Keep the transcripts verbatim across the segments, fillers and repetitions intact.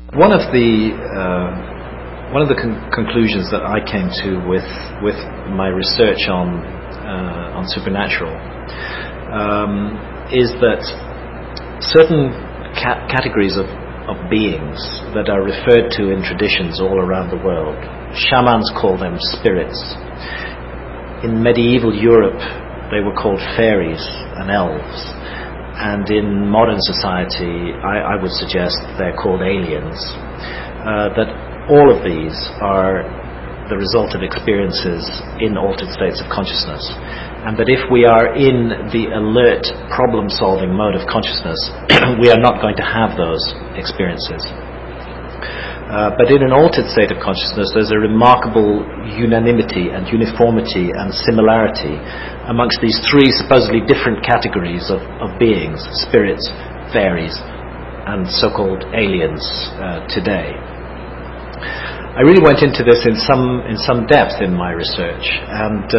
One of the uh, one of the con- conclusions that I came to with with my research on uh, on supernatural um, is that certain ca- categories of, of beings that are referred to in traditions all around the world, shamans call them spirits. In medieval Europe, they were called fairies and elves. And in modern society, I, I would suggest they're called aliens. Uh, that all of these are the result of experiences in altered states of consciousness. And that if we are in the alert, problem-solving mode of consciousness, we are not going to have those experiences. Uh, but in an altered state of consciousness, there's a remarkable unanimity and uniformity and similarity amongst these three supposedly different categories of, of beings: spirits, fairies, and so-called aliens uh, today. I really went into this in some in some depth in my research, and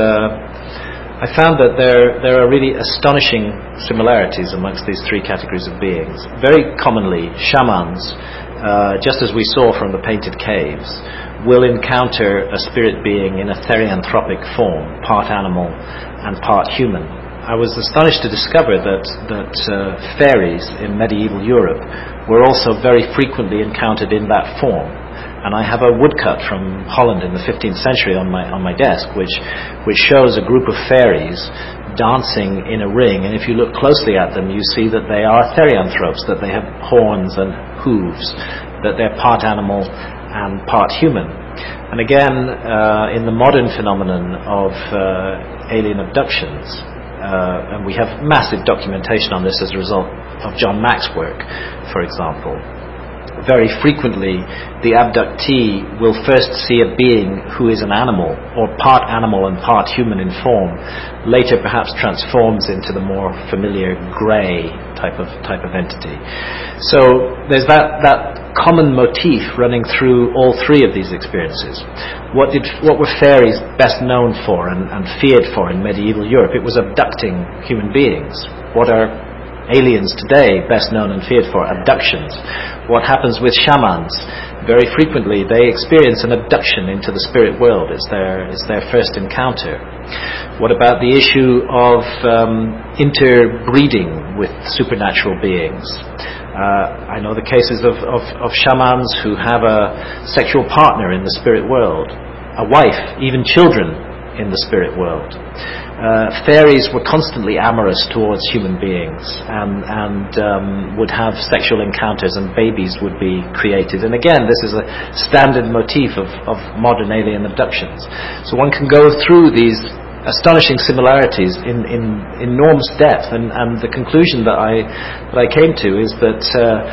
uh, I found that there there are really astonishing similarities amongst these three categories of beings. Very commonly, shamans, Uh, just as we saw from the painted caves, will encounter a spirit being in a therianthropic form, part animal and part human. I was astonished to discover that, that uh, fairies in medieval Europe were also very frequently encountered in that form. And I have a woodcut from Holland in the fifteenth century on my on my desk, which which shows a group of fairies dancing in a ring. And if you look closely at them, you see that they are therianthropes, that they have horns and hooves, that they're part animal and part human. And again, uh, in the modern phenomenon of uh, alien abductions, uh, and we have massive documentation on this as a result of John Mack's work, for example. Very frequently, the abductee will first see a being who is an animal, or part animal and part human in form, later perhaps transforms into the more familiar grey type of type of entity. So there's that, that common motif running through all three of these experiences. What did what were fairies best known for and, and feared for in medieval Europe? It was abducting human beings. What are aliens today best known and feared for? Abductions. What happens with shamans? Very frequently they experience an abduction into the spirit world. It's their, it's their first encounter. What about the issue of um, interbreeding with supernatural beings? Uh, I know the cases of, of, of shamans who have a sexual partner in the spirit world, a wife, even children in the spirit world. Uh, fairies were constantly amorous towards human beings and, and um, would have sexual encounters, and babies would be created. And again, this is a standard motif of, of modern alien abductions. So one can go through these astonishing similarities in, in enormous depth, and, and the conclusion that I, that I came to is that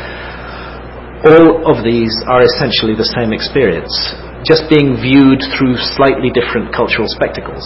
uh, all of these are essentially the same experience, just being viewed through slightly different cultural spectacles.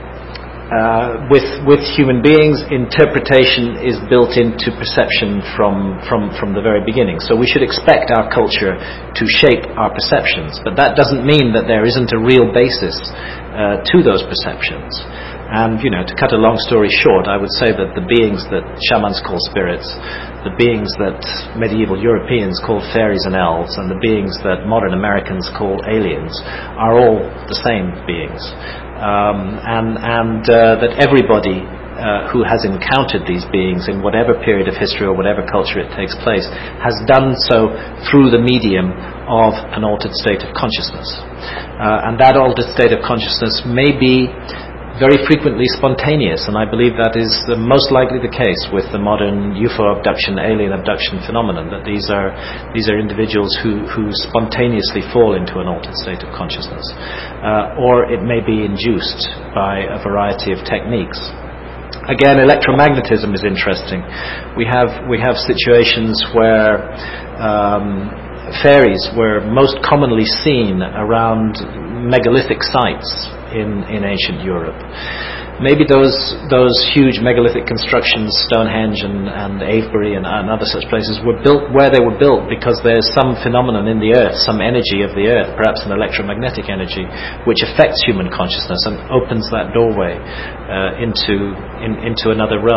Uh, with with human beings, interpretation is built into perception from, from, from the very beginning. So we should expect our culture to shape our perceptions, but that doesn't mean that there isn't a real basis uh, to those perceptions. And, you know, to cut a long story short, I would say that the beings that shamans call spirits, the beings that medieval Europeans call fairies and elves, and the beings that modern Americans call aliens are all the same beings. Um, and and uh, that everybody uh, who has encountered these beings in whatever period of history or whatever culture it takes place has done so through the medium of an altered state of consciousness. Uh, and that altered state of consciousness may be very frequently spontaneous, and I believe that is the most likely the case with the modern U F O abduction, alien abduction phenomenon, that these are these are individuals who, who spontaneously fall into an altered state of consciousness. Uh, or it may be induced by a variety of techniques. Again, electromagnetism is interesting. We have we have situations where um, fairies were most commonly seen around megalithic sites in, in ancient Europe. Maybe those those huge megalithic constructions, Stonehenge and, and Avebury and, and other such places, were built where they were built because there's some phenomenon in the earth, some energy of the earth, perhaps an electromagnetic energy, which affects human consciousness and opens that doorway uh, into in, into another realm.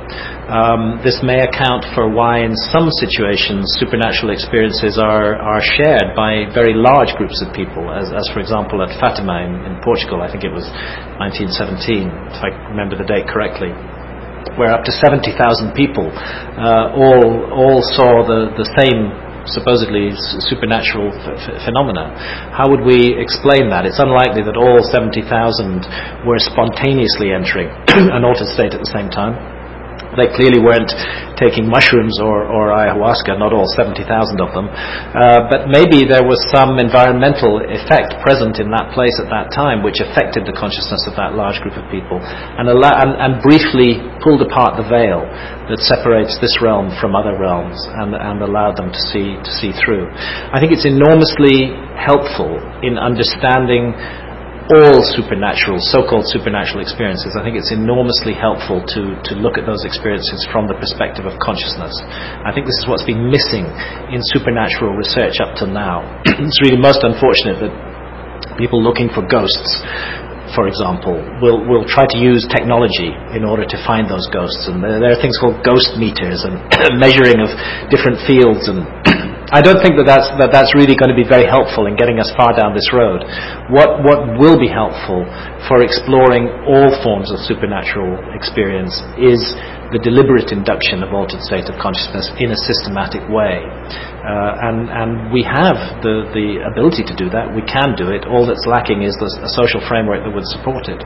Um, this may account for why in some situations supernatural experiences are, are shared by very large groups of people, as, as for example at Fatima in, in Portugal. I think it was nineteen seventeen, if I remember the date correctly, where up to seventy thousand people uh, all all saw the, the same supposedly supernatural f- phenomena. How would we explain that? It's unlikely that all seventy thousand were spontaneously entering an altered state at the same time. They clearly weren't taking mushrooms or, or ayahuasca, not all seventy thousand of them. Uh, but maybe there was some environmental effect present in that place at that time which affected the consciousness of that large group of people and, allow, and, and briefly pulled apart the veil that separates this realm from other realms and, and allowed them to see, to see through. I think it's enormously helpful in understanding all supernatural, so-called supernatural experiences. I think it's enormously helpful to, to look at those experiences from the perspective of consciousness. I think this is what's been missing in supernatural research up till now. It's really most unfortunate that people looking for ghosts, for example, will will try to use technology in order to find those ghosts. And there, there are things called ghost meters and measuring of different fields, and I don't think that that's, that that's really going to be very helpful in getting us far down this road. What what will be helpful for exploring all forms of supernatural experience is the deliberate induction of altered state of consciousness in a systematic way. Uh, and, and we have the, the ability to do that. We can do it. All that's lacking is the, a social framework that would support it.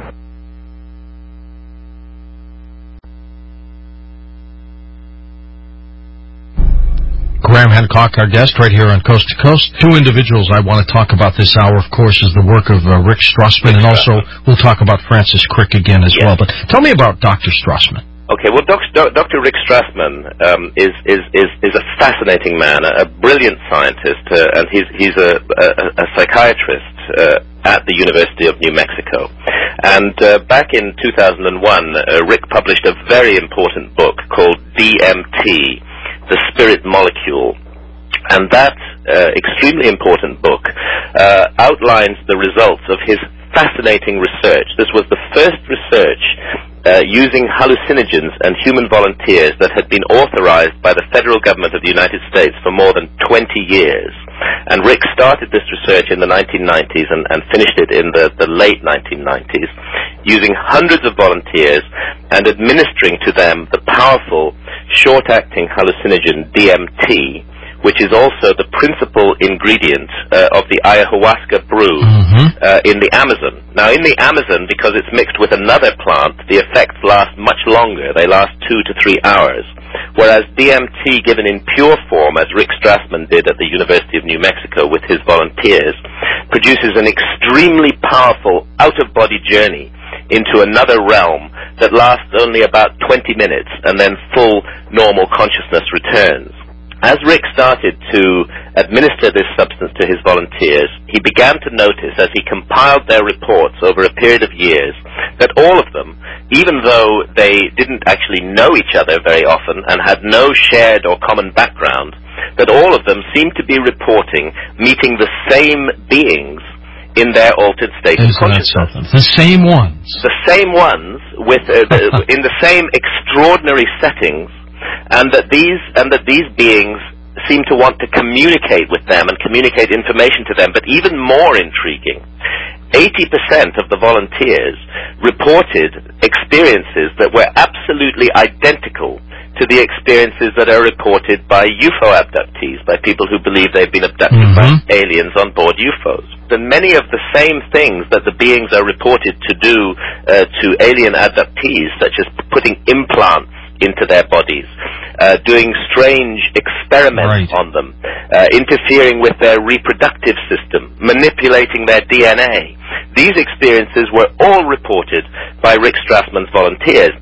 Graham Hancock, our guest, right here on Coast to Coast. Two individuals I want to talk about this hour, of course, is the work of uh, Rick Strassman, and also we'll talk about Francis Crick again as yes. well. But tell me about Doctor Strassman. Okay, well, Doctor Rick Strassman um, is, is, is, is a fascinating man, a, a brilliant scientist, uh, and he's, he's a, a, a psychiatrist uh, at the University of New Mexico. And uh, back in two thousand one, uh, Rick published a very important book called D M T, The Spirit Molecule. And that uh, extremely important book uh, outlines the results of his fascinating research. This was the first research uh, using hallucinogens and human volunteers that had been authorized by the federal government of the United States for more than twenty years. And Rick started this research in the nineteen nineties and, and finished it in the, the late nineteen nineties, using hundreds of volunteers and administering to them the powerful short-acting hallucinogen D M T, which is also the principal ingredient uh, of the ayahuasca brew mm-hmm. uh, in the Amazon. Now, in the Amazon, because it's mixed with another plant, the effects last much longer. They last two to three hours. Whereas D M T given in pure form, as Rick Strassman did at the University of New Mexico with his volunteers, produces an extremely powerful out-of-body journey into another realm that lasts only about twenty minutes, and then full normal consciousness returns. As Rick started to administer this substance to his volunteers, he began to notice, as he compiled their reports over a period of years, that all of them, even though they didn't actually know each other very often and had no shared or common background, that all of them seemed to be reporting meeting the same beings in their altered state of consciousness. The same ones. The same ones, with uh, the, in the same extraordinary settings, and that these and that these beings seem to want to communicate with them and communicate information to them. But even more intriguing, eighty percent of the volunteers reported experiences that were absolutely identical to the experiences that are reported by U F O abductees, by people who believe they've been abducted mm-hmm. by aliens on board U F Os. And many of the same things that the beings are reported to do uh, to alien abductees, such as putting implants into their bodies, uh, doing strange experiments right. on them, uh, interfering with their reproductive system, manipulating their D N A. These experiences were all reported by Rick Strassman's volunteers.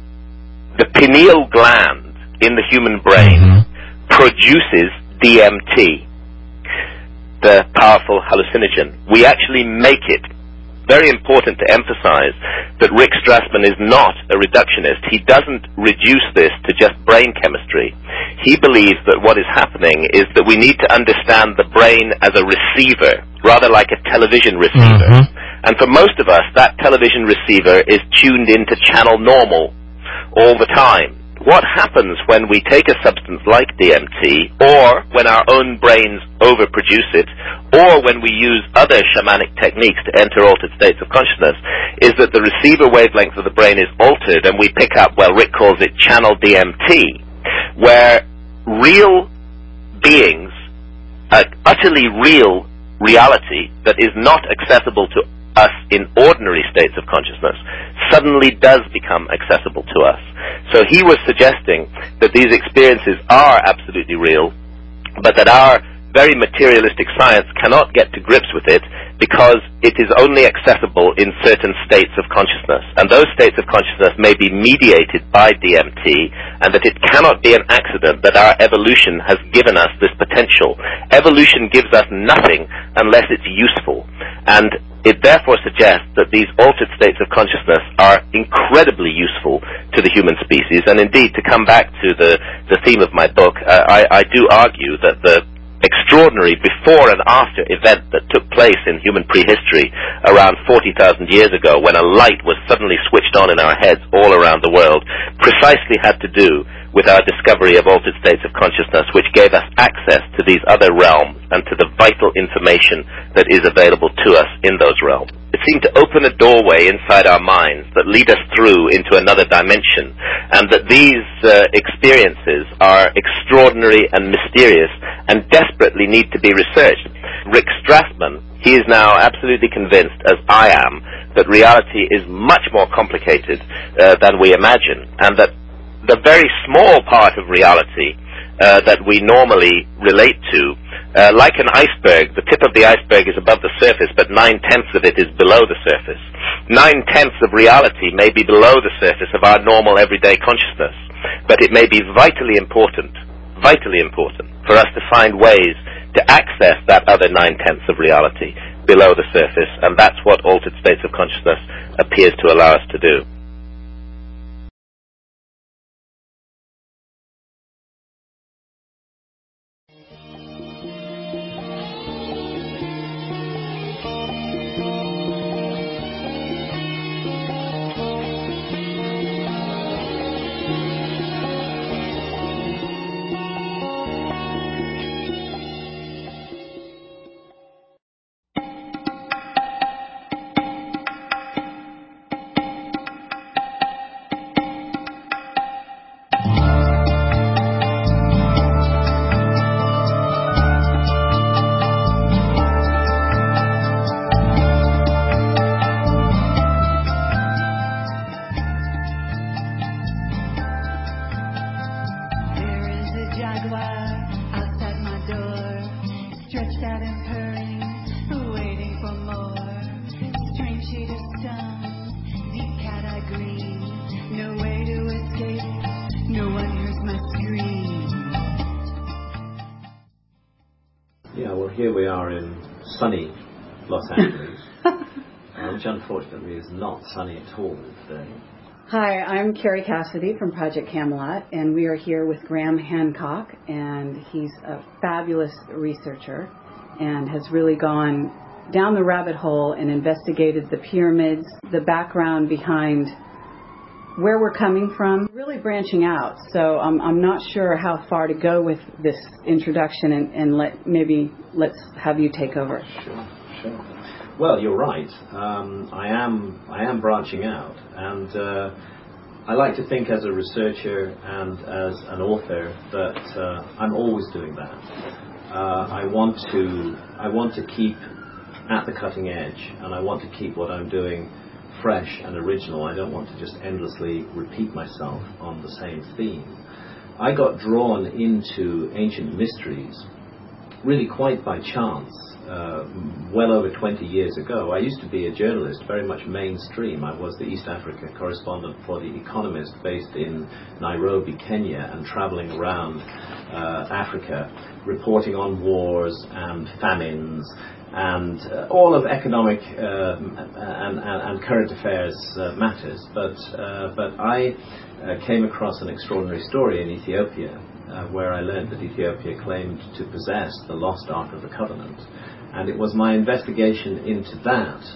The pineal gland in the human brain mm-hmm. produces D M T, the powerful hallucinogen. We actually make it. Very important to emphasize that Rick Strassman is not a reductionist. He doesn't reduce this to just brain chemistry. He believes that what is happening is that we need to understand the brain as a receiver, rather like a television receiver. Mm-hmm. And for most of us, that television receiver is tuned into channel normal, all the time. What happens when we take a substance like D M T, or when our own brains overproduce it, or when we use other shamanic techniques to enter altered states of consciousness, is that the receiver wavelength of the brain is altered, and we pick up, well, Rick calls it channel D M T, where real beings, an utterly real reality that is not accessible to us in ordinary states of consciousness, suddenly does become accessible to us. So he was suggesting that these experiences are absolutely real, but that our very materialistic science cannot get to grips with it because it is only accessible in certain states of consciousness. And those states of consciousness may be mediated by D M T, and that it cannot be an accident that our evolution has given us this potential. Evolution gives us nothing unless it's useful. And it therefore suggests that these altered states of consciousness are incredibly useful to the human species. And indeed, to come back to the, the theme of my book, uh, I, I do argue that the extraordinary before and after event that took place in human prehistory around forty thousand years ago, when a light was suddenly switched on in our heads all around the world, precisely had to do with our discovery of altered states of consciousness, which gave us access to these other realms and to the vital information that is available to us in those realms. It seemed to open a doorway inside our minds that lead us through into another dimension, and that these uh, experiences are extraordinary and mysterious and desperately need to be researched. Rick Strassman, he is now absolutely convinced, as I am, that reality is much more complicated uh, than we imagine, and that the very small part of reality uh, that we normally relate to, uh, like an iceberg, the tip of the iceberg is above the surface, but nine-tenths of it is below the surface. Nine-tenths of reality may be below the surface of our normal everyday consciousness, but it may be vitally important, vitally important, for us to find ways to access that other nine-tenths of reality below the surface, and that's what altered states of consciousness appears to allow us to do. Here we are in sunny Los Angeles, uh, which unfortunately is not sunny at all today. Hi, I'm Carrie Cassidy from Project Camelot, and we are here with Graham Hancock, and he's a fabulous researcher and has really gone down the rabbit hole and investigated the pyramids, the background behind where we're coming from, really branching out. So um, I'm not sure how far to go with this introduction, and, and let maybe let's have you take over. Sure, sure. Well, you're right. Um, I am I am branching out, and uh, I like to think as a researcher and as an author that uh, I'm always doing that. Uh, I want to I want to keep at the cutting edge, and I want to keep what I'm doing fresh and original. I don't want to just endlessly repeat myself on the same theme. I got drawn into ancient mysteries really quite by chance, uh, well over twenty years ago. I used to be a journalist, very much mainstream. I was the East Africa correspondent for The Economist, based in Nairobi, Kenya, and traveling around uh, Africa, reporting on wars and famines and uh, all of economic uh, and, and, and current affairs uh, matters. But uh, but I uh, came across an extraordinary story in Ethiopia, uh, where I learned that Ethiopia claimed to possess the lost Ark of the Covenant. And it was my investigation into that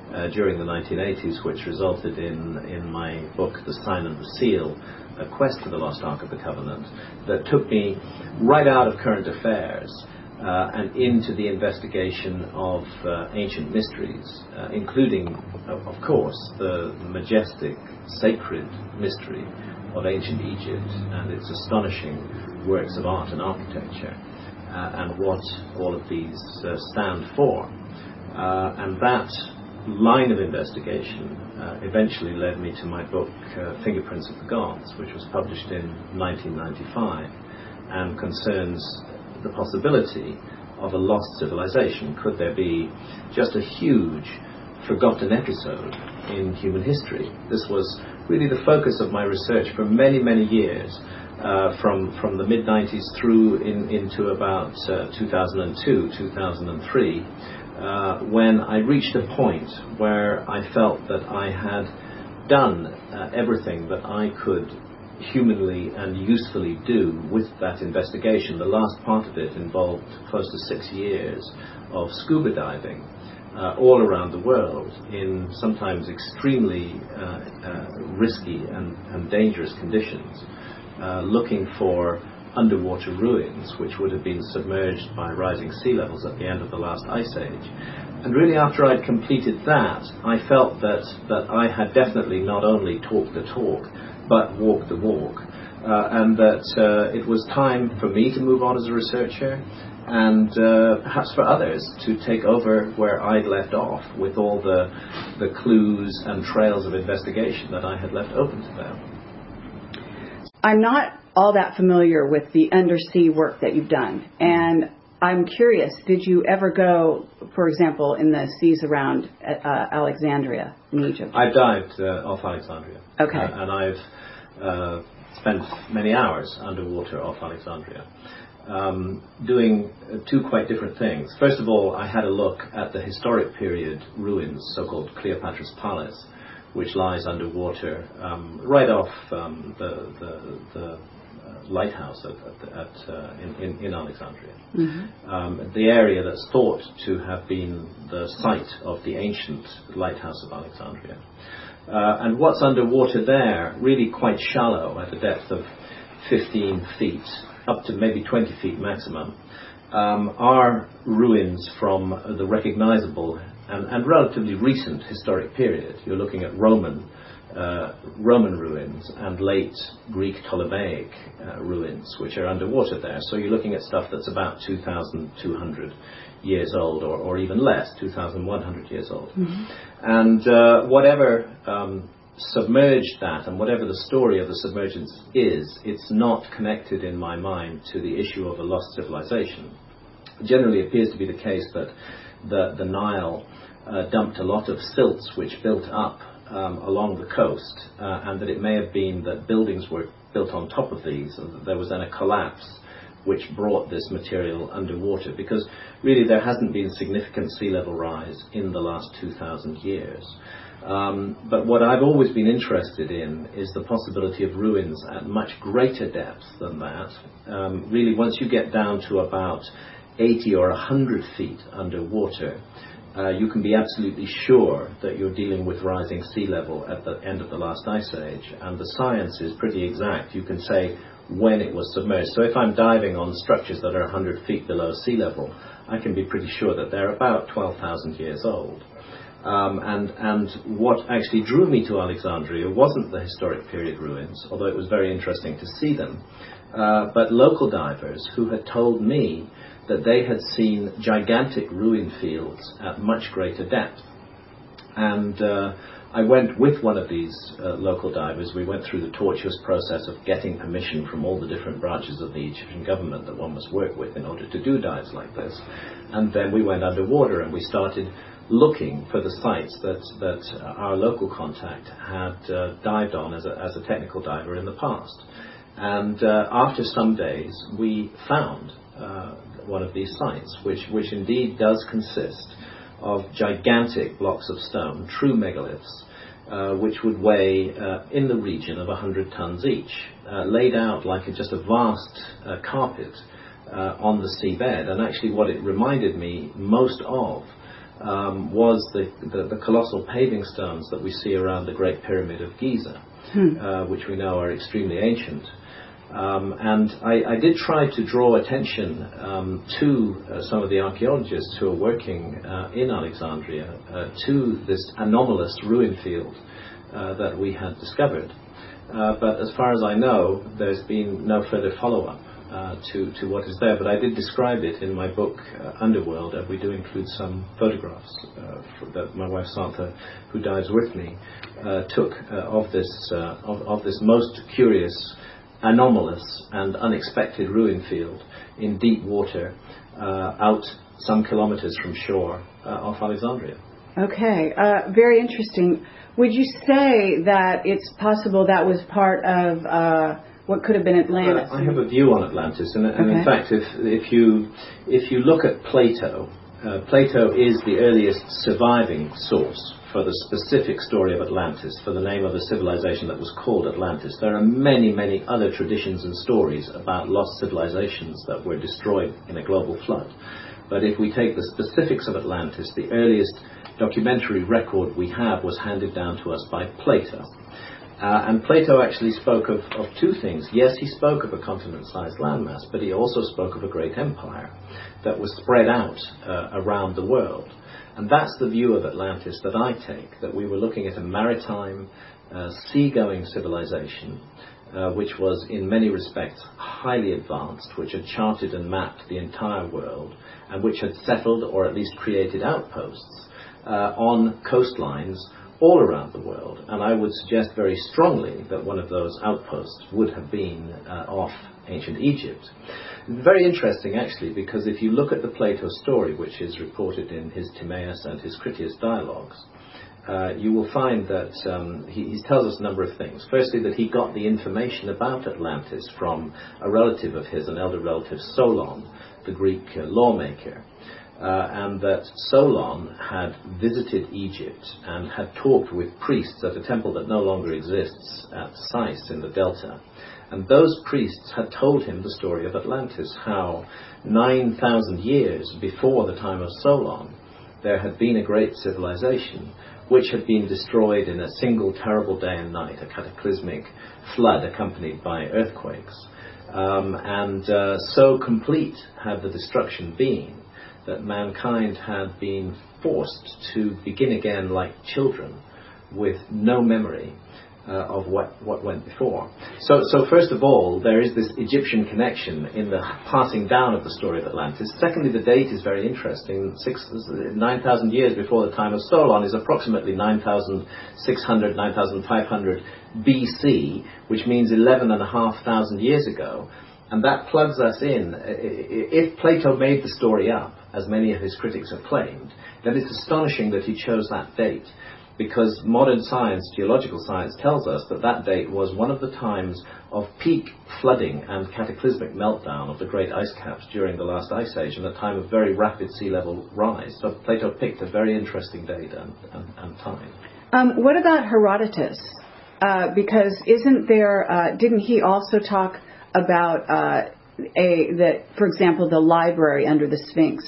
uh, during the nineteen eighties, which resulted in, in my book, The Sign and the Seal, A Quest for the Lost Ark of the Covenant, that took me right out of current affairs uh, and into the investigation of uh, ancient mysteries, uh, including, of, of course, the, the majestic, sacred mystery of ancient Egypt and its astonishing works of art and architecture, uh, and what all of these uh, stand for. Uh, and that line of investigation uh, eventually led me to my book, uh, Fingerprints of the Gods, which was published in nineteen ninety-five and concerns the possibility of a lost civilization. Could there be just a huge forgotten episode in human history? This was really the focus of my research for many, many years, uh, from, from the mid nineties through in, into about uh, two thousand two, two thousand three, uh, when I reached a point where I felt that I had done uh, everything that I could humanly and usefully do with that investigation. The last part of it involved close to six years of scuba diving uh, all around the world in sometimes extremely uh, uh, risky and, and dangerous conditions, uh, looking for underwater ruins which would have been submerged by rising sea levels at the end of the last ice age. And really, after I'd completed that, I felt that, that I had definitely not only talked the talk, but walked the walk, uh, and that uh, it was time for me to move on as a researcher, and uh, perhaps for others to take over where I'd left off, with all the, the clues and trails of investigation that I had left open to them. I'm not all that familiar with the undersea work that you've done, and I'm curious, did you ever go, for example, in the seas around uh, Alexandria in Egypt? I've dived uh, off Alexandria. Okay. Uh, and I've uh, spent many hours underwater off Alexandria, um, doing uh, two quite different things. First of all, I had a look at the historic period ruins, so-called Cleopatra's Palace, which lies underwater um, right off um, the, the, the lighthouse at, at, at uh, in, in, in Alexandria. Mm-hmm. Um, the area that's thought to have been the site of the ancient lighthouse of Alexandria. Uh, and what's underwater there, really quite shallow at a depth of fifteen feet, up to maybe twenty feet maximum, um, are ruins from the recognizable and, and relatively recent historic period. You're looking at Roman Uh, Roman ruins and late Greek Ptolemaic uh, ruins, which are underwater there. So you're looking at stuff that's about two thousand two hundred years old, or, or even less, two thousand one hundred years old. Mm-hmm. And uh, whatever um, submerged that, and whatever the story of the submergence is, it's not connected in my mind to the issue of a lost civilization. It generally appears to be the case that the, the Nile uh, dumped a lot of silts which built up Um, along the coast, uh, and that it may have been that buildings were built on top of these, and that there was then a collapse which brought this material underwater, because really there hasn't been significant sea level rise in the last two thousand years. Um, but what I've always been interested in is the possibility of ruins at much greater depth than that. Um, really, once you get down to about eighty or one hundred feet underwater, Uh, you can be absolutely sure that you're dealing with rising sea level at the end of the last ice age, and the science is pretty exact. You can say when it was submerged. So if I'm diving on structures that are one hundred feet below sea level, I can be pretty sure that they're about twelve thousand years old. Um, and, and what actually drew me to Alexandria wasn't the historic period ruins, although it was very interesting to see them, uh, but local divers who had told me that they had seen gigantic ruin fields at much greater depth. And uh, I went with one of these uh, local divers. We went through the tortuous process of getting permission from all the different branches of the Egyptian government that one must work with in order to do dives like this. And then we went underwater and we started looking for the sites that, that our local contact had uh, dived on as a, as a technical diver in the past. And uh, after some days, we found uh, one of these sites, which, which indeed does consist of gigantic blocks of stone, true megaliths, uh, which would weigh uh, in the region of one hundred tons each, uh, laid out like a, just a vast uh, carpet uh, on the seabed. And actually what it reminded me most of um, was the, the, the colossal paving stones that we see around the Great Pyramid of Giza, hmm. uh, which we know are extremely ancient. Um, and I, I did try to draw attention um, to uh, some of the archaeologists who are working uh, in Alexandria uh, to this anomalous ruin field uh, that we had discovered. Uh, but as far as I know, there's been no further follow-up uh, to, to what is there. But I did describe it in my book, uh, Underworld, and we do include some photographs uh, that my wife Santa, who dives with me, uh, took uh, of this uh, of, of this most curious, anomalous and unexpected ruin field in deep water uh, out some kilometers from shore uh, off Alexandria. Okay, uh, very interesting. Would you say that it's possible that was part of uh, what could have been Atlantis? Uh, I have a view on Atlantis, and, and okay. in fact, if if you if you look at Plato, uh, Plato is the earliest surviving source for the specific story of Atlantis, for the name of the civilization that was called Atlantis. There are many, many other traditions and stories about lost civilizations that were destroyed in a global flood. But if we take the specifics of Atlantis, the earliest documentary record we have was handed down to us by Plato. Uh, and Plato actually spoke of, of two things. Yes, he spoke of a continent-sized landmass, but he also spoke of a great empire that was spread out uh, around the world. And that's the view of Atlantis that I take, that we were looking at a maritime, uh, sea-going civilization, uh, which was in many respects highly advanced, which had charted and mapped the entire world, and which had settled or at least created outposts uh, on coastlines all around the world. And I would suggest very strongly that one of those outposts would have been uh, off ancient Egypt. Very interesting, actually, because if you look at the Plato story, which is reported in his Timaeus and his Critias dialogues, uh, you will find that um, he, he tells us a number of things. Firstly, that he got the information about Atlantis from a relative of his, an elder relative, Solon, the Greek uh, lawmaker. Uh, and that Solon had visited Egypt and had talked with priests at a temple that no longer exists at Sais in the Delta. And those priests had told him the story of Atlantis, how nine thousand years before the time of Solon, there had been a great civilization which had been destroyed in a single terrible day and night, a cataclysmic flood accompanied by earthquakes. Um, and uh, so complete had the destruction been that mankind had been forced to begin again like children with no memory uh, of what, what went before. So, so first of all, there is this Egyptian connection in the passing down of the story of Atlantis. Secondly, the date is very interesting. Six, nine thousand years before the time of Solon is approximately nine thousand six hundred, nine thousand five hundred B C, which means eleven and a half thousand years ago. And that plugs us in. If Plato made the story up, as many of his critics have claimed, then it's astonishing that he chose that date, because modern science, geological science, tells us that that date was one of the times of peak flooding and cataclysmic meltdown of the great ice caps during the last ice age, and a time of very rapid sea level rise. So Plato picked a very interesting date and, and, and time. Um, what about Herodotus? Uh, because isn't there, uh, didn't he also talk about uh, a that, for example, the library under the Sphinx?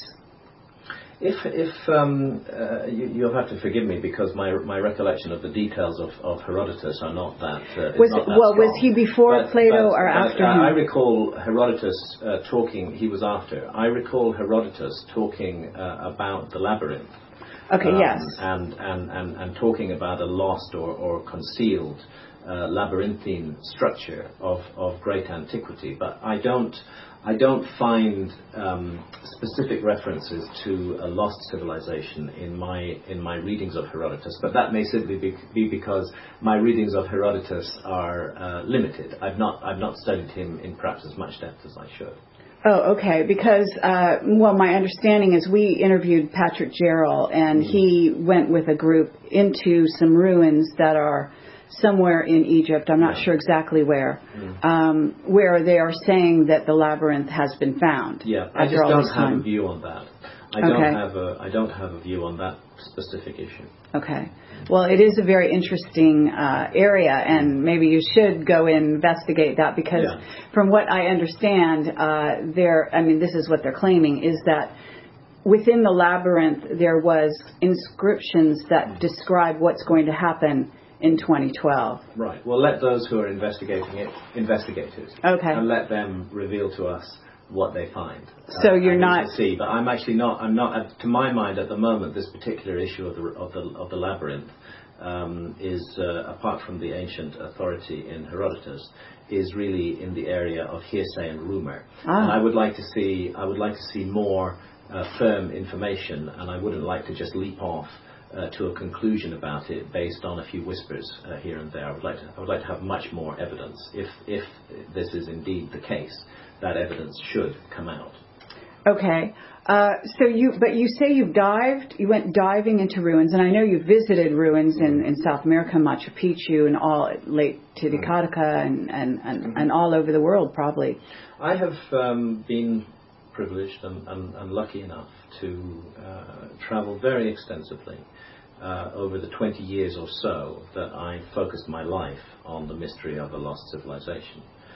If if um, uh, you, you'll have to forgive me because my my recollection of the details of, of Herodotus are not that. Uh, was not that well, strong. Was he before but, Plato but, or but, after uh, him? I recall Herodotus uh, talking. He was after. I recall Herodotus talking uh, about the labyrinth. Okay. Um, yes. And, and and and talking about a lost or or concealed Uh, labyrinthine structure of, of great antiquity, but I don't I don't find um, specific references to a lost civilization in my in my readings of Herodotus. But that may simply be, be because my readings of Herodotus are uh, limited. I've not I've not studied him in perhaps as much depth as I should. Oh, okay. Because uh, well, my understanding is we interviewed Patrick Jarrell, and mm. he went with a group into some ruins that are somewhere in Egypt, I'm not yeah. sure exactly where, mm. um, where they are saying that the labyrinth has been found. Yeah, I just don't have time. a view on that. I okay. don't have a I don't have a view on that specific issue. Okay. Well, it is a very interesting uh, area, and maybe you should go and investigate that, because yeah. from what I understand, uh, there. I mean, this is what they're claiming, is that within the labyrinth there was inscriptions that describe what's going to happen in twenty twelve. Right. Well, let those who are investigating it investigate it. Okay. And let them reveal to us what they find. So uh, you're not. See, but I'm actually not. I'm not. Uh, to my mind, at the moment, this particular issue of the of the of the labyrinth um, is, uh, apart from the ancient authority in Herodotus, is really in the area of hearsay and rumor. Ah. And I would like to see. I would like to see more uh, firm information, and I wouldn't like to just leap off Uh, to a conclusion about it based on a few whispers uh, here and there. I would like to I would like to have much more evidence. If if this is indeed the case, that evidence should come out. Okay. Uh, so you, but you say you've dived, you went diving into ruins, and I know you've visited ruins in, in South America, Machu Picchu, and all Lake Titicaca, and, and, and, and all over the world, probably. I have um, been privileged and, and, and lucky enough to uh, travel very extensively uh, over the twenty years or so that I focused my life on the mystery of a lost civilization.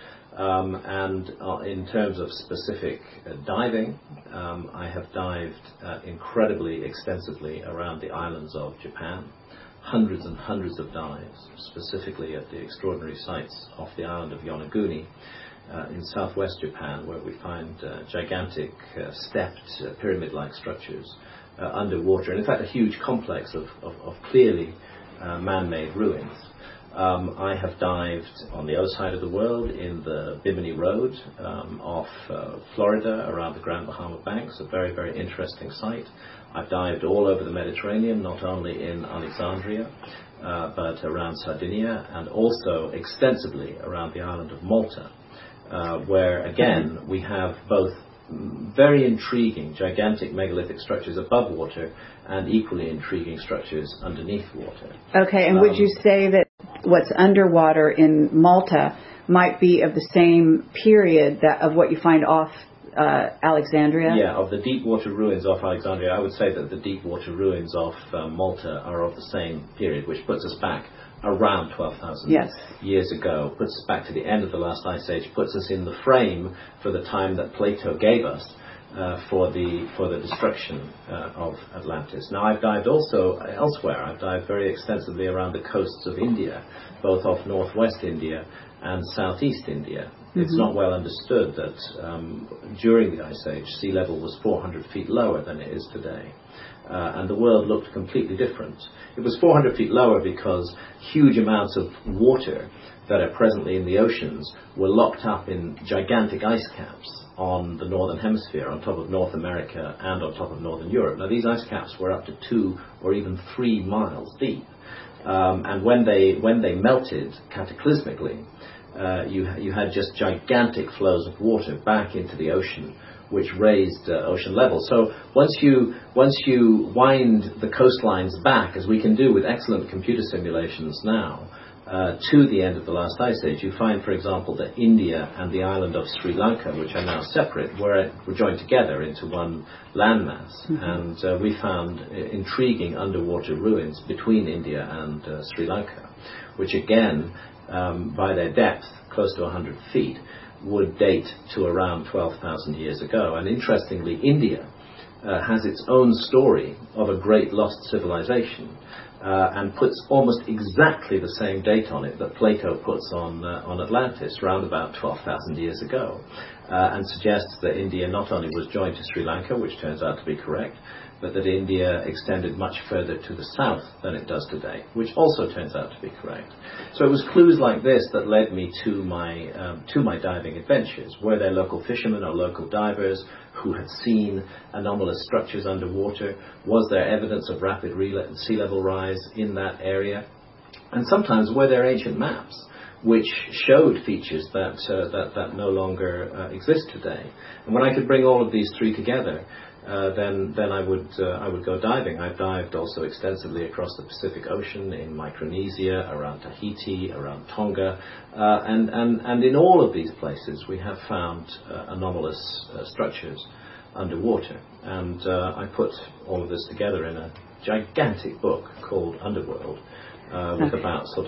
Um, and uh, in terms of specific uh, diving, um, I have dived uh, incredibly extensively around the islands of Japan, hundreds and hundreds of dives, specifically at the extraordinary sites off the island of Yonaguni, Uh, in southwest Japan, where we find uh, gigantic uh, stepped uh, pyramid-like structures uh, underwater, and in fact a huge complex of, of, of clearly uh, man-made ruins. Um, I have dived on the other side of the world in the Bimini Road um, off uh, Florida around the Grand Bahama Banks, a very, very interesting site. I've dived all over the Mediterranean, not only in Alexandria, uh, but around Sardinia, and also extensively around the island of Malta. Uh, where, again, we have both very intriguing, gigantic megalithic structures above water and equally intriguing structures underneath water. Okay, and um, would you say that what's underwater in Malta might be of the same period that of what you find off uh, Alexandria? Yeah, of the deep water ruins off Alexandria, I would say that the deep water ruins off uh, Malta are of the same period, which puts us back around twelve thousand yes. years ago, puts us back to the end of the last ice age, puts us in the frame for the time that Plato gave us uh, for the for the destruction uh, of Atlantis. Now, I've dived also elsewhere. I've dived very extensively around the coasts of India, both off northwest India and southeast India. Mm-hmm. It's not well understood that um, during the ice age, sea level was four hundred feet lower than it is today. Uh, and the world looked completely different. It was four hundred feet lower because huge amounts of water that are presently in the oceans were locked up in gigantic ice caps on the northern hemisphere, on top of North America and on top of northern Europe. Now, these ice caps were up to two or even three miles deep. Um, and when they when they melted cataclysmically, uh, you you had just gigantic flows of water back into the ocean, which raised uh, ocean levels. So once you once you wind the coastlines back, as we can do with excellent computer simulations now, uh, to the end of the last ice age, you find, for example, that India and the island of Sri Lanka, which are now separate, were, were joined together into one landmass. Mm-hmm. And uh, we found uh, intriguing underwater ruins between India and uh, Sri Lanka, which again, um, by their depth, close to one hundred feet, would date to around twelve thousand years ago. And interestingly, India uh, has its own story of a great lost civilization uh, and puts almost exactly the same date on it that Plato puts on uh, on Atlantis, around about twelve thousand years ago, uh, and suggests that India not only was joined to Sri Lanka, which turns out to be correct, but that India extended much further to the south than it does today, which also turns out to be correct. So it was clues like this that led me to my um, to my diving adventures. Were there local fishermen or local divers who had seen anomalous structures underwater? Was there evidence of rapid re- sea level rise in that area? And sometimes were there ancient maps which showed features that uh, that, that no longer uh, exist today? And when I could bring all of these three together, Uh, then then I would uh, I would go diving. I've dived also extensively across the Pacific Ocean, in Micronesia, around Tahiti, around Tonga, uh, and, and, and in all of these places we have found uh, anomalous uh, structures underwater. And uh, I put all of this together in a gigantic book called Underworld, uh, with okay. about sort of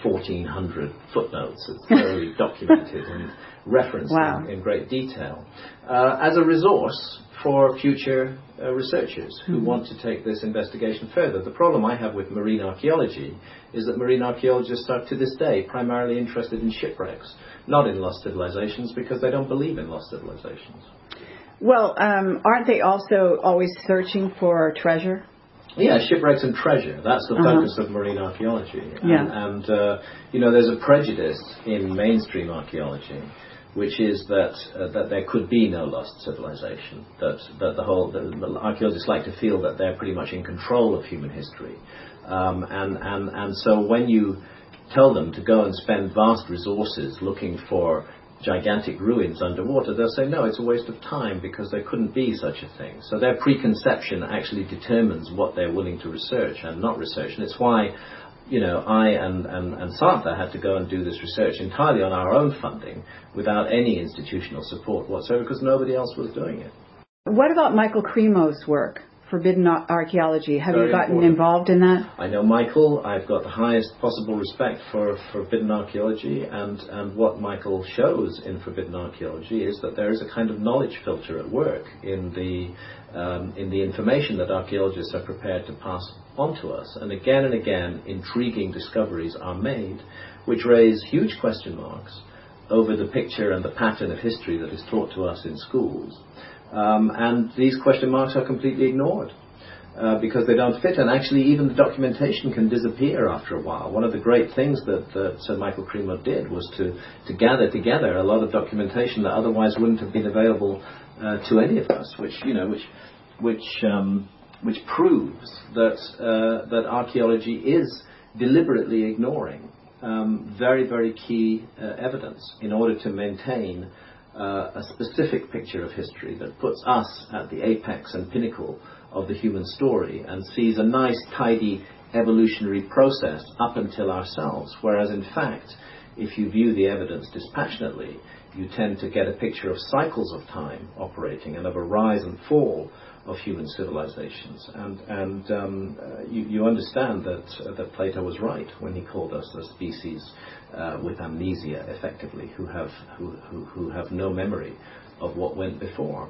fourteen hundred footnotes. It's thoroughly documented and referenced wow. in, in great detail uh, as a resource for future uh, researchers who mm-hmm. want to take this investigation further. The problem I have with marine archaeology is that marine archaeologists are to this day primarily interested in shipwrecks, not in lost civilizations, because they don't believe in lost civilizations. Well, um, aren't they also always searching for treasure? Yeah, shipwrecks and treasure. That's the uh-huh. focus of marine archaeology. And, yeah. and uh, you know, there's a prejudice in mainstream archaeology, which is that uh, that there could be no lost civilization. That that the whole the, the archaeologists like to feel that they're pretty much in control of human history, um, and and and so when you tell them to go and spend vast resources looking for gigantic ruins underwater, they'll say no, it's a waste of time because there couldn't be such a thing. So their preconception actually determines what they're willing to research and not research, and it's why, you know, I and, and, and Santa had to go and do this research entirely on our own funding without any institutional support whatsoever because nobody else was doing it. What about Michael Cremo's work, Forbidden Archaeology? Have Very you gotten important. involved in that? I know Michael. I've got the highest possible respect for Forbidden Archaeology, and, and what Michael shows in Forbidden Archaeology is that there is a kind of knowledge filter at work in the um, in the information that archaeologists are prepared to pass on to us. And again and again, intriguing discoveries are made, which raise huge question marks over the picture and the pattern of history that is taught to us in schools. Um, and these question marks are completely ignored uh, because they don't fit, and actually even the documentation can disappear after a while. One of the great things that, that Sir Michael Cremo did was to, to gather together a lot of documentation that otherwise wouldn't have been available uh, to any of us, which, you know, which which um, which proves that uh, that archaeology is deliberately ignoring um, very, very key uh, evidence in order to maintain Uh, a specific picture of history that puts us at the apex and pinnacle of the human story and sees a nice, tidy evolutionary process up until ourselves, whereas in fact, if you view the evidence dispassionately, you tend to get a picture of cycles of time operating and of a rise and fall of human civilizations. And, and um, uh, you, you understand that, uh, that Plato was right when he called us a species uh, with amnesia, effectively, who have, who, who, who have no memory of what went before.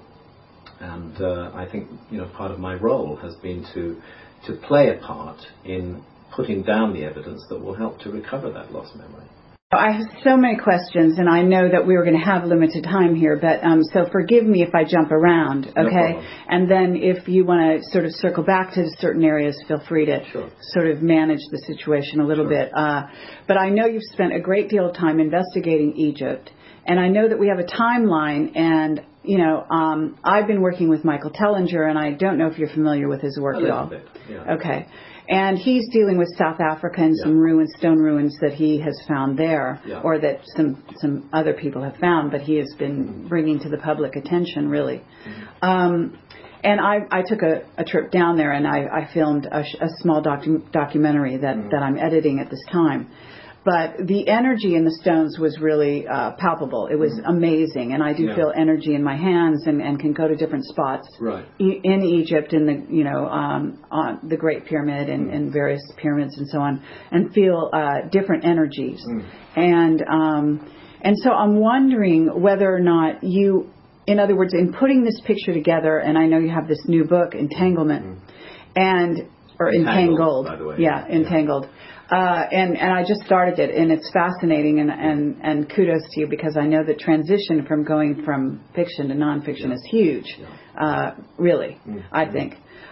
And uh, I think, you know, part of my role has been to, to play a part in putting down the evidence that will help to recover that lost memory. I have so many questions, and I know that we were going to have limited time here, but um, so forgive me if I jump around, okay? No problem. And then if you want to sort of circle back to certain areas, feel free to sure. sort of manage the situation a little sure. bit. Uh, but I know you've spent a great deal of time investigating Egypt, and I know that we have a timeline, and, you know, um, I've been working with Michael Tellinger, and I don't know if you're familiar with his work a at all. Bit, yeah. Okay. And he's dealing with South Africa and yeah. some ruins, stone ruins that he has found there, yeah. or that some some other people have found, but he has been mm-hmm. bringing to the public attention, really. Mm-hmm. Um, and I, I took a, a trip down there, and I, I filmed a, a small docu- documentary that, mm-hmm. that I'm editing at this time. But the energy in the stones was really uh, palpable. It was mm-hmm. amazing, and I do yeah. feel energy in my hands, and, and can go to different spots right. e- in Egypt, in the you know um, on the Great Pyramid and, mm-hmm. and various pyramids and so on, and feel uh, different energies. Mm-hmm. And um, and so I'm wondering whether or not you, in other words, in putting this picture together, and I know you have this new book, Entanglement, mm-hmm. and or Entangled, Entangled, by the way. yeah, Entangled. Yeah. Uh, and, and I just started it, and it's fascinating, and, and, and kudos to you, because I know the transition from going from fiction to nonfiction yeah. is huge, yeah. uh, really, mm-hmm. I think.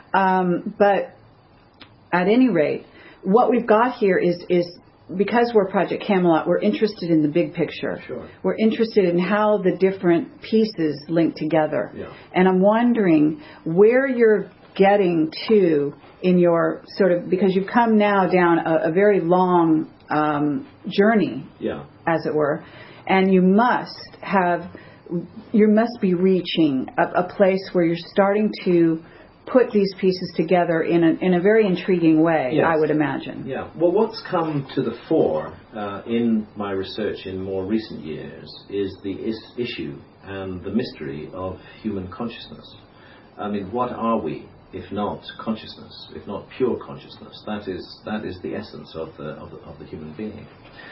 Um, but at any rate, what we've got here is, is because we're Project Camelot, we're interested in the big picture. Sure. We're interested in how the different pieces link together. Yeah. And I'm wondering where you're getting to in your sort of, because you've come now down a, a very long um, journey, yeah. as it were, and you must have, you must be reaching a, a place where you're starting to put these pieces together in a, in a very intriguing way, yes. I would imagine. Yeah. Well, what's come to the fore uh, in my research in more recent years is the is- issue and the mystery of human consciousness. I mean, what are we if not consciousness, if not pure consciousness. That is that is the essence of the of the, of the human being.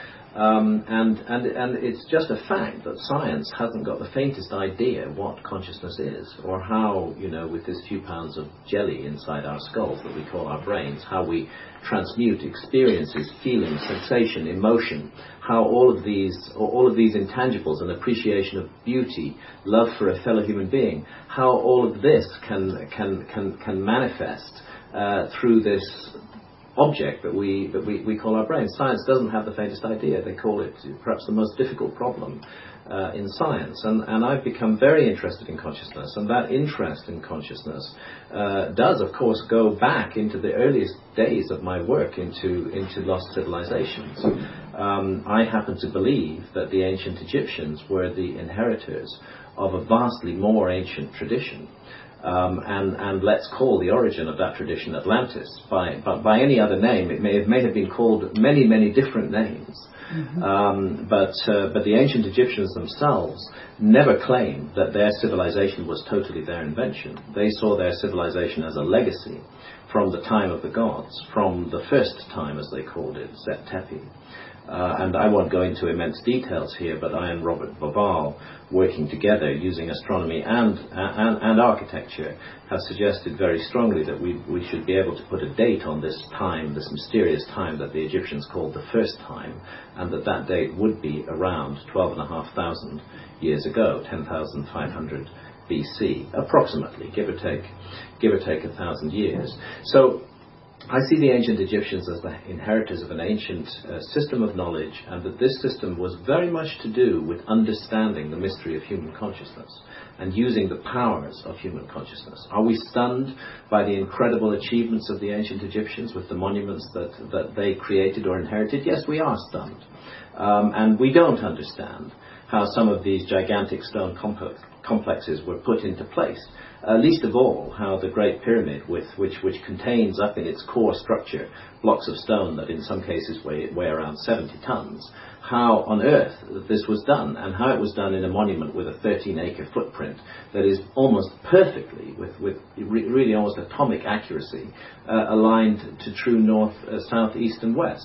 Um, and, and, and it's just a fact that science hasn't got the faintest idea what consciousness is, or how, you know, with this few pounds of jelly inside our skulls that we call our brains, how we transmute experiences, feelings, sensation, emotion, how all of these, or all of these intangibles, an appreciation of beauty, love for a fellow human being, how all of this can, can, can, can manifest uh, through this object that we that we, we call our brain. Science doesn't have the faintest idea. They call it perhaps the most difficult problem uh, in science. And, and I've become very interested in consciousness, and that interest in consciousness uh, does, of course, go back into the earliest days of my work into, into lost civilizations. Um, I happen to believe that the ancient Egyptians were the inheritors of a vastly more ancient tradition. Um, and, and let's call the origin of that tradition Atlantis. By, but by any other name, it may, it may have been called many, many different names. Mm-hmm. Um, but, uh, but the ancient Egyptians themselves never claimed that their civilization was totally their invention. They saw their civilization as a legacy from the time of the gods, from the first time, as they called it, Zet Tepi. Uh, and I won't go into immense details here, but I and Robert Bauval, working together using astronomy and, and, and architecture, have suggested very strongly that we, we should be able to put a date on this time, this mysterious time that the Egyptians called the first time, and that that date would be around twelve and a half thousand years ago, ten thousand five hundred B C, approximately, give or take, give or take a thousand years. So I see the ancient Egyptians as the inheritors of an ancient uh, system of knowledge, and that this system was very much to do with understanding the mystery of human consciousness and using the powers of human consciousness. Are we stunned by the incredible achievements of the ancient Egyptians with the monuments that, that they created or inherited? Yes, we are stunned. Um, and we don't understand how some of these gigantic stone complex, complexes were put into place. Uh, least of all, how the Great Pyramid, with which, which contains up in its core structure blocks of stone that in some cases weigh, weigh around seventy tons, how on earth this was done, and how it was done in a monument with a thirteen acre footprint that is almost perfectly, with, with re- really almost atomic accuracy, uh, aligned to true north, uh, south, east and west.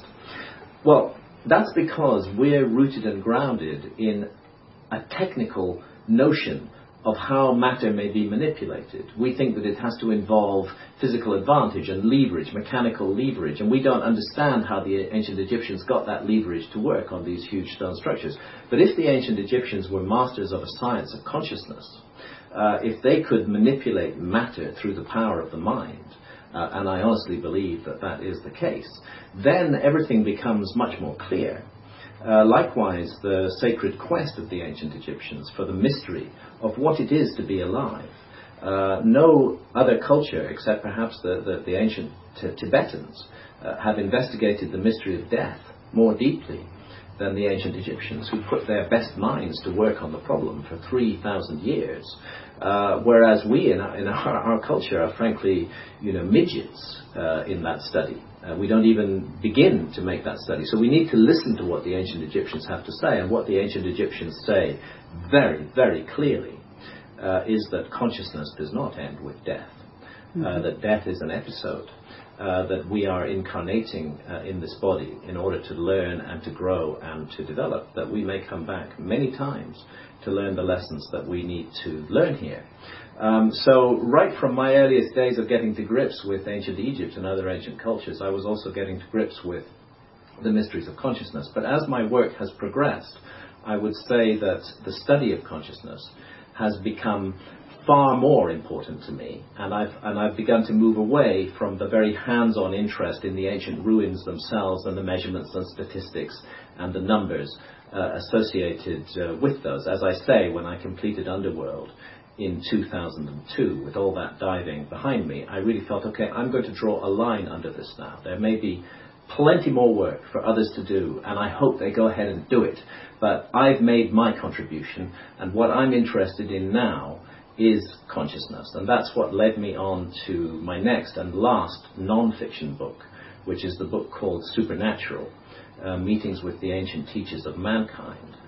Well, that's because we're rooted and grounded in a technical notion of how matter may be manipulated. We think that it has to involve physical advantage and leverage, mechanical leverage, and we don't understand how the ancient Egyptians got that leverage to work on these huge stone structures. But if the ancient Egyptians were masters of a science of consciousness, uh, if they could manipulate matter through the power of the mind, uh, and I honestly believe that that is the case, then everything becomes much more clear. Uh, likewise, the sacred quest of the ancient Egyptians for the mystery of what it is to be alive. Uh, no other culture, except perhaps the, the, the ancient t- Tibetans, uh, have investigated the mystery of death more deeply than the ancient Egyptians, who put their best minds to work on the problem for three thousand years. Uh, whereas we in our, in our, our culture are frankly, you know, midgets uh, in that study. Uh, we don't even begin to make that study. So we need to listen to what the ancient Egyptians have to say, and what the ancient Egyptians say very, very clearly uh, is that consciousness does not end with death, mm-hmm. uh, that death is an episode, uh, that we are incarnating uh, in this body in order to learn and to grow and to develop, that we may come back many times to learn the lessons that we need to learn here. Um, so right from my earliest days of getting to grips with ancient Egypt and other ancient cultures, I was also getting to grips with the mysteries of consciousness. But as my work has progressed, I would say that the study of consciousness has become far more important to me, and I've and I've begun to move away from the very hands-on interest in the ancient ruins themselves and the measurements and statistics and the numbers uh, associated uh, with those. As I say, when I completed Underworld in two thousand two, with all that diving behind me, I really felt, okay, I'm going to draw a line under this now. There may be plenty more work for others to do, and I hope they go ahead and do it. But I've made my contribution, and what I'm interested in now is consciousness. And that's what led me on to my next and last non-fiction book, which is the book called Supernatural, uh, Meetings with the Ancient Teachers of Mankind.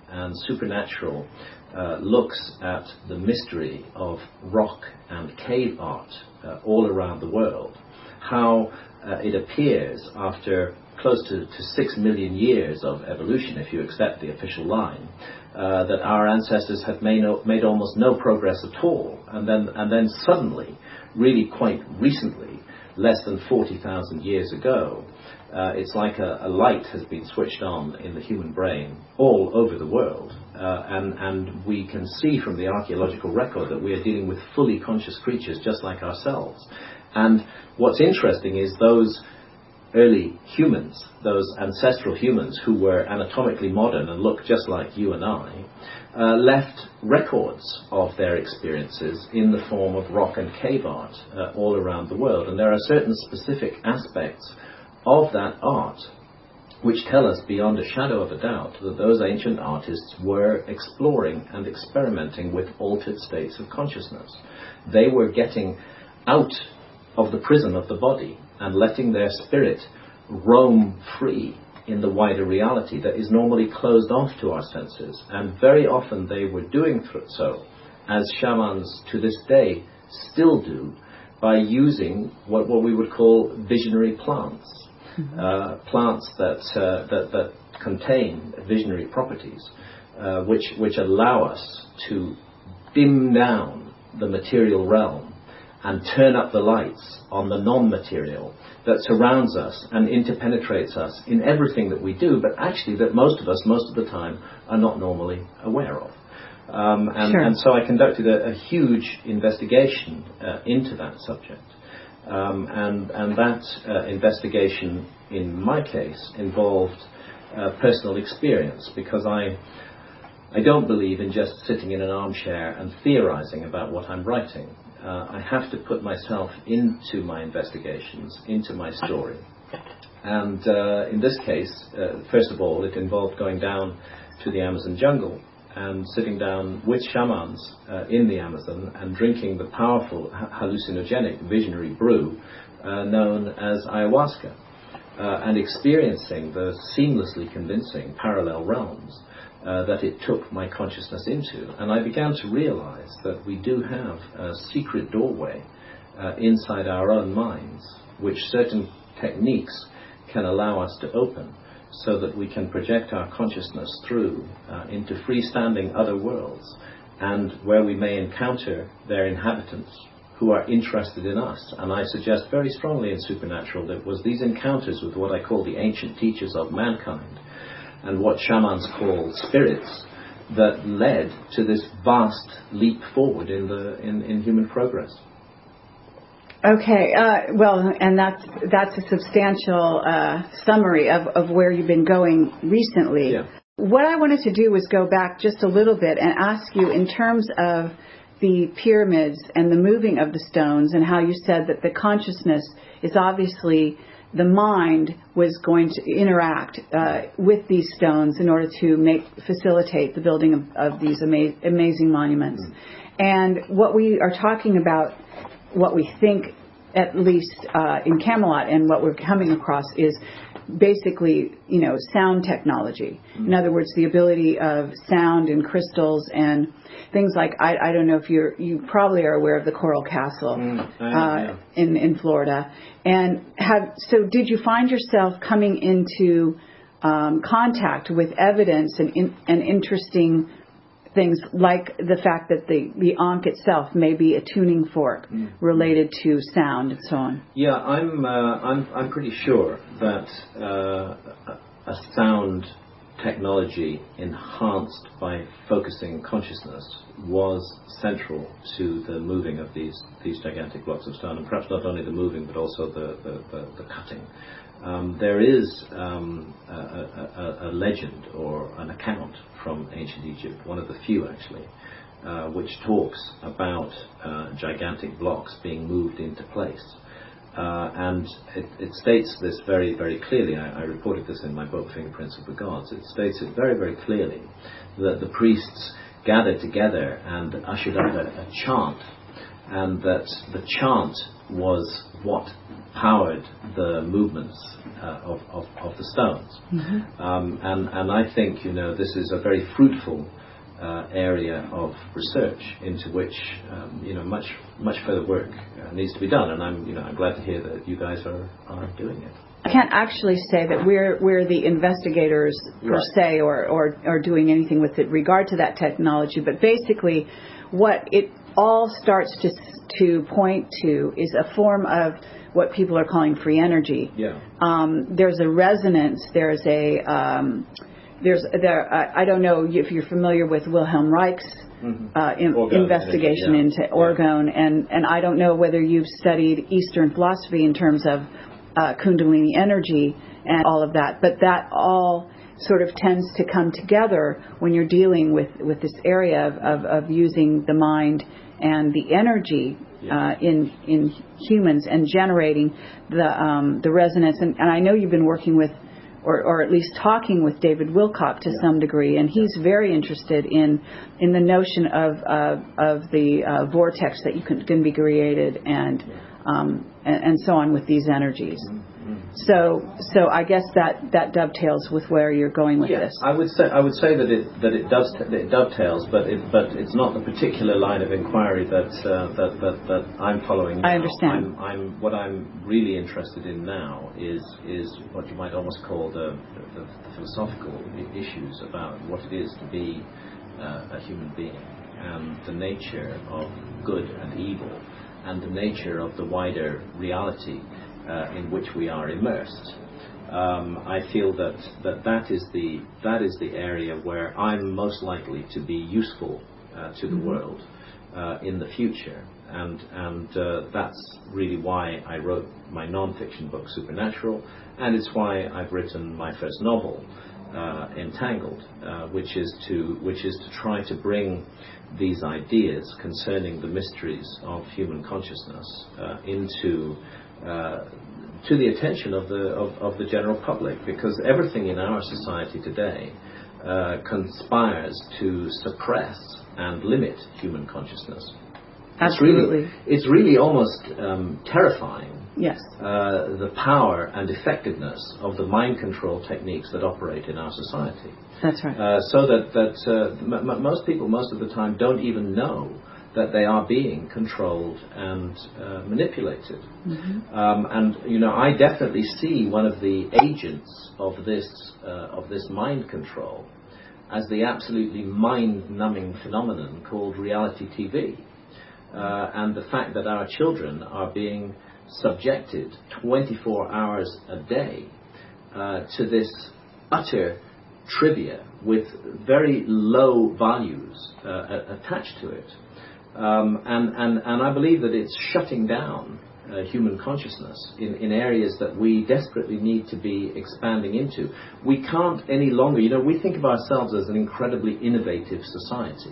and supernatural uh, looks at the mystery of rock and cave art uh, all around the world, how uh, it appears after close to, to six million years of evolution, if you accept the official line, uh, that our ancestors had made, no, made almost no progress at all, and then and then suddenly, really quite recently, less than forty thousand years ago, uh, it's like a, a light has been switched on in the human brain all over the world, uh, and and we can see from the archaeological record that we are dealing with fully conscious creatures just like ourselves. And what's interesting is those early humans, those ancestral humans who were anatomically modern and looked just like you and I, uh, left records of their experiences in the form of rock and cave art uh, all around the world. And there are certain specific aspects of that art which tell us beyond a shadow of a doubt that those ancient artists were exploring and experimenting with altered states of consciousness. They were getting out of the prison of the body and letting their spirit roam free in the wider reality that is normally closed off to our senses. And very often they were doing so, as shamans to this day still do, by using what, what we would call visionary plants. Mm-hmm. Uh, plants that, uh, that, that contain visionary properties, uh, which, which allow us to dim down the material realm and turn up the lights on the non-material that surrounds us and interpenetrates us in everything that we do, but actually that most of us, most of the time, are not normally aware of. Um, and, sure. and so I conducted a, a huge investigation uh, into that subject. Um, and, and that uh, investigation, in my case, involved uh, personal experience, because I, I don't believe in just sitting in an armchair and theorizing about what I'm writing. Uh, I have to put myself into my investigations, into my story. And uh, in this case, uh, first of all, it involved going down to the Amazon jungle and sitting down with shamans uh, in the Amazon and drinking the powerful hallucinogenic visionary brew uh, known as ayahuasca, uh, and experiencing the seamlessly convincing parallel realms Uh, that it took my consciousness into. And I began to realize that we do have a secret doorway uh, inside our own minds, which certain techniques can allow us to open, so that we can project our consciousness through uh, into freestanding other worlds, and where we may encounter their inhabitants who are interested in us. And I suggest very strongly in Supernatural that it was these encounters with what I call the ancient teachers of mankind, and what shamans call spirits, that led to this vast leap forward in the in, in human progress. Okay, uh, well, and that's that's a substantial uh, summary of, of where you've been going recently. Yeah. What I wanted to do was go back just a little bit and ask you, in terms of the pyramids and the moving of the stones, and how you said that the consciousness is obviously, the mind was going to interact uh, with these stones in order to make facilitate the building of, of these ama- amazing monuments. Mm. And what we are talking about, what we think, at least uh, in Camelot, and what we're coming across is basically, you know, sound technology. Mm. In other words, the ability of sound and crystals and things like, I, I don't know if you're, you probably are aware of the Coral Castle mm, uh, yeah. in, in Florida. And have, so did you find yourself coming into um, contact with evidence and, in, and interesting things like the fact that the, the Ankh itself may be a tuning fork mm. related to sound and so on? Yeah, I'm, uh, I'm, I'm pretty sure that uh, a sound technology enhanced by focusing consciousness was central to the moving of these these gigantic blocks of stone, and perhaps not only the moving but also the, the, the, the cutting. Um, there is um, a, a, a legend or an account from ancient Egypt, one of the few actually, uh, which talks about uh, gigantic blocks being moved into place. Uh, and it, it states this very, very clearly. I, I reported this in my book, Fingerprints of the Gods. It states it very, very clearly that the priests gathered together and ushered out a, a chant, and that the chant was what powered the movements uh, of, of, of the stones. Mm-hmm. um, and, and I think, you know, this is a very fruitful uh, area of research into which, um, you know, much much further work uh, needs to be done. And I'm, you know, I'm glad to hear that you guys are, are doing it. I can't actually say that we're we're the investigators per right. se, or, or or doing anything with it regard to that technology. But basically, what it all starts to to point to is a form of what people are calling free energy. Yeah. Um, there's a resonance. There's a um, there's there. I, I don't know if you're familiar with Wilhelm Reich's mm-hmm. uh, in, investigation yeah. into orgone, yeah. and and I don't know whether you've studied Eastern philosophy in terms of uh, Kundalini energy and all of that, but that all sort of tends to come together when you're dealing with, with this area of, of, of using the mind and the energy uh, in in humans and generating the um, the resonance. And, and I know you've been working with, or, or at least talking with David Wilcock to yeah. some degree, and he's very interested in in the notion of uh, of the uh, vortex that you can, can be created and, um, and and so on with these energies. Mm-hmm. So, so I guess that, that dovetails with where you're going with yes, this. I would say I would say that it that it does that it dovetails, but it but it's not the particular line of inquiry that uh, that, that that I'm following now. I understand. I'm, I'm what I'm really interested in now is is what you might almost call the the, the philosophical issues about what it is to be uh, a human being and the nature of good and evil and the nature of the wider reality Uh, in which we are immersed. Um, I feel that, that that is the that is the area where I'm most likely to be useful uh, to the mm-hmm. world uh, in the future, and and uh, that's really why I wrote my non-fiction book Supernatural, and it's why I've written my first novel, uh, Entangled, uh, which is to which is to try to bring these ideas concerning the mysteries of human consciousness uh, into Uh, to the attention of the of, of the general public, because everything in our society today uh, conspires to suppress and limit human consciousness. Absolutely. It's really, it's really almost um, terrifying. Yes. Uh, the power and effectiveness of the mind control techniques that operate in our society. That's right. Uh, so that that uh, m- m- most people most of the time don't even know that they are being controlled and uh, manipulated. Mm-hmm. Um, and, you know, I definitely see one of the agents of this uh, of this mind control as the absolutely mind-numbing phenomenon called reality T V. Uh, and the fact that our children are being subjected twenty-four hours a day uh, to this utter trivia with very low values uh, attached to it. Um, and, and, and I believe that it's shutting down uh, human consciousness in, in areas that we desperately need to be expanding into. We can't any longer, you know, we think of ourselves as an incredibly innovative society.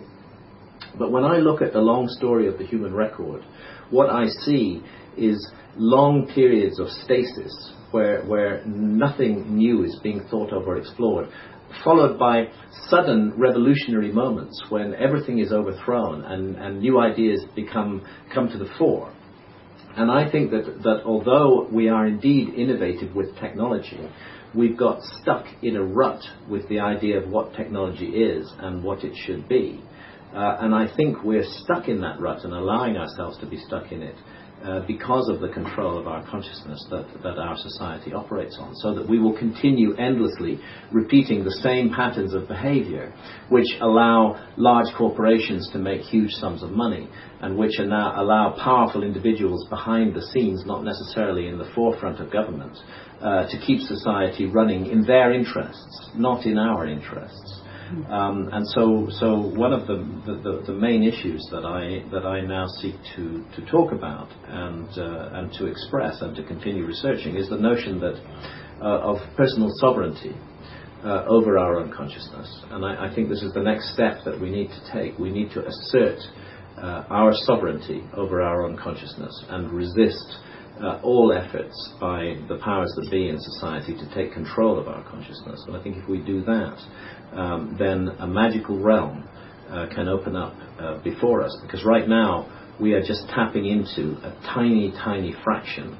But when I look at the long story of the human record, what I see is long periods of stasis where, where nothing new is being thought of or explored, followed by sudden revolutionary moments when everything is overthrown and, and new ideas become come to the fore. And I think that, that although we are indeed innovative with technology, we've got stuck in a rut with the idea of what technology is and what it should be. Uh, and I think we're stuck in that rut and allowing ourselves to be stuck in it Uh, because of the control of our consciousness that, that our society operates on, so that we will continue endlessly repeating the same patterns of behavior which allow large corporations to make huge sums of money, and which are now allow powerful individuals behind the scenes, not necessarily in the forefront of government, uh, to keep society running in their interests, not in our interests. Um, and so, so one of the, the, the main issues that I that I now seek to, to talk about and uh, and to express and to continue researching is the notion that uh, of personal sovereignty uh, over our own consciousness. And I, I think this is the next step that we need to take. We need to assert uh, our sovereignty over our own consciousness and resist uh, all efforts by the powers that be in society to take control of our consciousness. And I think if we do that, Um, then a magical realm uh, can open up uh, before us, because right now we are just tapping into a tiny, tiny fraction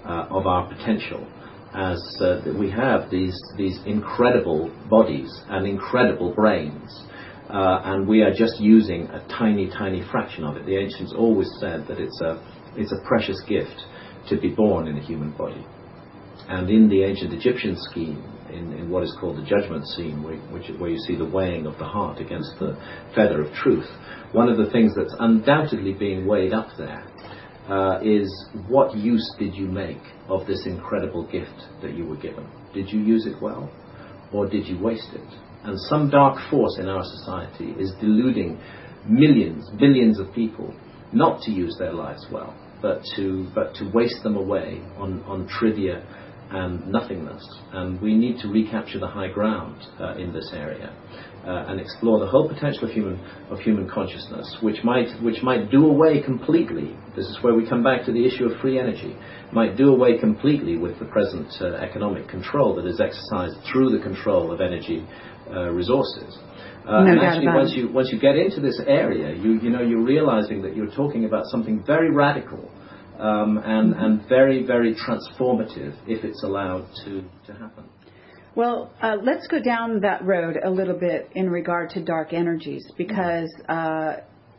uh, of our potential, as uh, that we have these these incredible bodies and incredible brains, uh, and we are just using a tiny, tiny fraction of it. The ancients always said that it's a it's a precious gift to be born in a human body. And in the ancient Egyptian scheme, in, in what is called the judgment scene, where, which, where you see the weighing of the heart against the feather of truth, one of the things that's undoubtedly being weighed up there uh, is what use did you make of this incredible gift that you were given? Did you use it well, or did you waste it? And some dark force in our society is deluding millions, billions of people not to use their lives well, but to but to waste them away on, on trivia and nothingness. And we need to recapture the high ground uh, in this area uh, and explore the whole potential of human of human consciousness, which might which might do away completely. This is where we come back to the issue of free energy. Might do away completely with the present uh, economic control that is exercised through the control of energy uh, resources. Uh, no and doubt actually, about once it. you once you get into this area, you you know you're realizing that you're talking about something very radical um, and Mm-hmm. and very very transformative if it's allowed to to happen. Well, uh, let's go down that road a little bit in regard to dark energies, because uh,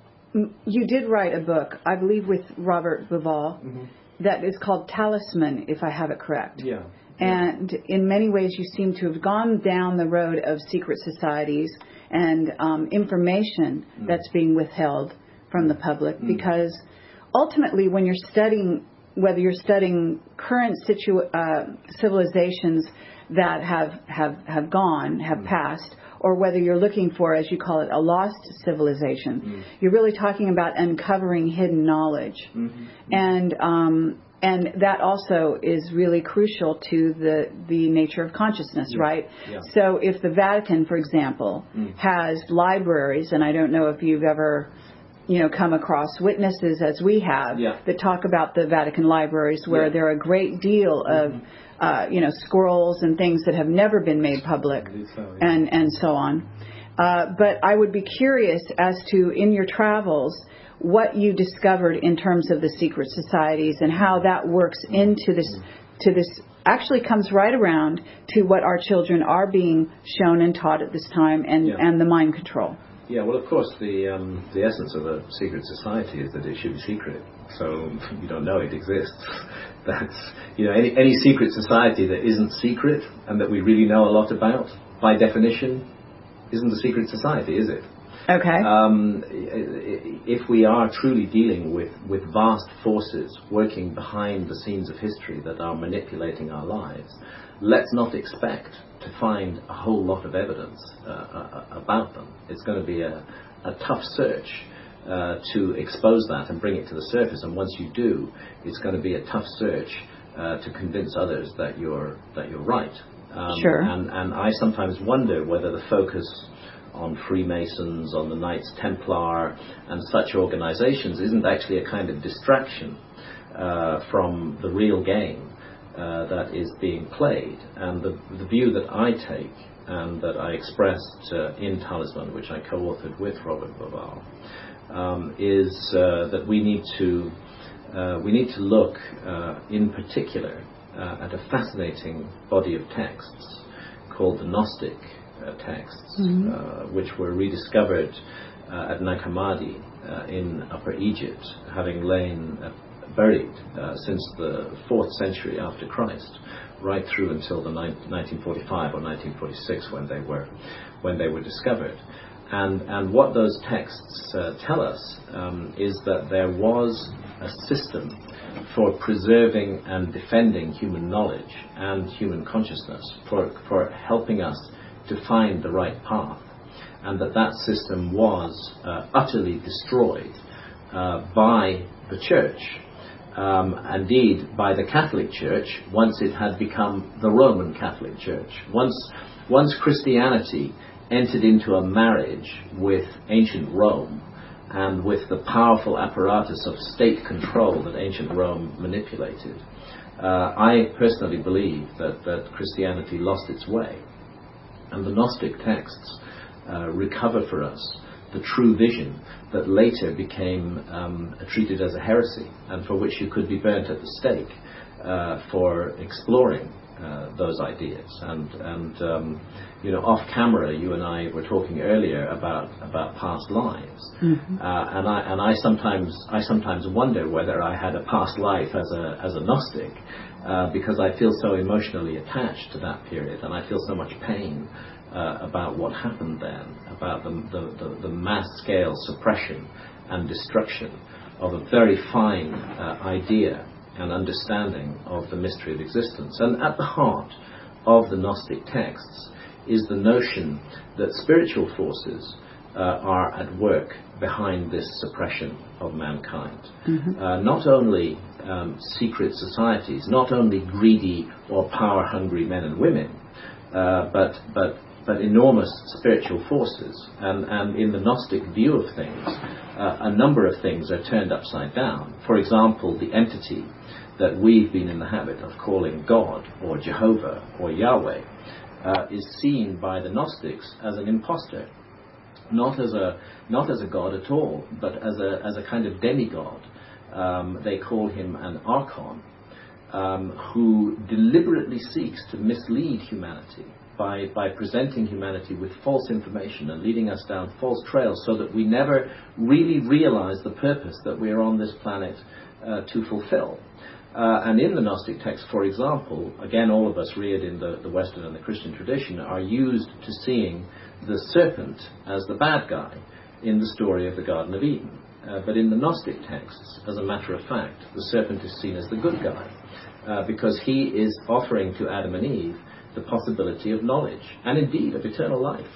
m- you did write a book, I believe, with Robert Bauval, Mm-hmm. that is called Talisman, if I have it correct. Yeah. And in many ways, you seem to have gone down the road of secret societies and um, information Mm. that's being withheld from the public, mm. because ultimately, when you're studying, whether you're studying current situ- uh, civilizations that have, have, have gone, have mm. passed, or whether you're looking for, as you call it, a lost civilization, mm. you're really talking about uncovering hidden knowledge. Mm-hmm. And um, and that also is really crucial to the, the nature of consciousness, yeah. right? Yeah. So if the Vatican, for example, mm. has libraries, and I don't know if you've ever, you know, come across witnesses as we have yeah. that talk about the Vatican libraries, where yeah. there are a great deal of, mm-hmm. uh, you know, scrolls and things that have never been made public, so, yeah. and, and so on. Uh, but I would be curious as to, in your travels, what you discovered in terms of the secret societies and how that works into this, to this, actually comes right around to what our children are being shown and taught at this time, and, yeah. and the mind control. Yeah, well, of course, the um, the essence of a secret society is that it should be secret. So you don't know it exists. That's, you know, any any secret society that isn't secret and that we really know a lot about, by definition, isn't a secret society, is it? Okay. Um, if we are truly dealing with, with vast forces working behind the scenes of history that are manipulating our lives, let's not expect to find a whole lot of evidence uh, about them. It's going to be a, a tough search uh, to expose that and bring it to the surface. And once you do, it's going to be a tough search uh, to convince others that you're that you're right. Um, sure. And, and I sometimes wonder whether the focus on Freemasons, on the Knights Templar, and such organizations isn't actually a kind of distraction uh, from the real game uh, that is being played. And the, the view that I take and that I expressed uh, in Talisman, which I co-authored with Robert Bauval, um, is uh, that we need to uh, we need to look uh, in particular uh, at a fascinating body of texts called the Gnostic Uh, texts, mm-hmm. uh, which were rediscovered uh, at Nag Hammadi uh, in Upper Egypt, having lain uh, buried uh, since the fourth century after Christ, right through until the ni- nineteen forty-five or nineteen forty-six when they were when they were discovered. And and what those texts uh, tell us um, is that there was a system for preserving and defending human knowledge and human consciousness, for for helping us to find the right path, and that that system was uh, utterly destroyed uh, by the Church, um, indeed by the Catholic Church, once it had become the Roman Catholic Church. Once, once Christianity entered into a marriage with ancient Rome and with the powerful apparatus of state control that ancient Rome manipulated, uh, I personally believe that, that Christianity lost its way. And the Gnostic texts uh, recover for us the true vision that later became um, treated as a heresy, and for which you could be burnt at the stake uh, for exploring uh, those ideas. And, and um, you know, off camera, you and I were talking earlier about about past lives, mm-hmm. uh, and I and I sometimes I sometimes wonder whether I had a past life as a as a Gnostic, uh, because I feel so emotionally attached to that period, and I feel so much pain uh, about what happened then, about the the, the, the mass scale suppression and destruction of a very fine uh, idea and understanding of the mystery of existence. And at the heart of the Gnostic texts is the notion that spiritual forces uh, are at work behind this suppression of mankind. Mm-hmm. Uh, not only um, secret societies, not only greedy or power-hungry men and women, uh, but but but enormous spiritual forces. And, and in the Gnostic view of things, uh, a number of things are turned upside down. For example, the entity that we've been in the habit of calling God or Jehovah or Yahweh Uh, is seen by the Gnostics as an impostor, not as a not as a god at all, but as a as a kind of demigod. Um, they call him an archon, um, who deliberately seeks to mislead humanity by by presenting humanity with false information and leading us down false trails, so that we never really realize the purpose that we are on this planet uh, to fulfill. Uh, and in the Gnostic text, for example, again, all of us reared in the, the Western and the Christian tradition are used to seeing the serpent as the bad guy in the story of the Garden of Eden. Uh, but in the Gnostic texts, as a matter of fact, the serpent is seen as the good guy, uh, because he is offering to Adam and Eve the possibility of knowledge, and indeed of eternal life.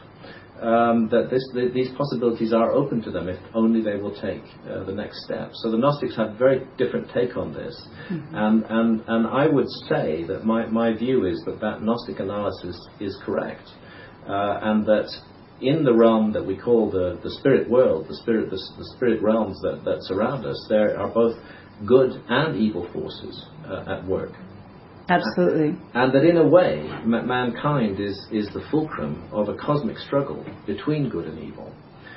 Um, that this, the, these possibilities are open to them if only they will take uh, the next step. So the Gnostics have a very different take on this. Mm-hmm. and, and, and I would say that my, my view is that that Gnostic analysis is correct, uh, and that in the realm that we call the, the spirit world, the spirit, the, the spirit realms that, that surround us, there are both good and evil forces uh, at work. Absolutely. And that in a way, ma- mankind is, is the fulcrum of a cosmic struggle between good and evil.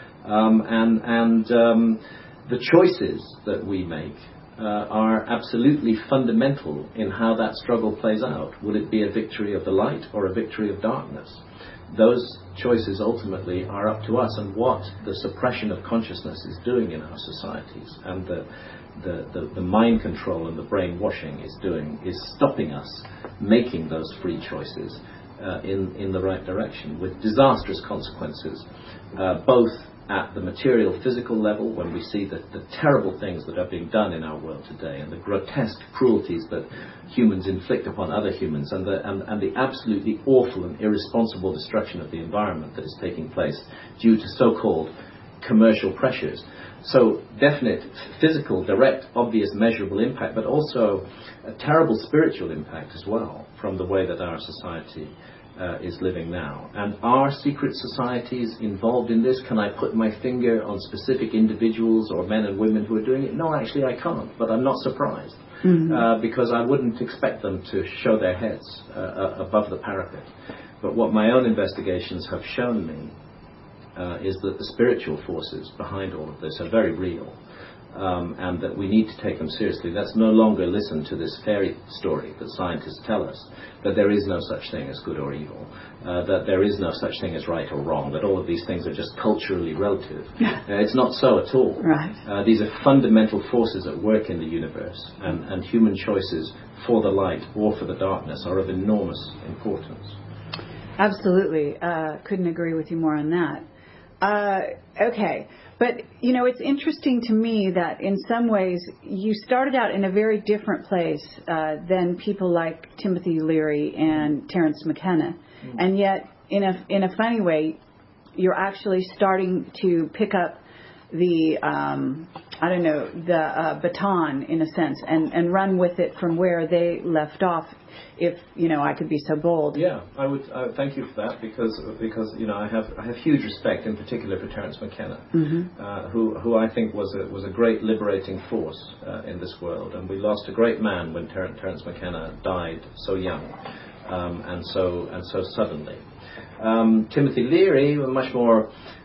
Um, and and um, the choices that we make uh, are absolutely fundamental in how that struggle plays out. Will it be a victory of the light or a victory of darkness? Those choices ultimately are up to us, and what the suppression of consciousness is doing in our societies, and the The, the, the mind control and the brainwashing is doing, is stopping us making those free choices uh, in, in the right direction, with disastrous consequences, uh, both at the material physical level, when we see the, the terrible things that are being done in our world today, and the grotesque cruelties that humans inflict upon other humans, and the, and, and the absolutely awful and irresponsible destruction of the environment that is taking place due to so-called commercial pressures. So definite physical, direct, obvious, measurable impact, but also a terrible spiritual impact as well from the way that our society uh, is living now. And are secret societies involved in this? Can I put my finger on specific individuals or men and women who are doing it? No, actually I can't, but I'm not surprised, mm-hmm. uh, because I wouldn't expect them to show their heads uh, above the parapet. But what my own investigations have shown me Uh, is that the spiritual forces behind all of this are very real, um, and that we need to take them seriously. Let's no longer listen to this fairy story that scientists tell us, that there is no such thing as good or evil, uh, that there is no such thing as right or wrong, that all of these things are just culturally relative. Uh, it's not so at all. Right. Uh, these are fundamental forces at work in the universe, and, and human choices for the light or for the darkness are of enormous importance. Absolutely. Uh, couldn't agree with you more on that. Uh, okay. But, you know, it's interesting to me that in some ways you started out in a very different place uh, than people like Timothy Leary and Terence McKenna. Mm-hmm. And yet, in a, in a funny way, you're actually starting to pick up the, um, I don't know, the uh, baton, in a sense, and, and run with it from where they left off, if, you know, I could be so bold. Yeah, I would uh, thank you for that, because, because you know, I have I have huge respect, in particular, for Terence McKenna, mm-hmm. uh, who, who I think was a, was a great liberating force uh, in this world. And we lost a great man when Ter- Terence McKenna died so young, um, and so and so suddenly. Um, Timothy Leary, a much more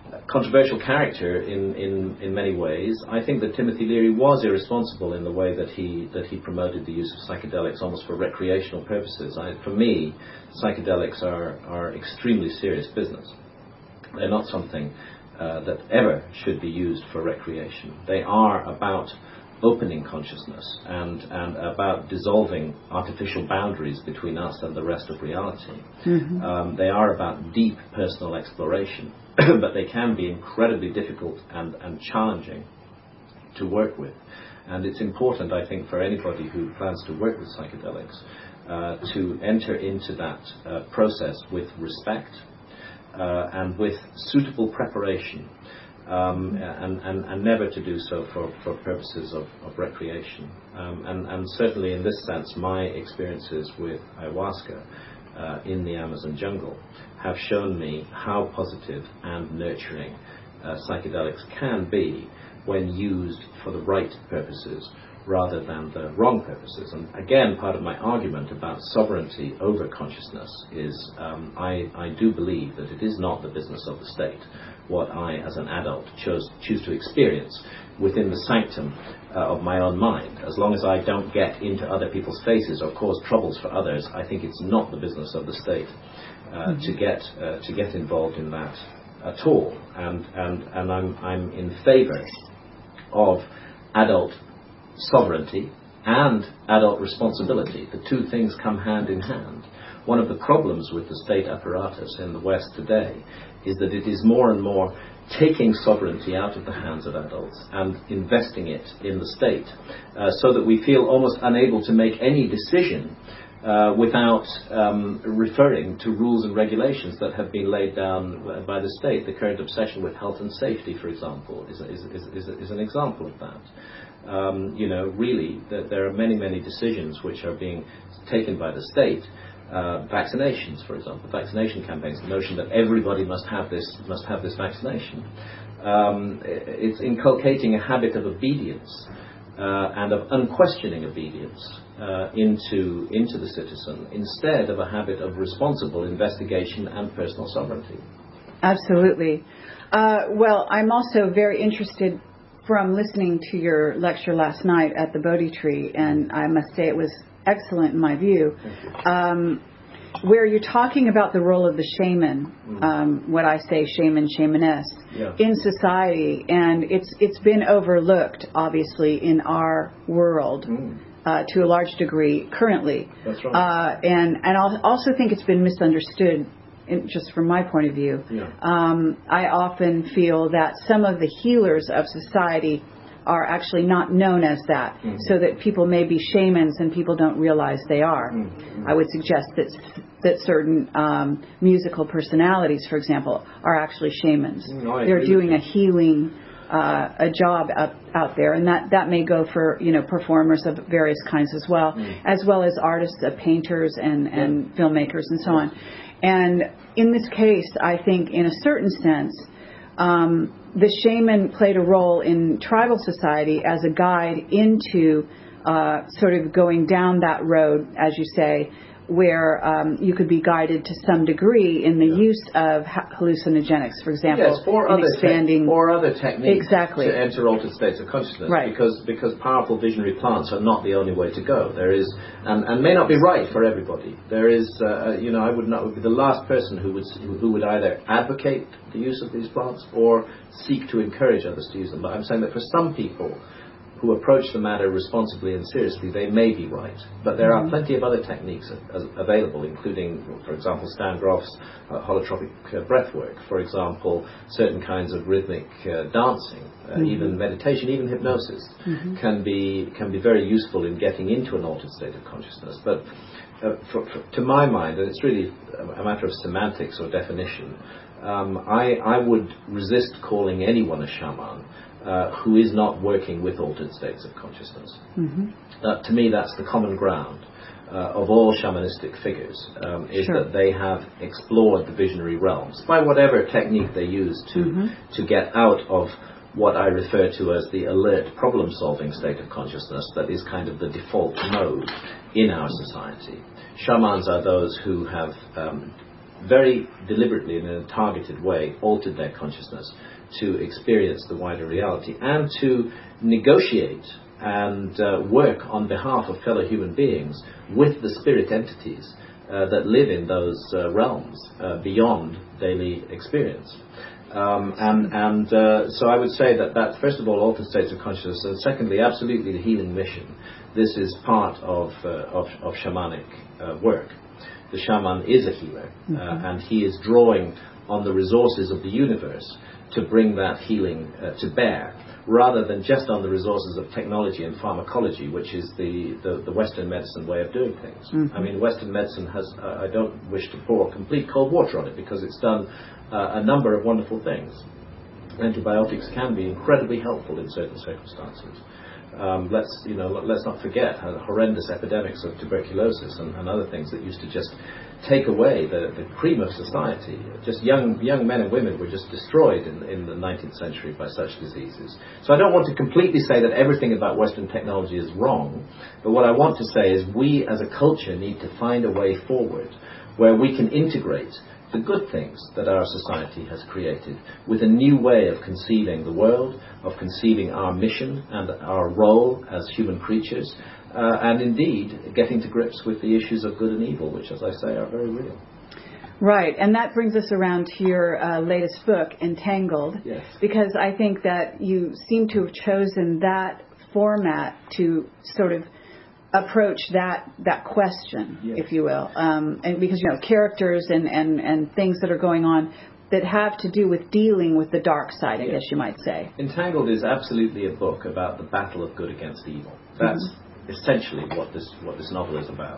controversial character in, in, in many ways. I think that Timothy Leary was irresponsible in the way that he that he promoted the use of psychedelics almost for recreational purposes. I, for me, psychedelics are, are extremely serious business. They're not something uh, that ever should be used for recreation. They are about opening consciousness and, and about dissolving artificial boundaries between us and the rest of reality. Mm-hmm. Um, they are about deep personal exploration, but they can be incredibly difficult and, and challenging to work with. And it's important, I think, for anybody who plans to work with psychedelics uh, to enter into that uh, process with respect uh, and with suitable preparation. Um, and, and, and never to do so for, for purposes of, of recreation. Um, and, and certainly in this sense, my experiences with ayahuasca uh, in the Amazon jungle have shown me how positive and nurturing uh, psychedelics can be when used for the right purposes rather than the wrong purposes. And again, part of my argument about sovereignty over consciousness is um, I, I do believe that it is not the business of the state what I, as an adult, chose, choose to experience within the sanctum uh, of my own mind. As long as I don't get into other people's faces or cause troubles for others, I think it's not the business of the state uh, mm-hmm. to get uh, to get involved in that at all. And and and I'm I'm in favour of adult sovereignty and adult responsibility. The two things come hand in hand. One of the problems with the state apparatus in the West today is that it is more and more taking sovereignty out of the hands of adults and investing it in the state, uh, so that we feel almost unable to make any decision uh, without um, referring to rules and regulations that have been laid down by the state. The current obsession with health and safety, for example, is, is, is, is, is an example of that. Um, you know, really, th- there are many, many decisions which are being taken by the state. Uh, vaccinations, for example, vaccination campaigns, the notion that everybody must have this must have this vaccination. Um, it's inculcating a habit of obedience uh, and of unquestioning obedience uh, into into the citizen instead of a habit of responsible investigation and personal sovereignty. Absolutely. Uh, well, I'm also very interested from listening to your lecture last night at the Bodhi Tree, and I must say it was excellent in my view, um, where you're talking about the role of the shaman, um, what I say shaman, shamaness, yeah. in society, and it's it's been overlooked, obviously, in our world mm. uh, to a large degree currently. That's right. Uh, and, and I also think it's been misunderstood, in, just from my point of view. Yeah. Um, I often feel that some of the healers of society are actually not known as that, mm-hmm. so that people may be shamans and people don't realize they are. Mm-hmm. I would suggest that that certain um, musical personalities, for example, are actually shamans. No, They're doing a healing uh, a job out, out there, and that, that may go for, you know, performers of various kinds as well, mm. as well as artists, uh, painters and, yeah. and filmmakers and so on. And in this case, I think in a certain sense, um, the shaman played a role in tribal society as a guide into uh, sort of going down that road, as you say, where um, you could be guided to some degree in the yeah. use of ha- hallucinogenics, for example, yes, or in other expanding te- or other techniques exactly. to enter altered states of consciousness, right. because because powerful visionary plants are not the only way to go. There is, and, and may not be right for everybody. There is, uh, you know, I would not would be the last person who would who would either advocate the use of these plants or seek to encourage others to use them. But I'm saying that for some people who approach the matter responsibly and seriously, they may be right. But there mm-hmm. are plenty of other techniques a- a- available, including, for example, Stan Grof's uh, holotropic uh, breath work, for example, certain kinds of rhythmic uh, dancing, uh, mm-hmm. even meditation, even hypnosis, mm-hmm. can be can be very useful in getting into an altered state of consciousness. But uh, for, for, to my mind, and it's really a matter of semantics or definition, um, I, I would resist calling anyone a shaman Uh, who is not working with altered states of consciousness. Mm-hmm. Uh, to me, that's the common ground uh, of all shamanistic figures, um, is sure. that they have explored the visionary realms by whatever technique they use to mm-hmm. to get out of what I refer to as the alert problem-solving state of consciousness that is kind of the default mode in our society. Shamans are those who have um, very deliberately and in a targeted way altered their consciousness to experience the wider reality and to negotiate and uh, work on behalf of fellow human beings with the spirit entities uh, that live in those uh, realms uh, beyond daily experience. Um, and and uh, so I would say that that, first of all, altered states of consciousness, and secondly, absolutely the healing mission. This is part of uh, of, of shamanic uh, work. The shaman is a healer, mm-hmm. uh, and he is drawing on the resources of the universe to bring that healing uh, to bear, rather than just on the resources of technology and pharmacology, which is the, the, the Western medicine way of doing things. Mm-hmm. I mean, Western medicine has, uh, I don't wish to pour complete cold water on it, because it's done uh, a number of wonderful things. Antibiotics can be incredibly helpful in certain circumstances. Um, let's, you know, let's not forget how the horrendous epidemics of tuberculosis and, and other things that used to just take away the, the cream of society. Just young young men and women were just destroyed in, in the nineteenth century by such diseases. So I don't want to completely say that everything about Western technology is wrong, but what I want to say is we as a culture need to find a way forward where we can integrate the good things that our society has created with a new way of conceiving the world, of conceiving our mission and our role as human creatures, uh, and indeed getting to grips with the issues of good and evil, which, as I say, are very real. Right, and that brings us around to your uh, latest book, Entangled, yes. Because I think that you seem to have chosen that format to sort of approach that that question, yes. if you will, um, and because, you know, characters and, and, and things that are going on that have to do with dealing with the dark side, I yes. guess you might say. Entangled is absolutely a book about the battle of good against evil. That's mm-hmm. essentially what this what this novel is about.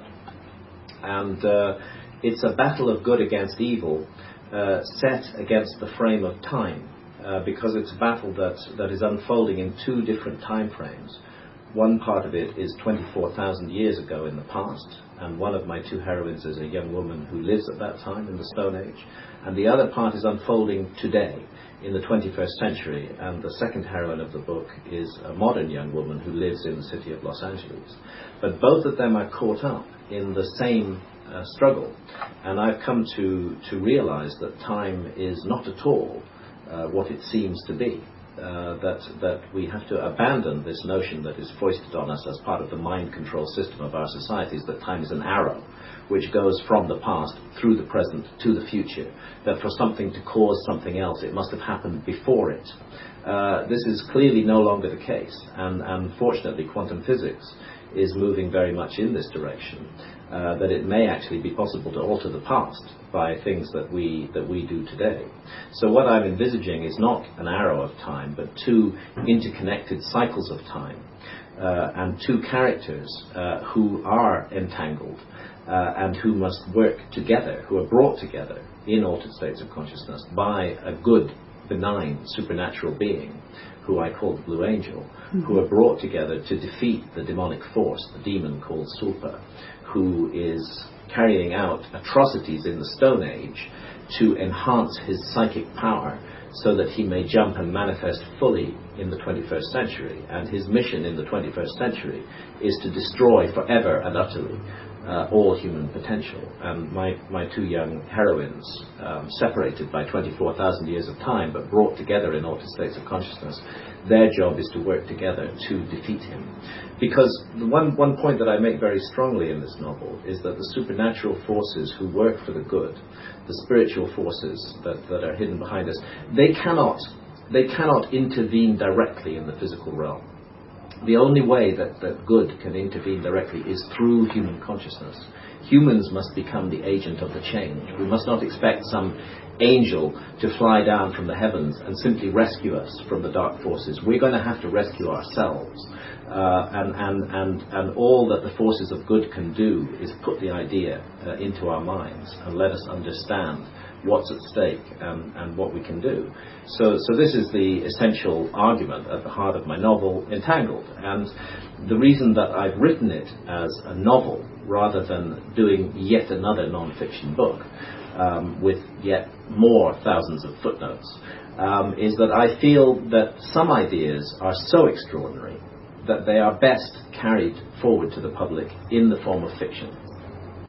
And uh, it's a battle of good against evil uh, set against the frame of time, uh, because it's a battle that, that is unfolding in two different time frames. One part of it is twenty-four thousand years ago in the past, and one of my two heroines is a young woman who lives at that time in the Stone Age, and the other part is unfolding today in the twenty-first century, and the second heroine of the book is a modern young woman who lives in the city of Los Angeles. But both of them are caught up in the same uh, struggle, and I've come to, to realize that time is not at all uh, what it seems to be. Uh, that that we have to abandon this notion that is foisted on us as part of the mind control system of our societies, that time is an arrow which goes from the past through the present to the future, that for something to cause something else it must have happened before it. Uh, this is clearly no longer the case, and unfortunately quantum physics is moving very much in this direction, uh, that it may actually be possible to alter the past by things that we that we do today. So what I'm envisaging is not an arrow of time, but two interconnected cycles of time, uh, and two characters uh, who are entangled uh, and who must work together, who are brought together in altered states of consciousness by a good, benign, supernatural being, who I call the Blue Angel, mm-hmm. who are brought together to defeat the demonic force, the demon called Sulpa, who is carrying out atrocities in the Stone Age to enhance his psychic power so that he may jump and manifest fully in the twenty-first century. And his mission in the twenty-first century is to destroy forever and utterly Uh, all human potential. And my, my two young heroines, um, separated by twenty-four thousand years of time but brought together in altered states of consciousness, their job is to work together to defeat him. Because the one, one point that I make very strongly in this novel is that the supernatural forces who work for the good, the spiritual forces that, that are hidden behind us, they cannot, they cannot intervene directly in the physical realm. The only way that, that good can intervene directly is through human consciousness. Humans must become the agent of the change. We must not expect some angel to fly down from the heavens and simply rescue us from the dark forces. We're going to have to rescue ourselves. Uh, and, and, and, and all that the forces of good can do is put the idea uh, into our minds and let us understand what's at stake and, and what we can do. So, so this is the essential argument at the heart of my novel, Entangled. And the reason that I've written it as a novel rather than doing yet another non-fiction book um, with yet more thousands of footnotes um, is that I feel that some ideas are so extraordinary that they are best carried forward to the public in the form of fiction.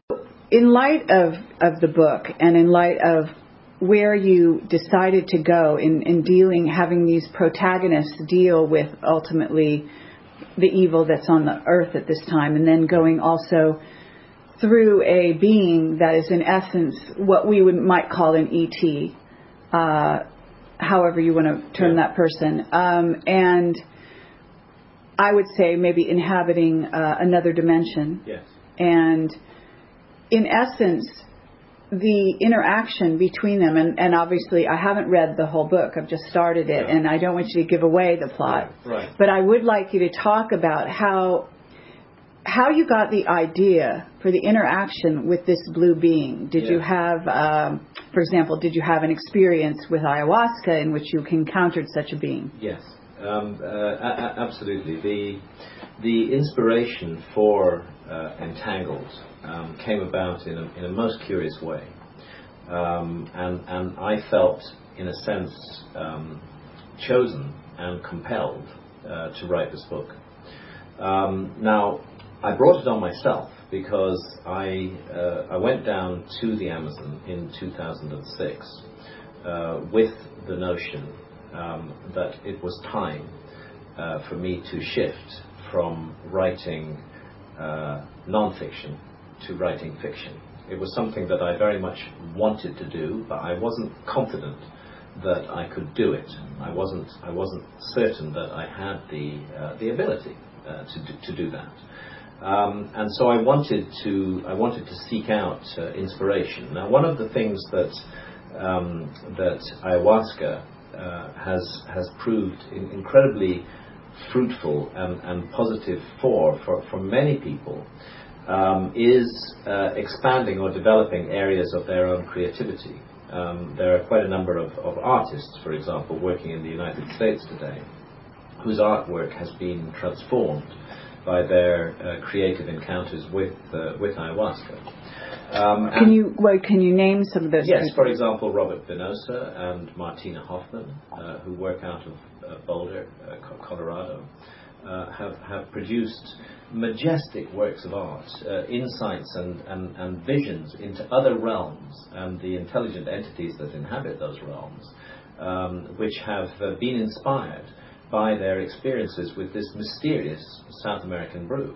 in light of, of the book and in light of where you decided to go in, in dealing, having these protagonists deal with ultimately the evil that's on the earth at this time, and then going also through a being that is in essence what we would might call an E T, uh, however you want to term that person, um, and I would say maybe inhabiting uh, another dimension. Yes. And in essence, the interaction between them, and, and obviously I haven't read the whole book, I've just started it, Yeah. and I don't want you to give away the plot. Right, right. But I would like you to talk about how how you got the idea for the interaction with this blue being. Did Yeah. you have, um, for example, did you have an experience with ayahuasca in which you encountered such a being? Yes, um, uh, a- a- absolutely. The the inspiration for uh, Entangled um, came about in a, in a most curious way, um, and and I felt, in a sense, um, chosen and compelled uh, to write this book. Um, now, I brought it on myself because I uh, I went down to the Amazon in two thousand six uh, with the notion um, that it was time uh, for me to shift from writing uh, non-fiction to writing fiction. It was something that I very much wanted to do, but I wasn't confident that I could do it. I wasn't I wasn't certain that I had the uh, the ability uh, to do, to do that. Um, and so I wanted to I wanted to seek out uh, inspiration. Now, one of the things that um, that ayahuasca uh, has has proved in, incredibly fruitful and, and positive for, for for many people um, is uh, expanding or developing areas of their own creativity. Um, there are quite a number of, of artists, for example, working in the United States today, whose artwork has been transformed by their uh, creative encounters with uh, with ayahuasca. Um, Can you well, can you name some of those? Yes, people? for example, Robert Venosa and Martina Hoffman, uh, who work out of uh, Boulder, uh, Colorado, uh, have have produced majestic works of art, uh, insights and, and, and visions into other realms and the intelligent entities that inhabit those realms, um, which have uh, been inspired by their experiences with this mysterious South American brew.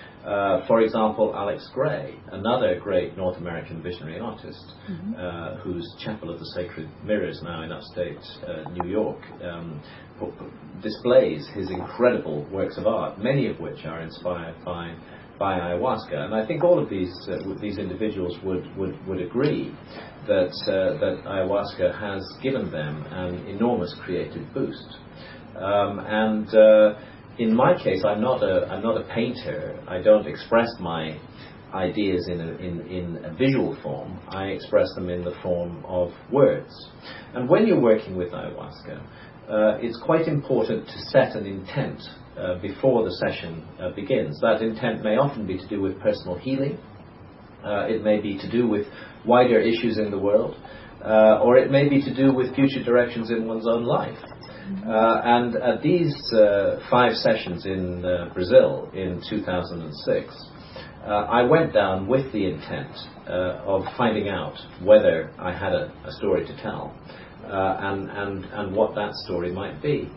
Uh, for example, Alex Gray, another great North American visionary artist, mm-hmm. uh, whose Chapel of the Sacred Mirrors, now in upstate uh, New York, um, p- p- displays his incredible works of art, many of which are inspired by by ayahuasca. And I think all of these uh, w- these individuals would, would, would agree that uh, that ayahuasca has given them an enormous creative boost. Um, and uh, in my case, I'm not a I'm not a painter. I don't express my ideas in a, in in a visual form. I express them in the form of words. And when you're working with ayahuasca, uh, it's quite important to set an intent uh, before the session uh, begins. That intent may often be to do with personal healing. Uh, it may be to do with wider issues in the world, uh, or it may be to do with future directions in one's own life. Uh, and at these uh, five sessions in uh, Brazil in two thousand six, uh, I went down with the intent uh, of finding out whether I had a, a story to tell uh, and, and, and what that story might be.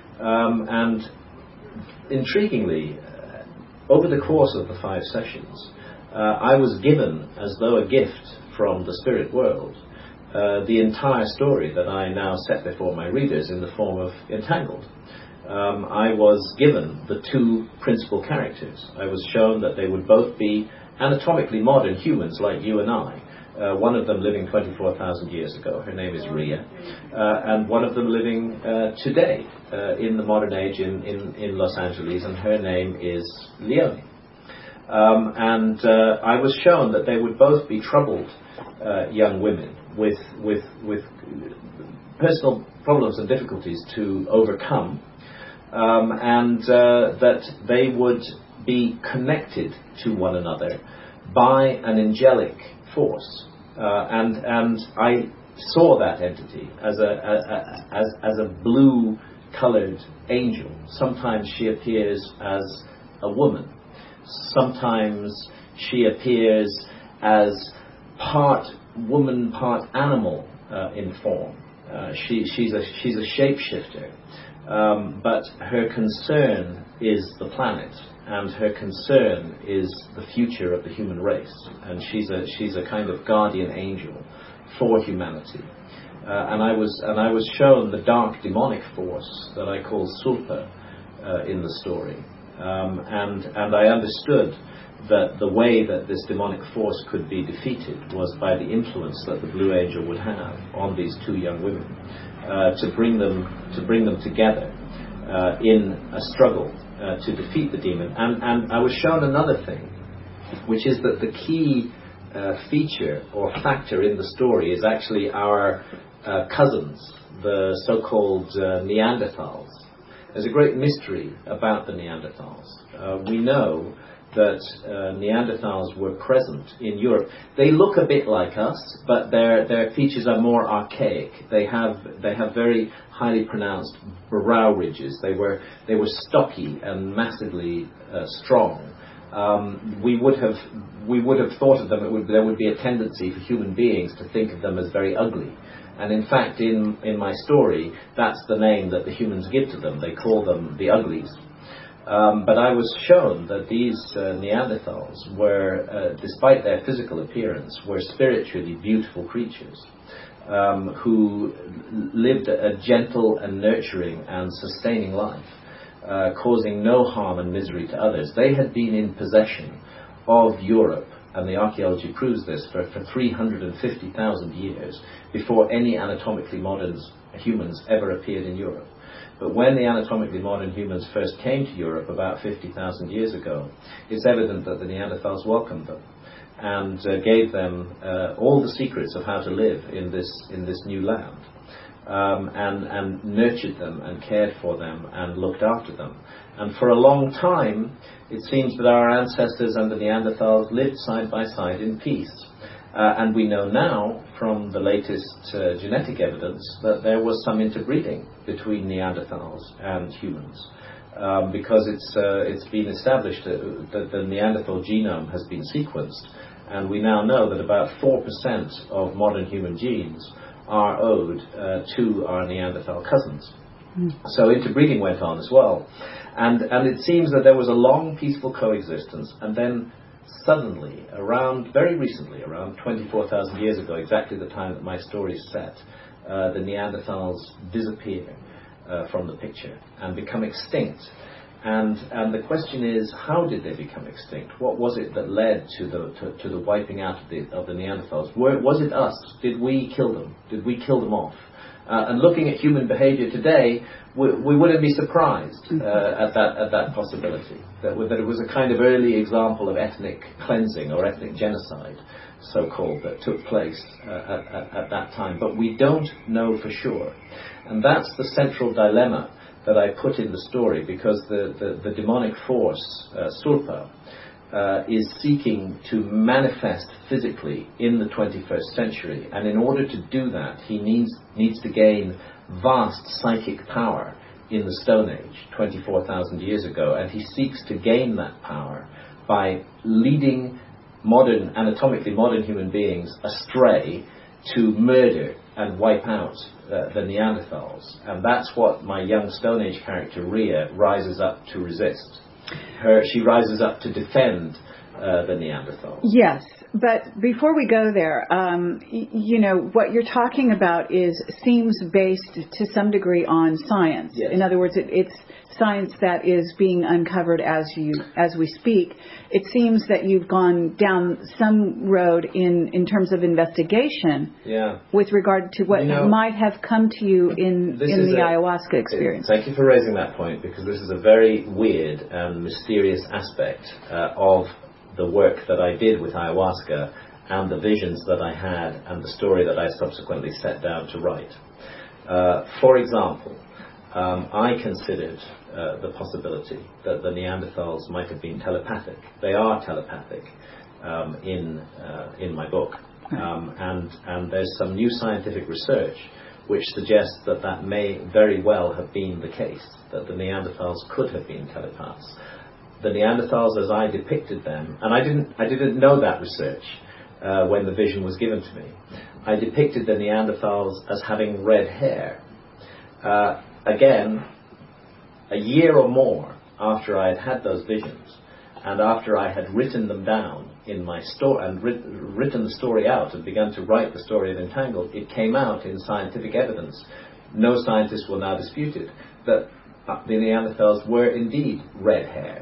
Um, and intriguingly, uh, over the course of the five sessions, uh, I was given, as though a gift from the spirit world, Uh, the entire story that I now set before my readers in the form of Entangled. Um, I was given the two principal characters. I was shown that they would both be anatomically modern humans like you and I. Uh, one of them living twenty-four thousand years ago. Her name is Ria. Uh, and one of them living uh, today uh, in the modern age in, in, in Los Angeles, and her name is Leonie. Um, and uh, I was shown that they would both be troubled uh, young women with with with personal problems and difficulties to overcome, um, and uh, that they would be connected to one another by an angelic force, uh, and and I saw that entity as a, a, a as as a blue-colored angel. Sometimes she appears as a woman. Sometimes she appears as part woman, part animal uh, in form. Uh, she, she's a she's a shapeshifter, um, but her concern is the planet, and her concern is the future of the human race, and she's a she's a kind of guardian angel for humanity. Uh, and I was and I was shown the dark demonic force that I call Sulpa uh, in the story, um, and and I understood that the way that this demonic force could be defeated was by the influence that the Blue Angel would have on these two young women, uh, to bring them to bring them together uh, in a struggle uh, to defeat the demon. And and I was shown another thing, which is that the key uh, feature or factor in the story is actually our uh, cousins, the so-called uh, Neanderthals. There's a great mystery about the Neanderthals. Uh, we know that uh, Neanderthals were present in Europe. They look a bit like us, but their their features are more archaic. They have they have very highly pronounced brow ridges. They were they were stocky and massively uh, strong. Um, we would have we would have thought of them. It would, there would be a tendency for human beings to think of them as very ugly. And in fact, in in my story, that's the name that the humans give to them. They call them the uglies. Um, but I was shown that these uh, Neanderthals were, uh, despite their physical appearance, were spiritually beautiful creatures um, who lived a gentle and nurturing and sustaining life, uh, causing no harm and misery to others. They had been in possession of Europe, and the archaeology proves this, for, for three hundred fifty thousand years before any anatomically modern humans ever appeared in Europe. But when the anatomically modern humans first came to Europe about fifty thousand years ago, it's evident that the Neanderthals welcomed them and uh, gave them uh, all the secrets of how to live in this in this new land, um, and, and nurtured them and cared for them and looked after them. And for a long time, it seems that our ancestors and the Neanderthals lived side by side in peace. Uh, and we know now from the latest uh, genetic evidence that there was some interbreeding between Neanderthals and humans, um, because it's uh, it's been established that, that the Neanderthal genome has been sequenced, and we now know that about four percent of modern human genes are owed uh, to our Neanderthal cousins. Mm. So interbreeding went on as well, and and it seems that there was a long peaceful coexistence, and then suddenly, around, very recently, around twenty-four thousand years ago, exactly the time that my story is set, uh, the Neanderthals disappear uh, from the picture and become extinct. And and the question is, how did they become extinct? What was it that led to the to, to the wiping out of the of the Neanderthals? Were, was it us? Did we kill them? Did we kill them off? Uh, and looking at human behavior today, we, we wouldn't be surprised uh, at that at that possibility, that, that it was a kind of early example of ethnic cleansing or ethnic genocide, so-called, that took place uh, at, at, at that time. But we don't know for sure. And that's the central dilemma that I put in the story, because the, the, the demonic force, uh, Sulpa, Uh, is seeking to manifest physically in the twenty-first century, and in order to do that he needs needs to gain vast psychic power in the Stone Age, twenty-four thousand years ago, and he seeks to gain that power by leading modern, anatomically modern human beings astray to murder and wipe out uh, the Neanderthals, and that's what my young Stone Age character Rhea rises up to resist. Her, she rises up to defend uh, the Neanderthals. Yes, but before we go there, um, y- you know, what you're talking about is seems based to some degree on science. Yes. In other words, it, it's science that is being uncovered as you as we speak. It seems that you've gone down some road in, in terms of investigation, yeah. with regard to what you know, might have come to you in, in the a, ayahuasca experience. Thank you for raising that point, because this is a very weird and mysterious aspect uh, of the work that I did with ayahuasca and the visions that I had and the story that I subsequently set down to write. Uh, for example, um, I considered uh, the possibility that the Neanderthals might have been telepathic. They are telepathic um, in uh, in my book, um, and and there's some new scientific research which suggests that that may very well have been the case, that the Neanderthals could have been telepaths. The Neanderthals, as I depicted them, and I didn't I didn't know that research uh, when the vision was given to me. I depicted the Neanderthals as having red hair. Uh, again, a year or more after I had had those visions, and after I had written them down in my story and writ- written the story out and begun to write the story of Entangled, it came out in scientific evidence. No scientist will now dispute it, that uh, the Neanderthals were indeed red-haired.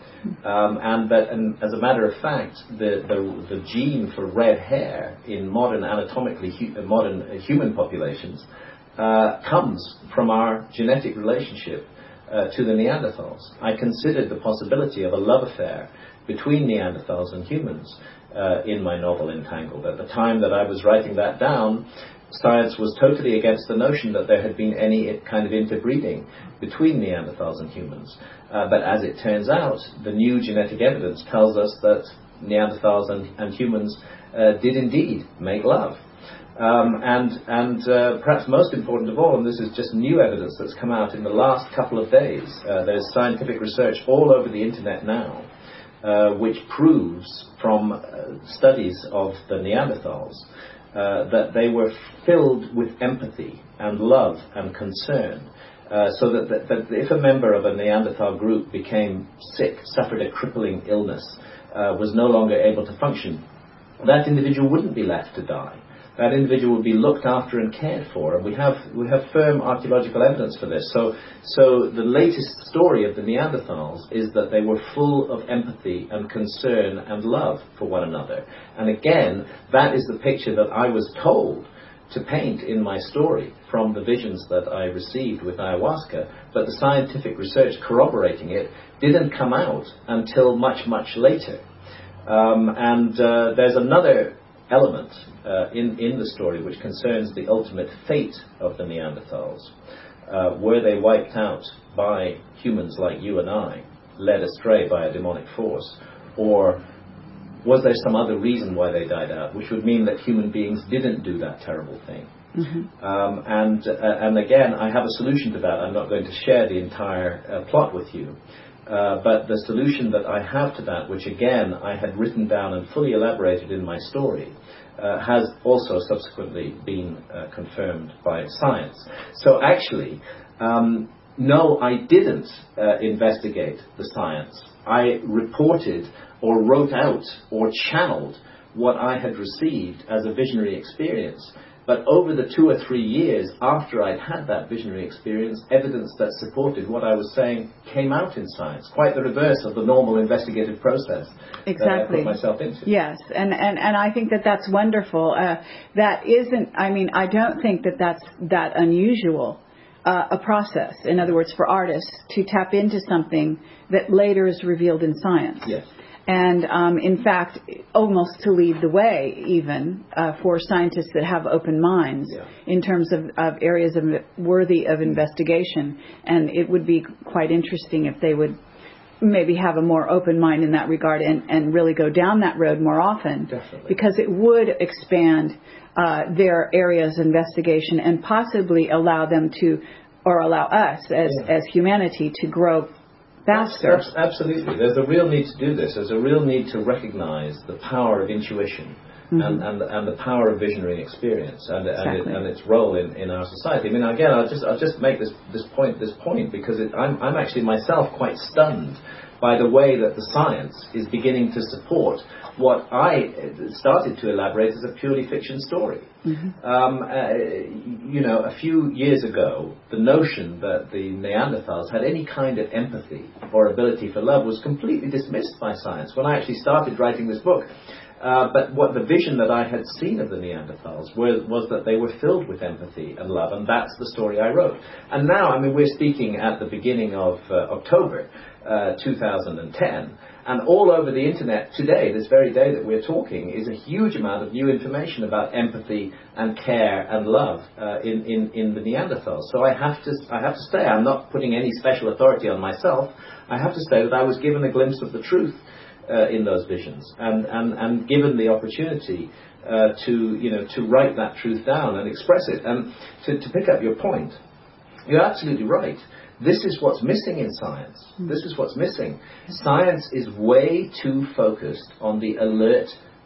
Um, and that, and as a matter of fact, the, the, the gene for red hair in modern anatomically hu- modern uh, human populations uh, comes from our genetic relationship uh, to the Neanderthals. I considered the possibility of a love affair between Neanderthals and humans uh, in my novel Entangled. At the time that I was writing that down, science was totally against the notion that there had been any kind of interbreeding between Neanderthals and humans. Uh, but as it turns out, the new genetic evidence tells us that Neanderthals and, and humans uh, did indeed make love. Um, and and uh, perhaps most important of all, and this is just new evidence that's come out in the last couple of days, uh, there's scientific research all over the internet now, uh, which proves from uh, studies of the Neanderthals uh, that they were filled with empathy and love and concern. Uh, so that, that, that if a member of a Neanderthal group became sick, suffered a crippling illness, uh, was no longer able to function, that individual wouldn't be left to die. That individual would be looked after and cared for, and we have we have firm archaeological evidence for this. So, so the latest story of the Neanderthals is that they were full of empathy and concern and love for one another. And again, that is the picture that I was told to paint in my story from the visions that I received with ayahuasca, but the scientific research corroborating it didn't come out until much, much later. Um, and uh, there's another element uh, in, in the story which concerns the ultimate fate of the Neanderthals. Uh, were they wiped out by humans like you and I, led astray by a demonic force, or was there some other reason why they died out, which would mean that human beings didn't do that terrible thing? Mm-hmm. Um, and uh, and again, I have a solution to that. I'm not going to share the entire uh, plot with you. Uh, but the solution that I have to that, which again I had written down and fully elaborated in my story, uh, has also subsequently been uh, confirmed by science. So actually, um, no, I didn't uh, investigate the science. I reported or wrote out or channeled what I had received as a visionary experience. But over the two or three years after I'd had that visionary experience, evidence that supported what I was saying came out in science. Quite the reverse of the normal investigative process exactly. that I put myself into. Yes, and, and, and I think that that's wonderful. Uh, that isn't, I mean, I don't think that that's that unusual. Uh, a process, in other words, for artists to tap into something that later is revealed in science. Yes. And um, in fact, almost to lead the way, even uh, for scientists that have open minds yeah. in terms of, of areas of worthy of investigation. And it would be quite interesting if they would maybe have a more open mind in that regard and, and really go down that road more often. Definitely. Because it would expand uh, their areas of investigation and possibly allow them to, or allow us as, yeah. as humanity to grow faster. That's, that's absolutely. There's a real need to do this. There's a real need to recognize the power of intuition mm-hmm. and, and, and the power of visionary experience and, exactly. and, it, and its role in, in our society. I mean, again, I'll just, I'll just make this, this point this point because it, I'm, I'm actually myself quite stunned by the way that the science is beginning to support what I started to elaborate as a purely fiction story. Mm-hmm. Um, uh, you know, a few years ago, the notion that the Neanderthals had any kind of empathy or ability for love was completely dismissed by science when I actually started writing this book. Uh, but what the vision that I had seen of the Neanderthals was, was that they were filled with empathy and love, and that's the story I wrote. And now, I mean, we're speaking at the beginning of uh, October uh, two thousand ten, and all over the internet today, this very day that we're talking, is a huge amount of new information about empathy and care and love uh, in, in, in the Neanderthals. So I have to I have to say, I'm not putting any special authority on myself. I have to say that I was given a glimpse of the truth Uh, in those visions, and, and, and given the opportunity uh, to you know to write that truth down and express it. And to, to pick up your point, you're absolutely right. This is what's missing in science. Mm. This is what's missing. Science is way too focused on the alert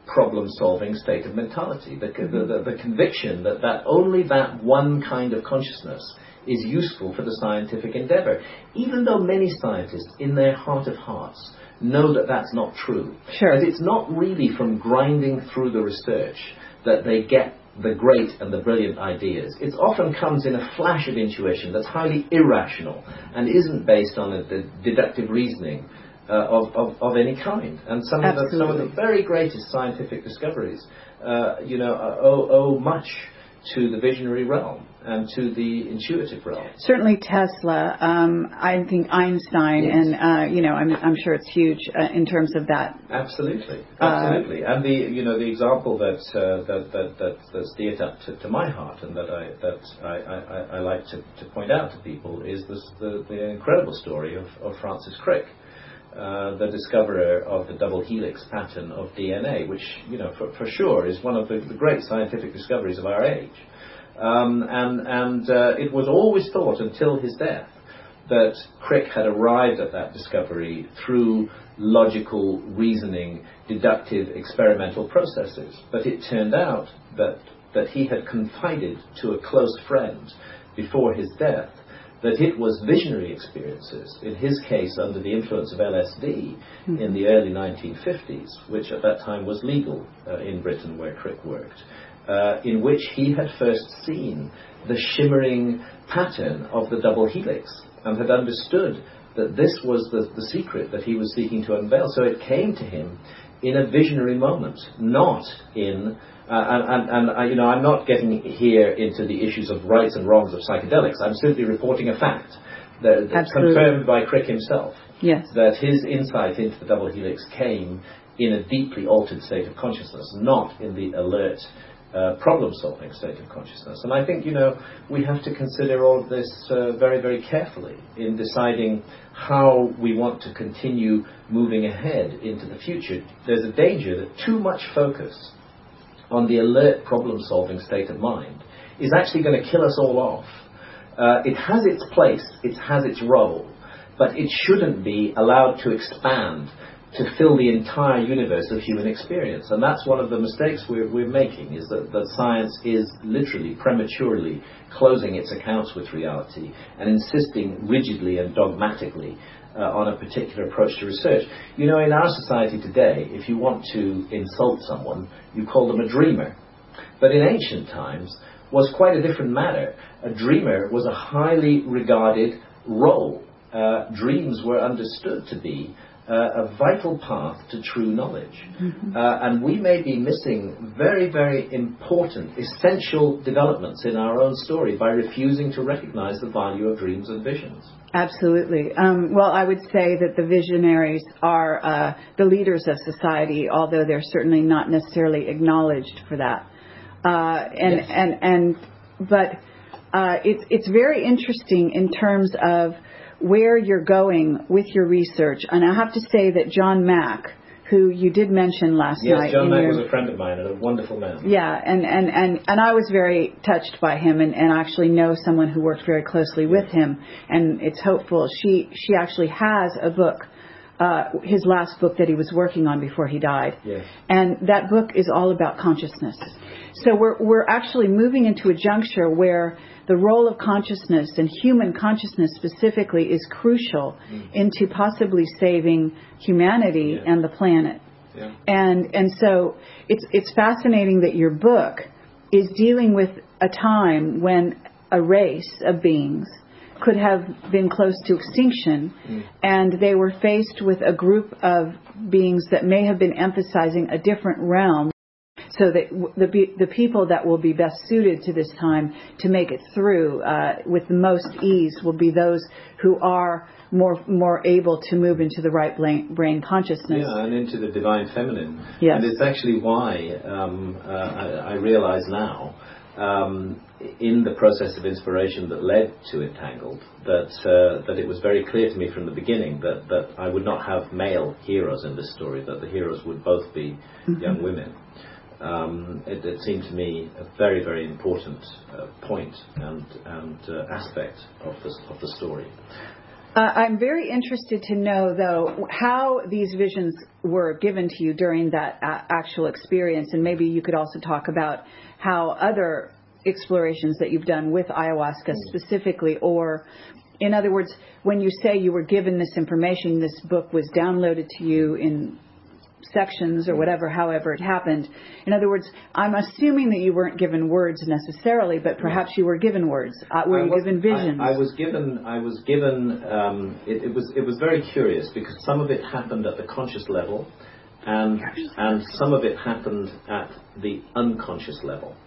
problem-solving state of mentality, the, the, the, the conviction that, that only that one kind of consciousness is useful for the scientific endeavor, even though many scientists, in their heart of hearts, know that that's not true. Sure. That it's not really from grinding through the research that they get the great and the brilliant ideas. It often comes in a flash of intuition that's highly irrational and isn't based on a, the deductive reasoning uh, of, of, of any kind. And some of, the, some of the very greatest scientific discoveries, uh, you know, owe, owe much to the visionary realm and to the intuitive realm. Certainly Tesla, um, I think Einstein, yes. and, uh, you know, I'm, I'm sure it's huge uh, in terms of that. Absolutely, absolutely. Uh, and the, you know, the example that, uh, that, that, that, that's dear to, to my heart and that I, that I, I, I like to, to point out to people is this, the, the incredible story of, of Francis Crick. Uh, the discoverer of the double helix pattern of D N A, which, you know, for, for sure is one of the, the great scientific discoveries of our age. Um, and and uh, it was always thought until his death that Crick had arrived at that discovery through logical reasoning, deductive experimental processes. But it turned out that, that he had confided to a close friend before his death that it was visionary experiences, in his case under the influence of L S D mm-hmm. in the early nineteen fifties, which at that time was legal uh, in Britain where Crick worked, uh, in which he had first seen the shimmering pattern of the double helix and had understood that this was the, the secret that he was seeking to unveil. So it came to him in a visionary moment, not in... Uh, and, and, and uh, you know, I'm not getting here into the issues of rights and wrongs of psychedelics. I'm simply reporting a fact that, that's confirmed by Crick himself. Yes. That his insight into the double helix came in a deeply altered state of consciousness, not in the alert, uh, problem-solving state of consciousness. And I think, you know, we have to consider all of this uh, very, very carefully in deciding how we want to continue moving ahead into the future. There's a danger that too much focus on the alert problem-solving state of mind is actually going to kill us all off. Uh, it has its place, it has its role, but it shouldn't be allowed to expand to fill the entire universe of human experience. And that's one of the mistakes we're, we're making, is that, that science is literally, prematurely closing its accounts with reality and insisting rigidly and dogmatically Uh, on a particular approach to research. You know, in our society today, if you want to insult someone, you call them a dreamer. But in ancient times was quite a different matter. A dreamer was a highly regarded role. Uh, dreams were understood to be uh, a vital path to true knowledge. Mm-hmm. Uh, and we may be missing very, very important, essential developments in our own story by refusing to recognize the value of dreams and visions. Absolutely. Um, well, I would say that the visionaries are uh, the leaders of society, although they're certainly not necessarily acknowledged for that. Uh, and, yes. and and but uh, it's it's very interesting in terms of where you're going with your research. And I have to say that John Mack, who you did mention last yes, night. Yes, John Mack your, was a friend of mine and a wonderful man. Yeah, and, and, and, and I was very touched by him and, and actually know someone who worked very closely yes. with him. And it's hopeful. She she actually has a book, uh, his last book that he was working on before he died. Yes. And that book is all about consciousness. So we're we're actually moving into a juncture where the role of consciousness and human consciousness specifically is crucial mm. into possibly saving humanity yeah. and the planet. Yeah. And and so it's it's fascinating that your book is dealing with a time when a race of beings could have been close to extinction mm. and they were faced with a group of beings that may have been emphasizing a different realm. So that the the people that will be best suited to this time to make it through uh, with the most ease will be those who are more more able to move into the right brain, brain consciousness. Yeah, and into the divine feminine. Yes. And it's actually why um, uh, I, I realize now, um, in the process of inspiration that led to Entangled, that uh, that it was very clear to me from the beginning that, that I would not have male heroes in this story, that the heroes would both be mm-hmm. young women. Um, it, it seemed to me a very, very important uh, point and, and uh, aspect of the, of the story. Uh, I'm very interested to know, though, how these visions were given to you during that a- actual experience, and maybe you could also talk about how other explorations that you've done with ayahuasca specifically, or in other words, when you say you were given this information, this book was downloaded to you in sections or whatever, however it happened. In other words, I'm assuming that you weren't given words necessarily, but perhaps you were given words. Uh, were you given visions? I, I was given. I was given. Um, it, it was. It was very curious because some of it happened at the conscious level, and and some of it happened at the unconscious level.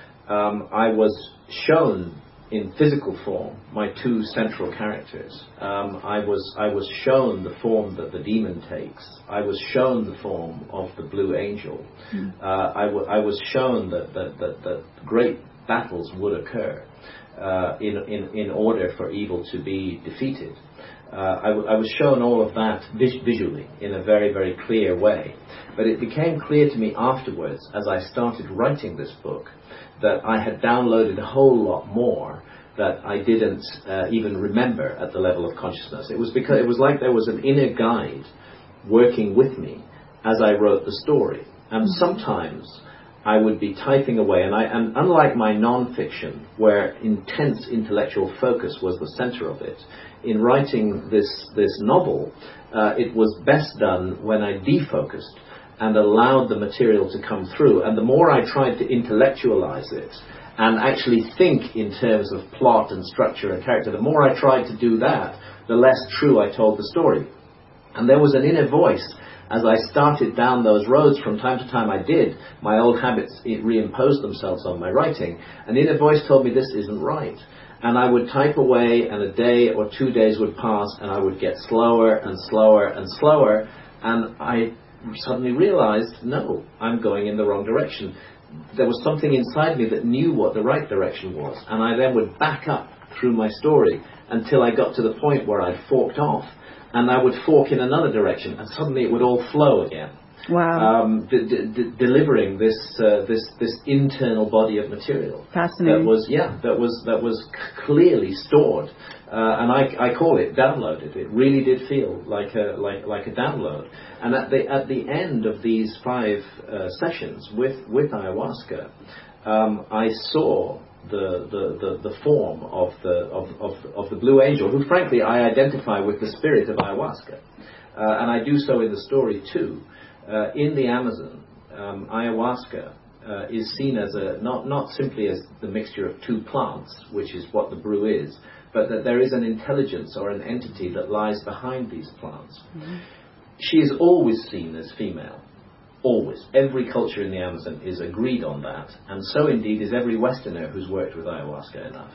Um, I was shown in physical form my two central characters. Um, I was I was shown the form that the demon takes. I was shown the form of the blue angel. Mm. Uh, I, w- I was shown that that, that that great battles would occur uh, in in in order for evil to be defeated. Uh, I, w- I was shown all of that vis- visually in a very, very clear way. But it became clear to me afterwards, as I started writing this book, that I had downloaded a whole lot more that I didn't uh, even remember at the level of consciousness. It was because it was like there was an inner guide working with me as I wrote the story. And sometimes I would be typing away, and, I, and unlike my non-fiction, where intense intellectual focus was the center of it, in writing this, this novel, uh, it was best done when I defocused and allowed the material to come through. And the more I tried to intellectualize it and actually think in terms of plot and structure and character, the more I tried to do that, the less true I told the story. And there was an inner voice as I started down those roads. From time to time I did. My old habits it reimposed themselves on my writing. An inner voice told me this isn't right. And I would type away, and a day or two days would pass, and I would get slower and slower and slower. And I suddenly realized, no, I'm going in the wrong direction. There was something inside me that knew what the right direction was. And I then would back up through my story until I got to the point where I'd forked off. And I would fork in another direction, and suddenly it would all flow again. Wow! Um, d- d- d- delivering this uh, this this internal body of material. Fascinating. That was yeah, that was that was c- clearly stored, uh, and I, I call it downloaded. It really did feel like a like like a download. And at the at the end of these five uh, sessions with with ayahuasca, um, I saw The, the, the, the form of the of, of, of the blue angel, who frankly I identify with the spirit of ayahuasca, uh, and I do so in the story too. Uh, in the Amazon, um, ayahuasca uh, is seen as a not not simply as the mixture of two plants, which is what the brew is, but that there is an intelligence or an entity that lies behind these plants. Mm-hmm. She is always seen as female. Always. Every culture in the Amazon is agreed on that, and so indeed is every Westerner who's worked with ayahuasca enough.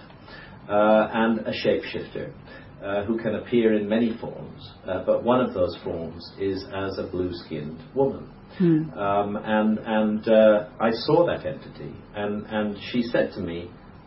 Uh, and a shapeshifter uh, who can appear in many forms, uh, but one of those forms is as a blue-skinned woman. Hmm. Um, and and uh, I saw that entity, and, and she said to me,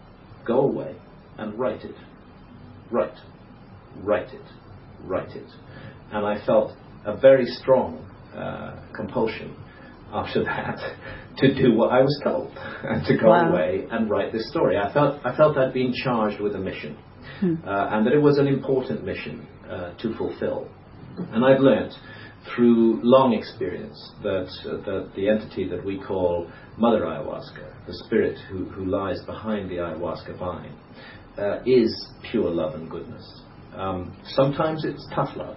go away and write it. Write. Write it. Write it. And I felt a very strong uh, compulsion after that to do what I was told and to go wow. away and write this story. I felt I felt I'd been charged with a mission, hmm. uh, and that it was an important mission uh, to fulfill. And I've learnt through long experience that uh, that the entity that we call Mother Ayahuasca, the spirit who, who lies behind the ayahuasca vine, uh, is pure love and goodness. Um, sometimes it's tough love.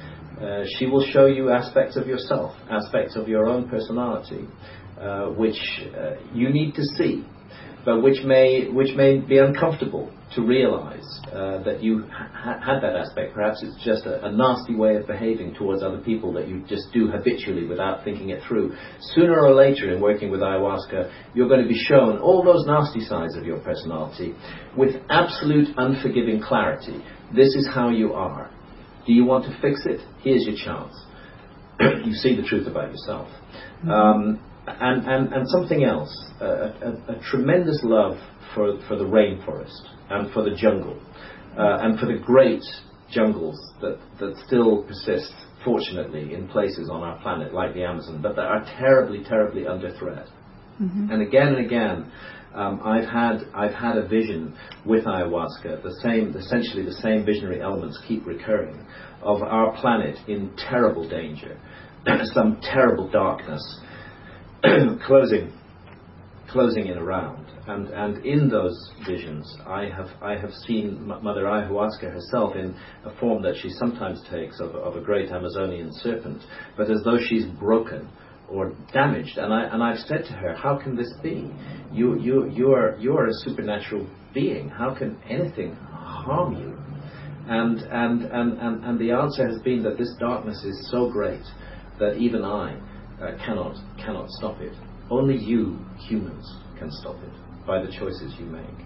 Uh, she will show you aspects of yourself, aspects of your own personality, uh, which uh, you need to see, but which may which may be uncomfortable to realize uh, that you ha- had that aspect. Perhaps it's just a, a nasty way of behaving towards other people that you just do habitually without thinking it through. Sooner or later, in working with ayahuasca, you're going to be shown all those nasty sides of your personality with absolute unforgiving clarity. This is how you are. Do you want to fix it? Here's your chance. You see the truth about yourself. Mm-hmm. Um, and, and, and something else, a, a, a tremendous love for, for the rainforest and for the jungle uh, and for the great jungles that, that still persist, fortunately, in places on our planet like the Amazon, but that are terribly, terribly under threat. Mm-hmm. And again and again, Um, I've had I've had a vision with ayahuasca. The same, essentially the same visionary elements keep recurring of our planet in terrible danger, some terrible darkness closing closing in around. And and in those visions, I have I have seen Mother Ayahuasca herself in a form that she sometimes takes of, of a great Amazonian serpent, but as though she's broken or damaged. And I and I've said to her, how can this be? You you you are you are a supernatural being. How can anything harm you? And and and and, and the answer has been that this darkness is so great that even I uh, cannot cannot stop it. Only you humans can stop it by the choices you make.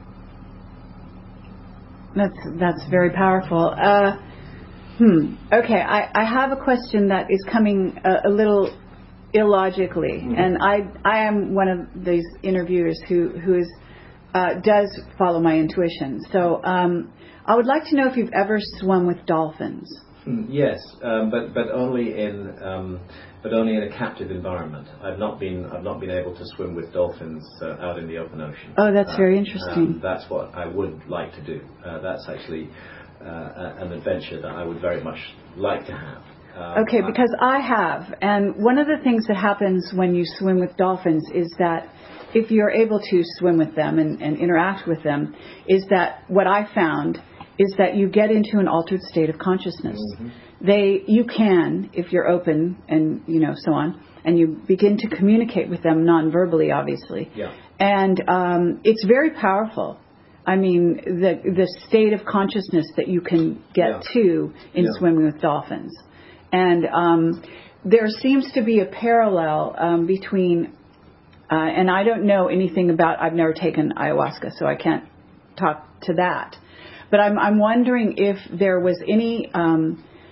That's that's very powerful. Uh, hmm. Okay, I, I have a question that is coming a, a little illogically, mm-hmm. and I I am one of these interviewers who who is uh, does follow my intuition. So um, I would like to know if you've ever swum with dolphins. Mm, yes, um, but but only in. Um, But only in a captive environment. I've not been I've not been able to swim with dolphins uh, out in the open ocean. Oh, that's uh, very interesting. Um, that's what I would like to do. Uh, that's actually uh, an adventure that I would very much like to have. Um, okay, because I have, and one of the things that happens when you swim with dolphins is that if you're able to swim with them and, and interact with them, is that what I found is that you get into an altered state of consciousness. Mm-hmm. They, you can, if you're open and, you know, so on, and you begin to communicate with them non-verbally, obviously. Yeah. And um, it's very powerful. I mean, the the state of consciousness that you can get yeah. to in yeah. swimming with dolphins. And um, there seems to be a parallel um, between, uh, and I don't know anything about, I've never taken ayahuasca, so I can't talk to that. But I'm, I'm wondering if there was any... Um,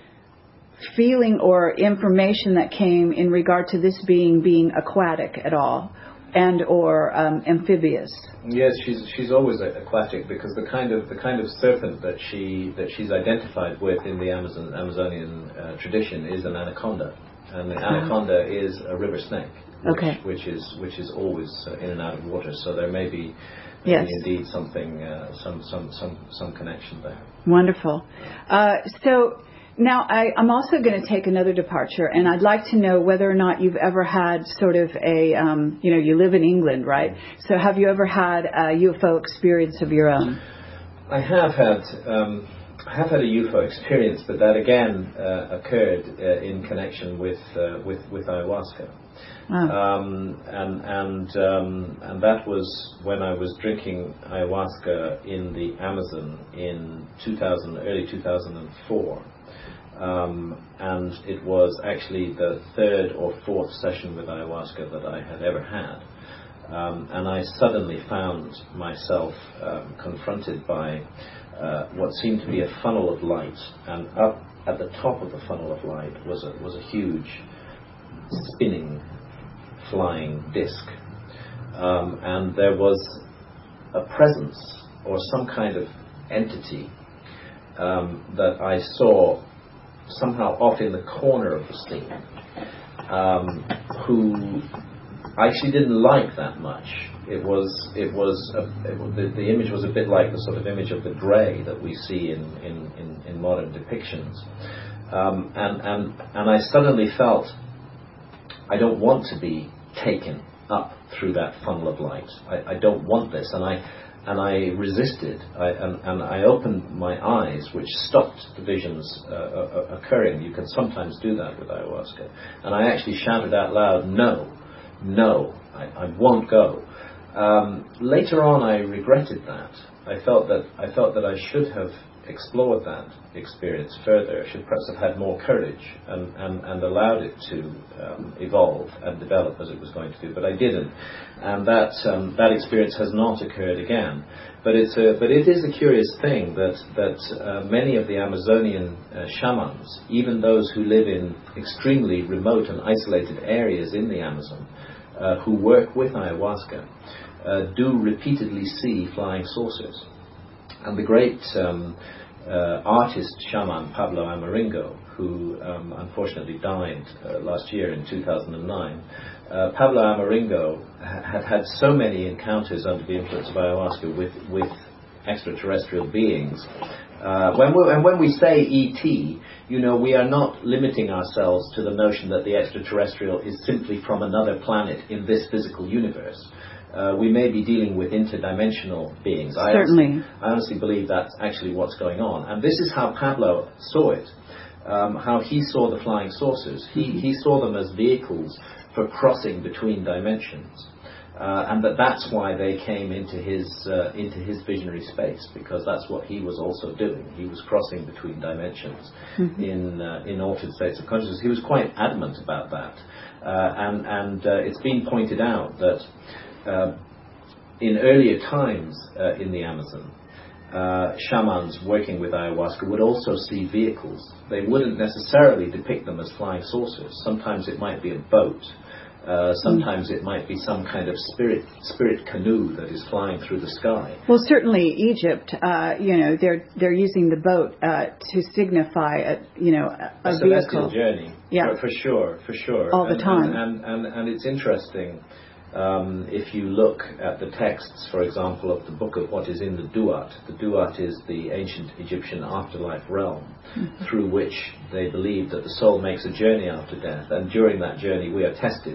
feeling or information that came in regard to this being being aquatic at all, and or um, amphibious. Yes, she's she's always aquatic because the kind of the kind of serpent that she that she's identified with in the Amazon Amazonian uh, tradition is an anaconda, and the anaconda oh. is a river snake, which, okay. which is which is always uh, in and out of water. So there may be, may yes. be indeed something uh, some some some some connection there. Wonderful. Uh, so. Now, I, I'm also going to take another departure, and I'd like to know whether or not you've ever had sort of a, um, you know, you live in England, right? So have you ever had a U F O experience of your own? I have had um, I have had a U F O experience, but that again uh, occurred uh, in connection with uh, with with ayahuasca. Oh. Um, and and um, and that was when I was drinking ayahuasca in the Amazon in two thousand, early two thousand four. Um, and it was actually the third or fourth session with ayahuasca that I had ever had. Um, and I suddenly found myself um, confronted by uh, what seemed to be a funnel of light. And up at the top of the funnel of light was a, was a huge spinning, flying disc. Um, and there was a presence or some kind of entity um, that I saw somehow off in the corner of the scene, um, who I actually didn't like that much. It was, it was, a, it, the, the image was a bit like the sort of image of the grey that we see in, in, in, in modern depictions. Um, and, and, and I suddenly felt, I don't want to be taken up through that funnel of light. I, I don't want this. And I, And I resisted, I, and, and I opened my eyes, which stopped the visions uh, uh, occurring. You can sometimes do that with ayahuasca. And I actually shouted out loud, no, no, I, I won't go. Um, later on, I regretted that. I felt that I felt that I should have explored that experience further. I should perhaps have had more courage and, and, and allowed it to um, evolve and develop as it was going to do, but I didn't. And that um, that experience has not occurred again. But it's a, but it is a curious thing that that uh, many of the Amazonian uh, shamans, even those who live in extremely remote and isolated areas in the Amazon, uh, who work with ayahuasca, uh, do repeatedly see flying saucers. And the great um, uh, artist shaman Pablo Amaringo, who um, unfortunately died uh, last year in two thousand nine, uh, Pablo Amaringo ha- had had so many encounters under the influence of ayahuasca with, with extraterrestrial beings Uh, when we, and when we say E T, you know, we are not limiting ourselves to the notion that the extraterrestrial is simply from another planet in this physical universe. Uh, we may be dealing with interdimensional beings. I Certainly. Honestly, I honestly believe that's actually what's going on. And this is how Pablo saw it, um, how he saw the flying saucers. He, he saw them as vehicles for crossing between dimensions. Uh, and that that's why they came into his uh, into his visionary space, because that's what he was also doing. He was crossing between dimensions mm-hmm. in uh, in altered states of consciousness. He was quite adamant about that, uh, and and uh, it's been pointed out that uh, in earlier times uh, in the Amazon, uh, shamans working with ayahuasca would also see vehicles. They wouldn't necessarily depict them as flying saucers. Sometimes it might be a boat. Uh, sometimes it might be some kind of spirit spirit canoe that is flying through the sky. Well, certainly Egypt, uh, you know, they're they're using the boat uh, to signify a you know a, a, a celestial vehicle. journey. Yeah, for, for sure, for sure. All and, the time. And and, and, and it's interesting um, if you look at the texts, for example, of the book of what is in the Duat. The Duat is the ancient Egyptian afterlife realm, mm-hmm. through which they believe that the soul makes a journey after death, and during that journey we are tested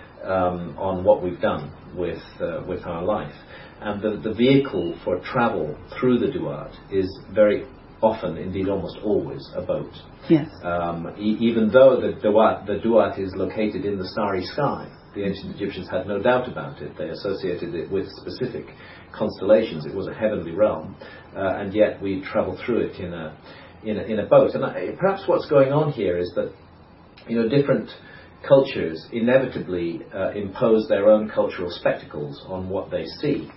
um, on what we've done with uh, with our life. And the, the vehicle for travel through the Duat is very often, indeed almost always, a boat. Yes. Um, e- even though the Duat, the Duat is located in the starry sky, the ancient Egyptians had no doubt about it. They associated it with specific constellations. It was a heavenly realm, uh, and yet we travel through it in a in a, in a boat. And I, perhaps what's going on here is that, you know, different cultures inevitably uh, impose their own cultural spectacles on what they see.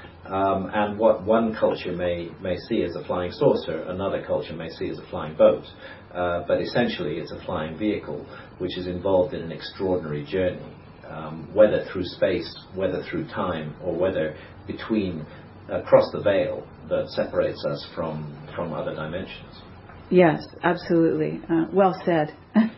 Um, and what one culture may, may see as a flying saucer, another culture may see as a flying boat. Uh, but essentially it's a flying vehicle which is involved in an extraordinary journey, um, whether through space, whether through time, or whether between, across the veil that separates us from, from other dimensions. Yes, absolutely. Uh, well said.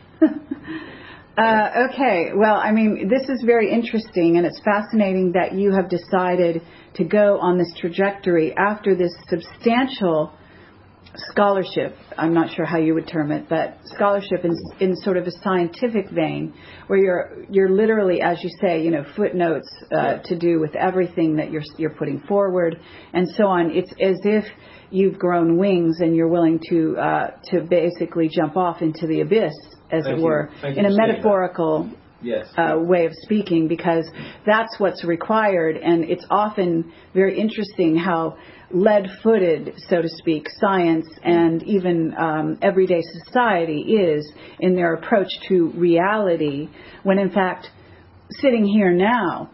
Uh, okay, well, I mean, this is very interesting, and it's fascinating that you have decided to go on this trajectory after this substantial scholarship. I'm not sure how you would term it, but scholarship in, in sort of a scientific vein, where you're you're literally, as you say, you know, footnotes uh, yeah. to do with everything that you're you're putting forward, and so on. It's as if you've grown wings and you're willing to uh, to basically jump off into the abyss, as Thank it were, in a metaphorical yes. uh, way of speaking, because that's what's required. And it's often very interesting how lead-footed, so to speak, science and even um, everyday society is in their approach to reality, when in fact, sitting here now,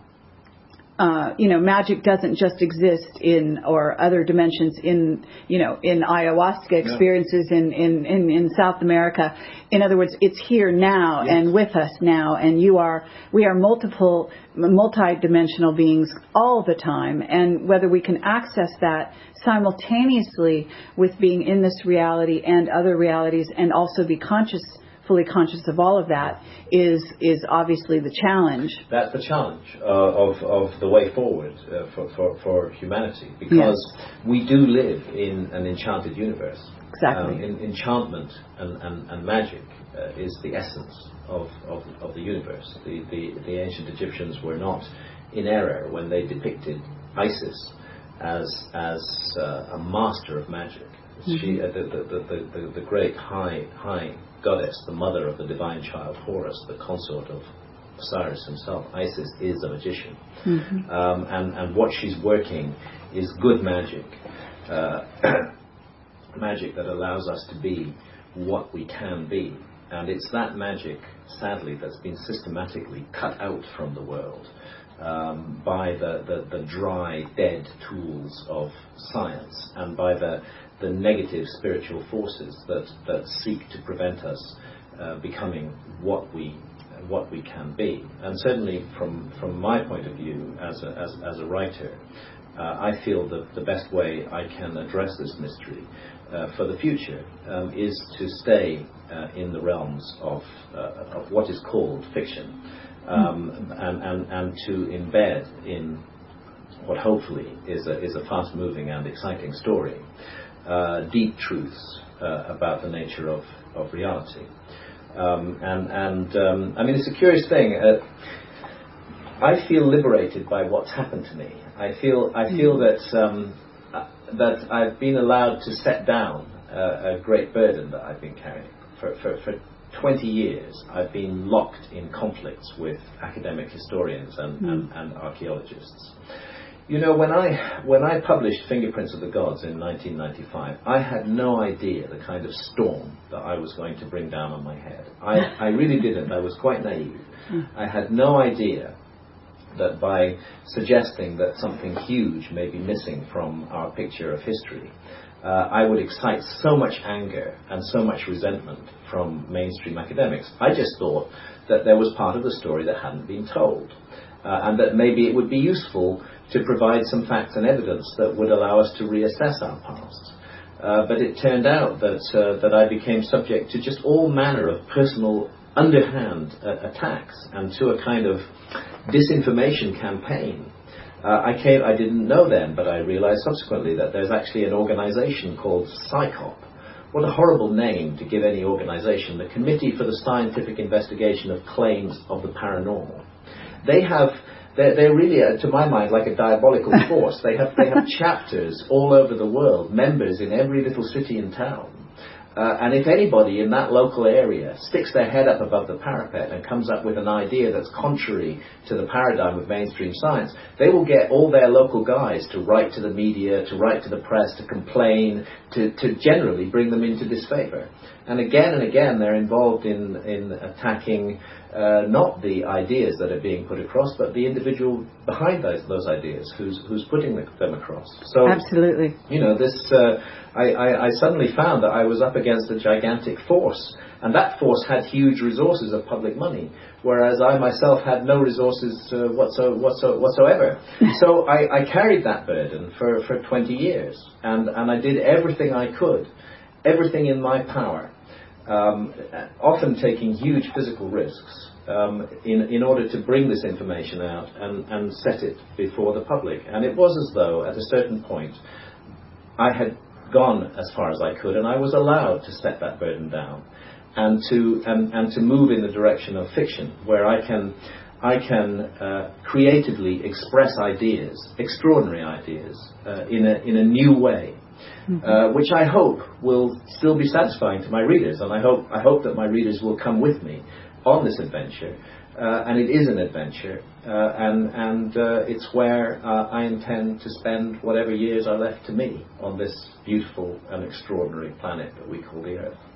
Uh, you know, magic doesn't just exist in, or other dimensions in, you know, in ayahuasca experiences no. in, in, in, in South America. In other words, it's here now yes. and with us now. And you are, we are multiple, multi-dimensional beings all the time. And whether we can access that simultaneously with being in this reality and other realities, and also be conscious, fully conscious of all of that, is is obviously the challenge. That's the challenge uh, of of the way forward uh, for, for for humanity, because yes. we do live in an enchanted universe. Exactly. Um, in, enchantment and, and, and magic uh, is the essence of, of, of the universe. The, the the ancient Egyptians were not in error when they depicted Isis as as uh, a master of magic. Mm-hmm. She, uh, the, the, the, the the great high high goddess, the mother of the divine child Horus, the consort of Osiris himself. Isis is a magician, mm-hmm. um, and and what she's working is good magic, uh, magic that allows us to be what we can be. And it's that magic, sadly, that's been systematically cut out from the world um, by the, the, the dry, dead tools of science, and by the the negative spiritual forces that, that seek to prevent us uh, becoming what we what we can be. And certainly from, from my point of view as a, as, as a writer, uh, I feel that the best way I can address this mystery uh, for the future um, is to stay uh, in the realms of, uh, of what is called fiction, um, and, and, and to embed in what hopefully is a, is a fast-moving and exciting story uh, deep truths uh, about the nature of, of reality. Um, and and um, I mean, it's a curious thing. Uh, I feel liberated by what's happened to me. I feel I feel that um, that I've been allowed to set down uh, a great burden that I've been carrying for, for for twenty years. I've been locked in conflicts with academic historians and, mm. and, and archaeologists. You know, when I when I published Fingerprints of the Gods in nineteen ninety-five, I had no idea the kind of storm that I was going to bring down on my head. I, I really didn't. I was quite naive. I had no idea that by suggesting that something huge may be missing from our picture of history, uh, I would excite so much anger and so much resentment from mainstream academics. I just thought that there was part of the story that hadn't been told, uh, and that maybe it would be useful to provide some facts and evidence that would allow us to reassess our past. Uh, but it turned out that uh, that I became subject to just all manner of personal underhand uh, attacks and to a kind of disinformation campaign. Uh, I came, I didn't know then, but I realized subsequently that there's actually an organization called CSICOP. What a horrible name to give any organization. The Committee for the Scientific Investigation of Claims of the Paranormal. They have, they're, they're really, uh, to my mind, like a diabolical force. They have, they have chapters all over the world, members in every little city and town. Uh, and if anybody in that local area sticks their head up above the parapet and comes up with an idea that's contrary to the paradigm of mainstream science, they will get all their local guys to write to the media, to write to the press, to complain, to, to generally bring them into disfavor. And again and again they're involved in, in attacking uh, not the ideas that are being put across, but the individual behind those, those ideas who's, who's putting them across. So, absolutely. You know, this... Uh, I, I, I suddenly found that I was up against a gigantic force, and that force had huge resources of public money, whereas I myself had no resources uh, whatso, whatso, whatsoever. So I, I carried that burden for, for twenty years, and, and I did everything I could, everything in my power, um, often taking huge physical risks um, in, in order to bring this information out and, and set it before the public. And it was as though, at a certain point, I had gone as far as I could, and I was allowed to set that burden down and to and, and to move in the direction of fiction, where I can I can uh, creatively express ideas, extraordinary ideas, uh, in a in a new way, mm-hmm. uh, which I hope will still be satisfying to my readers, and I hope I hope that my readers will come with me on this adventure. Uh, and it is an adventure, uh, and and uh, it's where uh, I intend to spend whatever years are left to me on this beautiful and extraordinary planet that we call the Earth.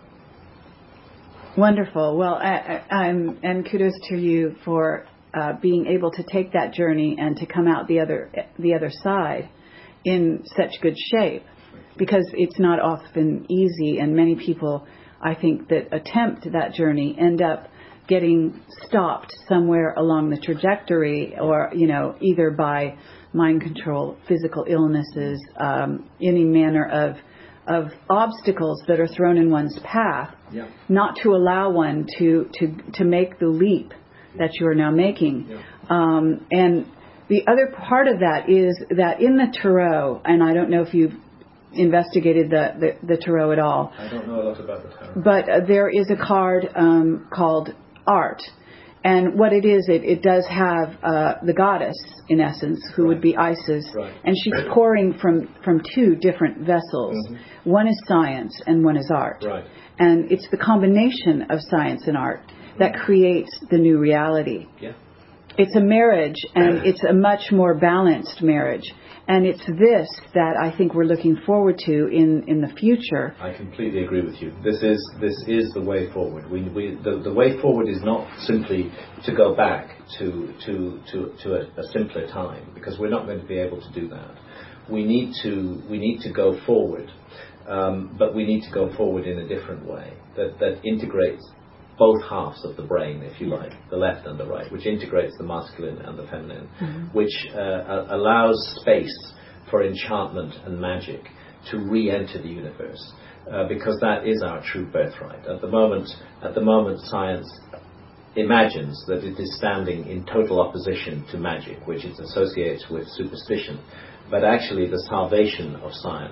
Wonderful. Well, I, I, I'm, and kudos to you for uh, being able to take that journey and to come out the other the other side in such good shape, because it's not often easy, and many people, I think, that attempt that journey end up getting stopped somewhere along the trajectory, or, you know, either by mind control, physical illnesses, um, any manner of of obstacles that are thrown in one's path, yeah. not to allow one to, to, to make the leap that you are now making. Yeah. Um, and the other part of that is that in the Tarot, and I don't know if you've investigated the, the, the Tarot at all. I don't know a lot about the Tarot. But uh, there is a card um, called Art. And what it is, it, it does have uh, the goddess, in essence, who right. would be Isis. Right. And she's pouring from, from two different vessels. Mm-hmm. One is science and one is art. Right. And it's the combination of science and art that creates the new reality. Yeah. It's a marriage, and it's a much more balanced marriage. And it's this that I think we're looking forward to in, in the future. I completely agree with you. This is this is the way forward. We, we the, the way forward is not simply to go back to to to, to a, a simpler time, because we're not going to be able to do that. We need to we need to go forward, um, but we need to go forward in a different way that that integrates both halves of the brain, if you like, the left and the right, which integrates the masculine and the feminine, mm-hmm. which uh, allows space for enchantment and magic to re-enter the universe, uh, because that is our true birthright. At the moment, at the moment, science imagines that it is standing in total opposition to magic, which it associates with superstition, but actually the salvation of science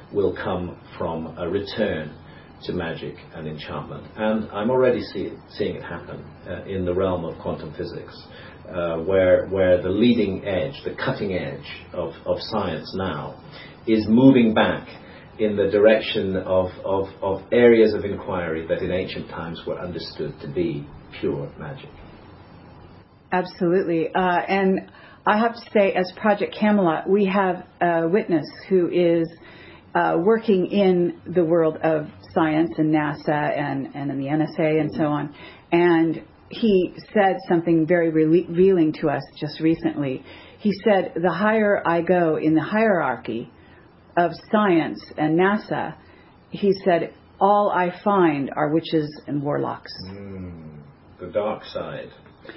will come from a return to magic and enchantment. And I'm already see it, seeing it happen uh, in the realm of quantum physics, uh, where where the leading edge, the cutting edge of, of science now is moving back in the direction of, of, of areas of inquiry that in ancient times were understood to be pure magic. Absolutely. Uh, and I have to say, as Project Camelot, we have a witness who is uh, working in the world of science and NASA and, and in the N S A and so on. And he said something very revealing to us just recently. He said, the higher I go in the hierarchy of science and NASA, he said, all I find are witches and warlocks. Mm, the dark side.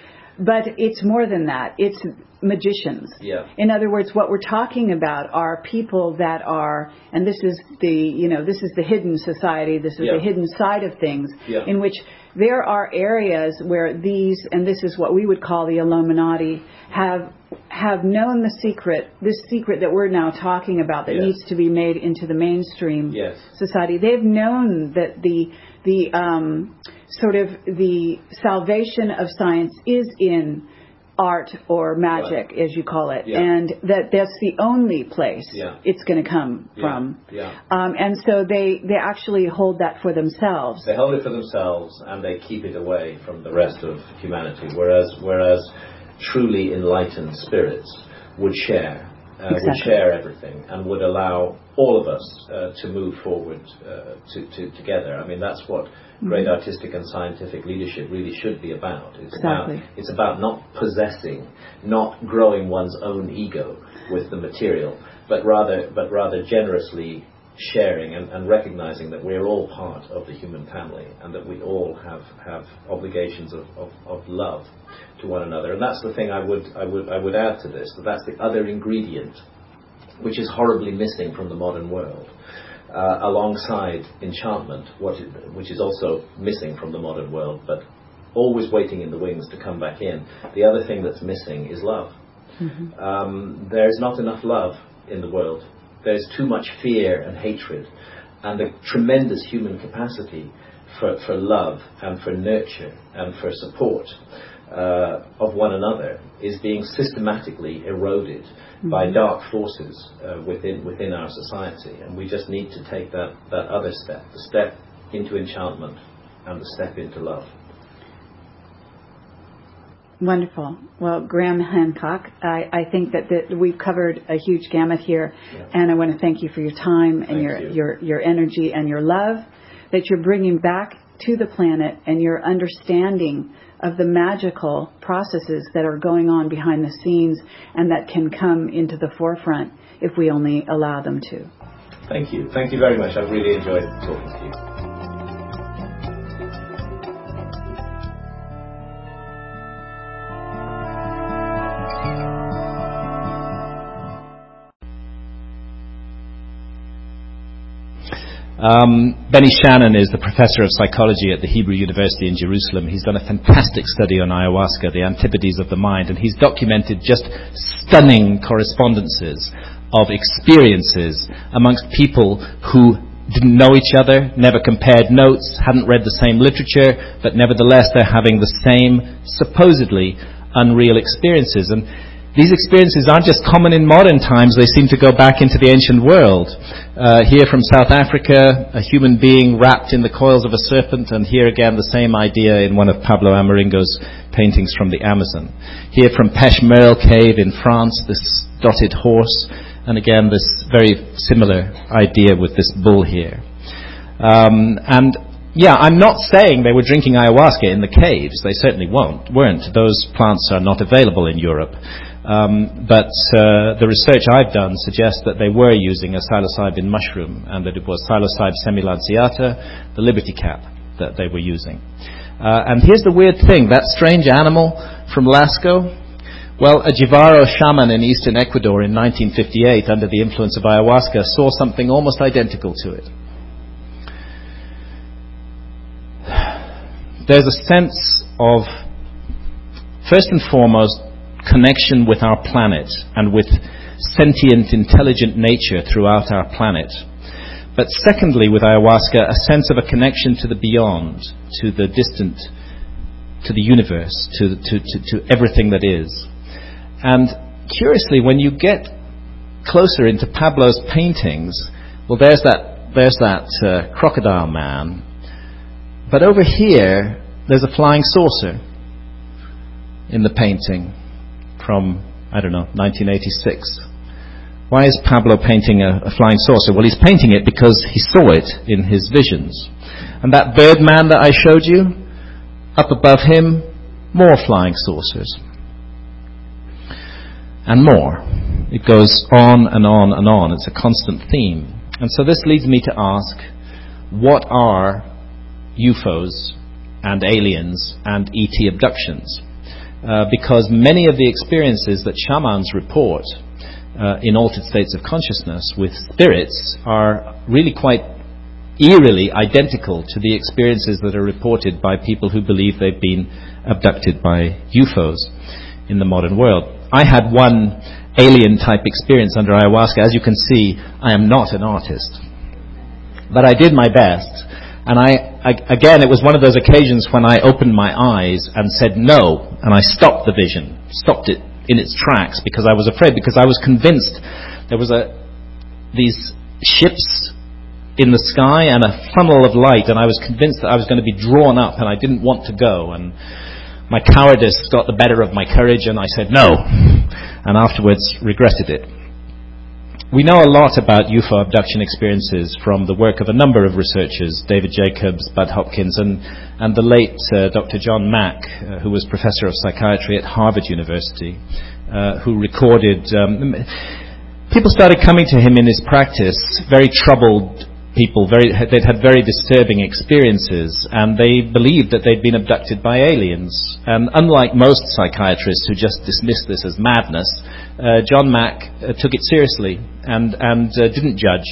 But it's more than that. It's magicians. Yeah. In other words, what we're talking about are people that are, and this is the, you know, this is the hidden society, this is yeah. the hidden side of things, yeah. in which there are areas where these, and this is what we would call the Illuminati, have have known the secret, this secret that we're now talking about that yes. needs to be made into the mainstream yes. society. They've known that the the um, sort of the salvation of science is in art or magic, right. as you call it, yeah. and that that's the only place yeah. it's going to come yeah. from. Yeah. Um, and so they, they actually hold that for themselves. They hold it for themselves, and they keep it away from the rest of humanity. Whereas, whereas truly enlightened spirits would share, uh, exactly. would share everything, and would allow all of us uh, to move forward uh, to, to, together. I mean, that's what great artistic and scientific leadership really should be about. It's exactly. about it's about not possessing, not growing one's own ego with the material, but rather but rather generously sharing and, and recognizing that we're all part of the human family, and that we all have, have obligations of, of, of love to one another. And that's the thing I would I would I would add to this, that that's the other ingredient which is horribly missing from the modern world. Uh, alongside enchantment, what is, which is also missing from the modern world, but always waiting in the wings to come back in. The other thing that's missing is love. Mm-hmm. Um, there's not enough love in the world. There's too much fear and hatred, and the tremendous human capacity for, for love and for nurture and for support uh, of one another is being systematically eroded mm-hmm. by dark forces uh, within within our society, and we just need to take that, that other step, the step into enchantment and the step into love. Wonderful. Well, Graham Hancock, I, I think that, that we've covered a huge gamut here, yeah. and I want to thank you for your time and thank your, you. your your energy and your love that you're bringing back to the planet, and your understanding of the magical processes that are going on behind the scenes and that can come into the forefront if we only allow them to. Thank you. Thank you very much. I've really enjoyed talking to you. Um, Benny Shannon is the professor of psychology at the Hebrew University in Jerusalem. He's done a fantastic study on ayahuasca, the antipodes of the mind, and he's documented just stunning correspondences of experiences amongst people who didn't know each other, never compared notes, hadn't read the same literature, but nevertheless they're having the same supposedly unreal experiences. And these experiences aren't just common in modern times, they seem to go back into the ancient world. Uh, here from South Africa, a human being wrapped in the coils of a serpent, and here again the same idea in one of Pablo Amaringo's paintings from the Amazon. Here from Peshmerel Cave in France, this dotted horse, and again this very similar idea with this bull here. Um, and Yeah, I'm not saying they were drinking ayahuasca in the caves. They certainly won't, weren't. Those plants are not available in Europe. Um, but uh, the research I've done suggests that they were using a psilocybin mushroom, and that it was Psilocybe semilanceata, the liberty cap, that they were using. Uh, and here's the weird thing. That strange animal from Lascaux, well, a Jivaro shaman in eastern Ecuador in nineteen fifty-eight, under the influence of ayahuasca, saw something almost identical to it. There's a sense of, first and foremost, connection with our planet and with sentient, intelligent nature throughout our planet. But secondly, with ayahuasca, a sense of a connection to the beyond, to the distant, to the universe, to, to, to, to everything that is. And curiously, when you get closer into Pablo's paintings, well, there's that, there's that uh, crocodile man. But over here, there's a flying saucer in the painting from, I don't know, nineteen eighty-six. Why is Pablo painting a, a flying saucer? Well, he's painting it because he saw it in his visions. And that bird man that I showed you, up above him, more flying saucers. And more. It goes on and on and on. It's a constant theme. And so this leads me to ask, what are U F Os and aliens and E T abductions? Uh, because many of the experiences that shamans report uh, in altered states of consciousness with spirits are really quite eerily identical to the experiences that are reported by people who believe they've been abducted by U F Os in the modern world. I had one alien type experience under ayahuasca. As you can see, I am not an artist, but I did my best. And I, I, again, it was one of those occasions when I opened my eyes and said no, and I stopped the vision, stopped it in its tracks because I was afraid, because I was convinced there was a these ships in the sky and a funnel of light, and I was convinced that I was going to be drawn up, and I didn't want to go. And my cowardice got the better of my courage, and I said no, and afterwards regretted it. We know a lot about U F O abduction experiences from the work of a number of researchers, David Jacobs, Bud Hopkins, and, and the late uh, Doctor John Mack, uh, who was professor of psychiatry at Harvard University, uh, who recorded... Um, people started coming to him in his practice, very troubled people, very, they'd had very disturbing experiences, and they believed that they'd been abducted by aliens. And unlike most psychiatrists who just dismiss this as madness, uh, John Mack uh, took it seriously and, and uh, didn't judge.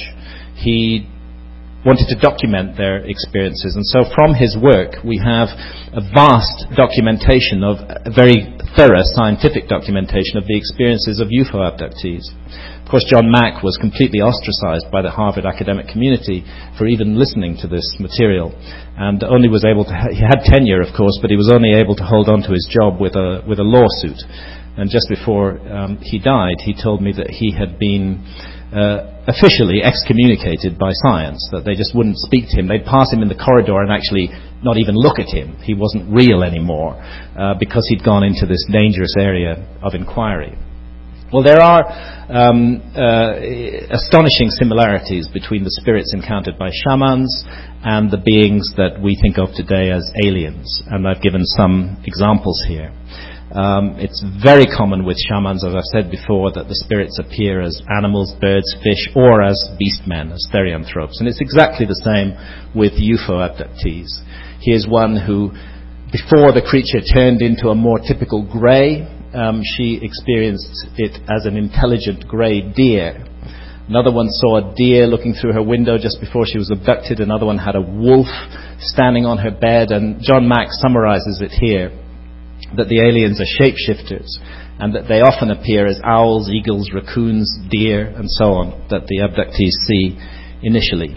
He wanted to document their experiences, and so from his work we have a vast documentation of a very thorough scientific documentation of the experiences of U F O abductees. Of course, John Mack was completely ostracized by the Harvard academic community for even listening to this material, and only was able to ha- he had tenure, of course, but he was only able to hold on to his job with a with a lawsuit. And just before um, he died, he told me that he had been uh, officially excommunicated by science, that they just wouldn't speak to him. They'd pass him in the corridor and actually not even look at him. He wasn't real anymore uh, because he'd gone into this dangerous area of inquiry. Well, there are um, uh, astonishing similarities between the spirits encountered by shamans and the beings that we think of today as aliens, and I've given some examples here. Um, it's very common with shamans, as I've said before, that the spirits appear as animals, birds, fish, or as beastmen, as therianthropes. And it's exactly the same with U F O abductees. Here's one who, before the creature turned into a more typical grey, um, she experienced it as an intelligent grey deer. Another one saw a deer looking through her window just before she was abducted. Another one had a wolf standing on her bed. And John Mack summarizes it here, that the aliens are shapeshifters and that they often appear as owls, eagles, raccoons, deer, and so on, that the abductees see initially.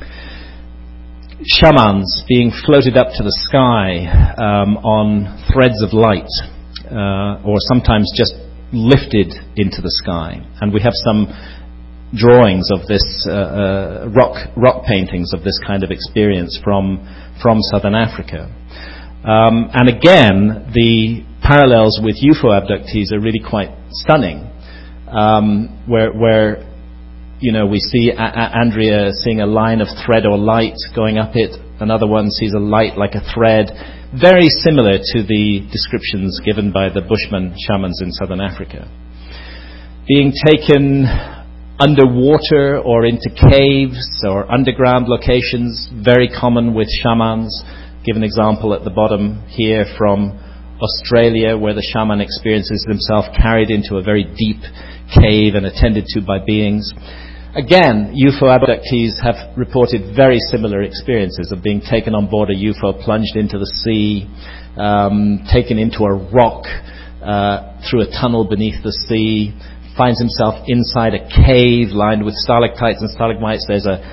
Shamans being floated up to the sky um, on threads of light, uh, or sometimes just lifted into the sky. And we have some drawings of this, uh, uh, rock rock paintings of this kind of experience from from southern Africa. Um, and again, the parallels with U F O abductees are really quite stunning, um, where, where, you know, we see a- a- Andrea seeing a line of thread or light going up it. Another one sees a light like a thread, very similar to the descriptions given by the Bushman shamans in southern Africa. Being taken underwater or into caves or underground locations, very common with shamans. Give an example at the bottom here from Australia, where the shaman experiences himself carried into a very deep cave and attended to by beings. Again, U F O abductees have reported very similar experiences of being taken on board a U F O, plunged into the sea, um, taken into a rock, uh, through a tunnel beneath the sea, finds himself inside a cave lined with stalactites and stalagmites. There's a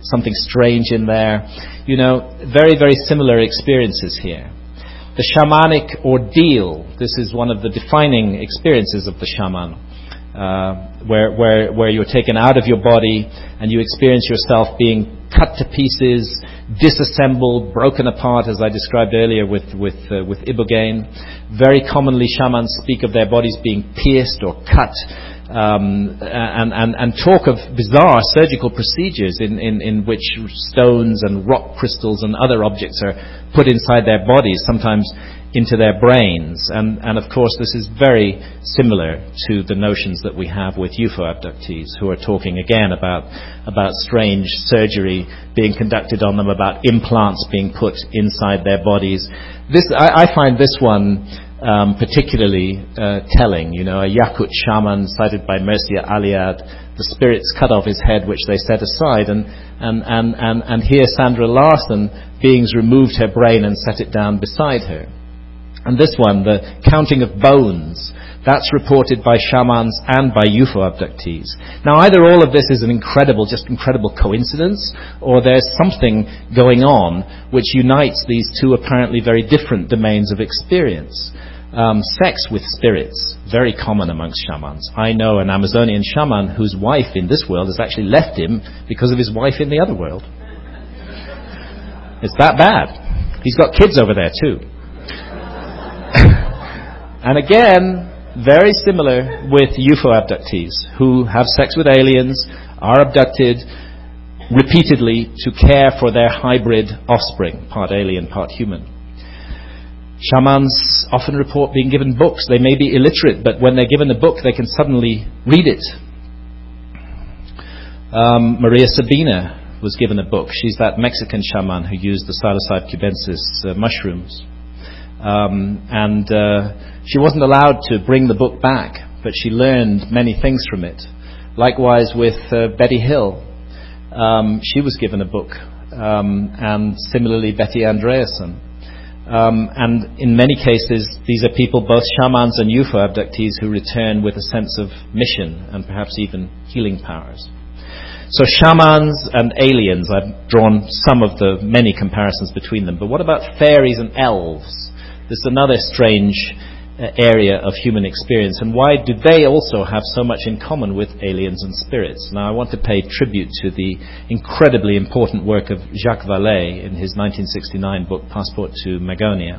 something strange in there. You know, very, very similar experiences here. The shamanic ordeal, this is one of the defining experiences of the shaman, uh, where, where, where you're taken out of your body and you experience yourself being cut to pieces, disassembled, broken apart, as I described earlier with, with, uh, with Ibogaine. Very commonly shamans speak of their bodies being pierced or cut, um, and, and, and talk of bizarre surgical procedures in, in, in which stones and rock crystals and other objects are put inside their bodies, sometimes into their brains. And, and of course this is very similar to the notions that we have with U F O abductees, who are talking again about, about strange surgery being conducted on them, about implants being put inside their bodies. This, I, I find this one um, particularly uh, telling. You know, a Yakut shaman cited by Mircea Eliade, the spirits cut off his head which they set aside, and, and, and, and, and here Sandra Larson, beings removed her brain and set it down beside her. And this one, the counting of bones, that's reported by shamans and by U F O abductees. Now, either all of this is an incredible, just incredible coincidence, or there's something going on which unites these two apparently very different domains of experience. Um, sex with spirits, very common amongst shamans. I know an Amazonian shaman whose wife in this world has actually left him because of his wife in the other world. It's that bad. He's got kids over there too. And again, very similar with U F O abductees who have sex with aliens, are abducted repeatedly to care for their hybrid offspring, part alien, part human. Shamans often report being given books. They may be illiterate, but when they're given a book, they can suddenly read it. Um, Maria Sabina was given a book. She's that Mexican shaman who used the Psilocybe cubensis uh, mushrooms. Um, and uh, she wasn't allowed to bring the book back, but she learned many things from it. Likewise with uh, Betty Hill. Um, she was given a book. Um, and similarly Betty Andreasen. Um, and in many cases, these are people, both shamans and U F O abductees, who return with a sense of mission and perhaps even healing powers. So shamans and aliens, I've drawn some of the many comparisons between them. But what about fairies and elves? This is another strange uh, area of human experience. And why do they also have so much in common with aliens and spirits? Now, I want to pay tribute to the incredibly important work of Jacques Vallée in his nineteen sixty-nine book, Passport to Magonia.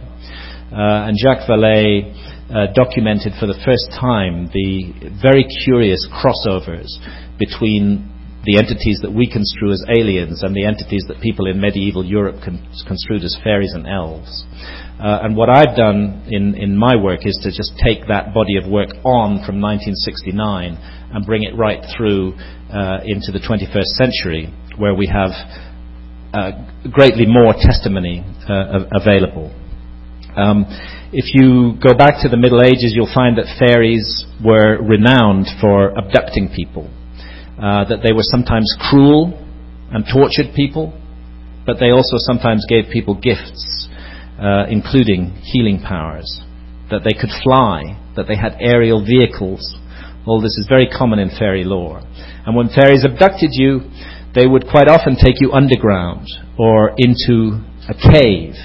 Uh, and Jacques Vallée uh, documented for the first time the very curious crossovers between the entities that we construe as aliens and the entities that people in medieval Europe con- construed as fairies and elves. Uh, and what I've done in, in my work is to just take that body of work on from nineteen sixty-nine and bring it right through uh, into the twenty-first century, where we have uh, greatly more testimony uh, available. Um, if you go back to the Middle Ages, you'll find that fairies were renowned for abducting people. Uh, that they were sometimes cruel and tortured people, but they also sometimes gave people gifts, uh, including healing powers, that they could fly, that they had aerial vehicles. All this is very common in fairy lore. And when fairies abducted you, they would quite often take you underground or into a cave.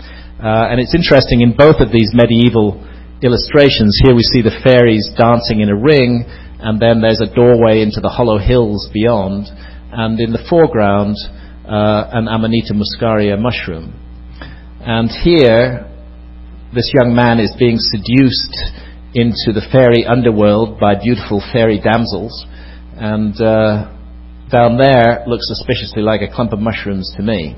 Uh, and it's interesting, in both of these medieval illustrations, here we see the fairies dancing in a ring, and then there's a doorway into the hollow hills beyond, and in the foreground, uh, an Amanita muscaria mushroom. And here, this young man is being seduced into the fairy underworld by beautiful fairy damsels, and uh, down there looks suspiciously like a clump of mushrooms to me.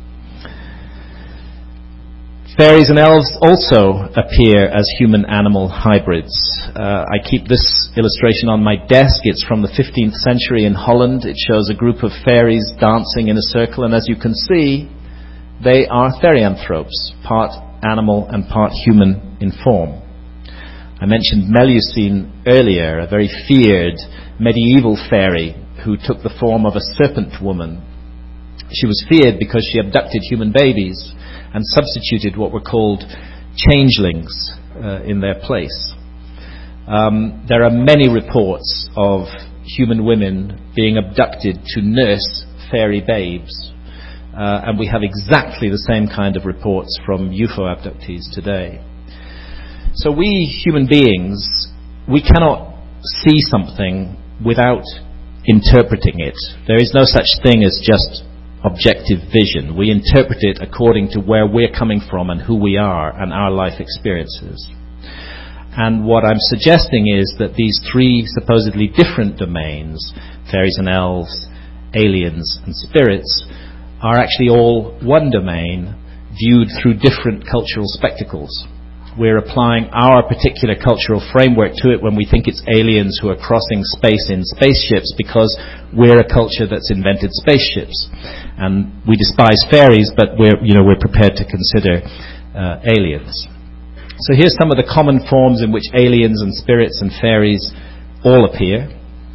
Fairies and elves also appear as human-animal hybrids. Uh, I keep this illustration on my desk. It's from the fifteenth century in Holland. It shows a group of fairies dancing in a circle, and as you can see, they are therianthropes, part animal and part human in form. I mentioned Melusine earlier, a very feared medieval fairy who took the form of a serpent woman. She was feared because she abducted human babies and substituted what were called changelings uh, in their place. Um, there are many reports of human women being abducted to nurse fairy babes. Uh, and we have exactly the same kind of reports from U F O abductees today. So we human beings, we cannot see something without interpreting it. There is no such thing as just objective vision. We interpret it according to where we're coming from and who we are and our life experiences. And what I'm suggesting is that these three supposedly different domains, fairies and elves, aliens and spirits, are actually all one domain viewed through different cultural spectacles. We're applying our particular cultural framework to it when we think it's aliens who are crossing space in spaceships because we're a culture that's invented spaceships. And we despise fairies, but we're, you know, we're prepared to consider uh, aliens. So here's some of the common forms in which aliens and spirits and fairies all appear.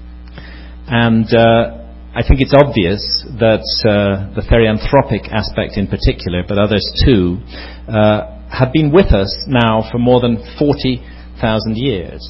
And uh, I think it's obvious that uh, the therianthropic aspect in particular, but others too, uh, have been with us now for more than forty thousand years.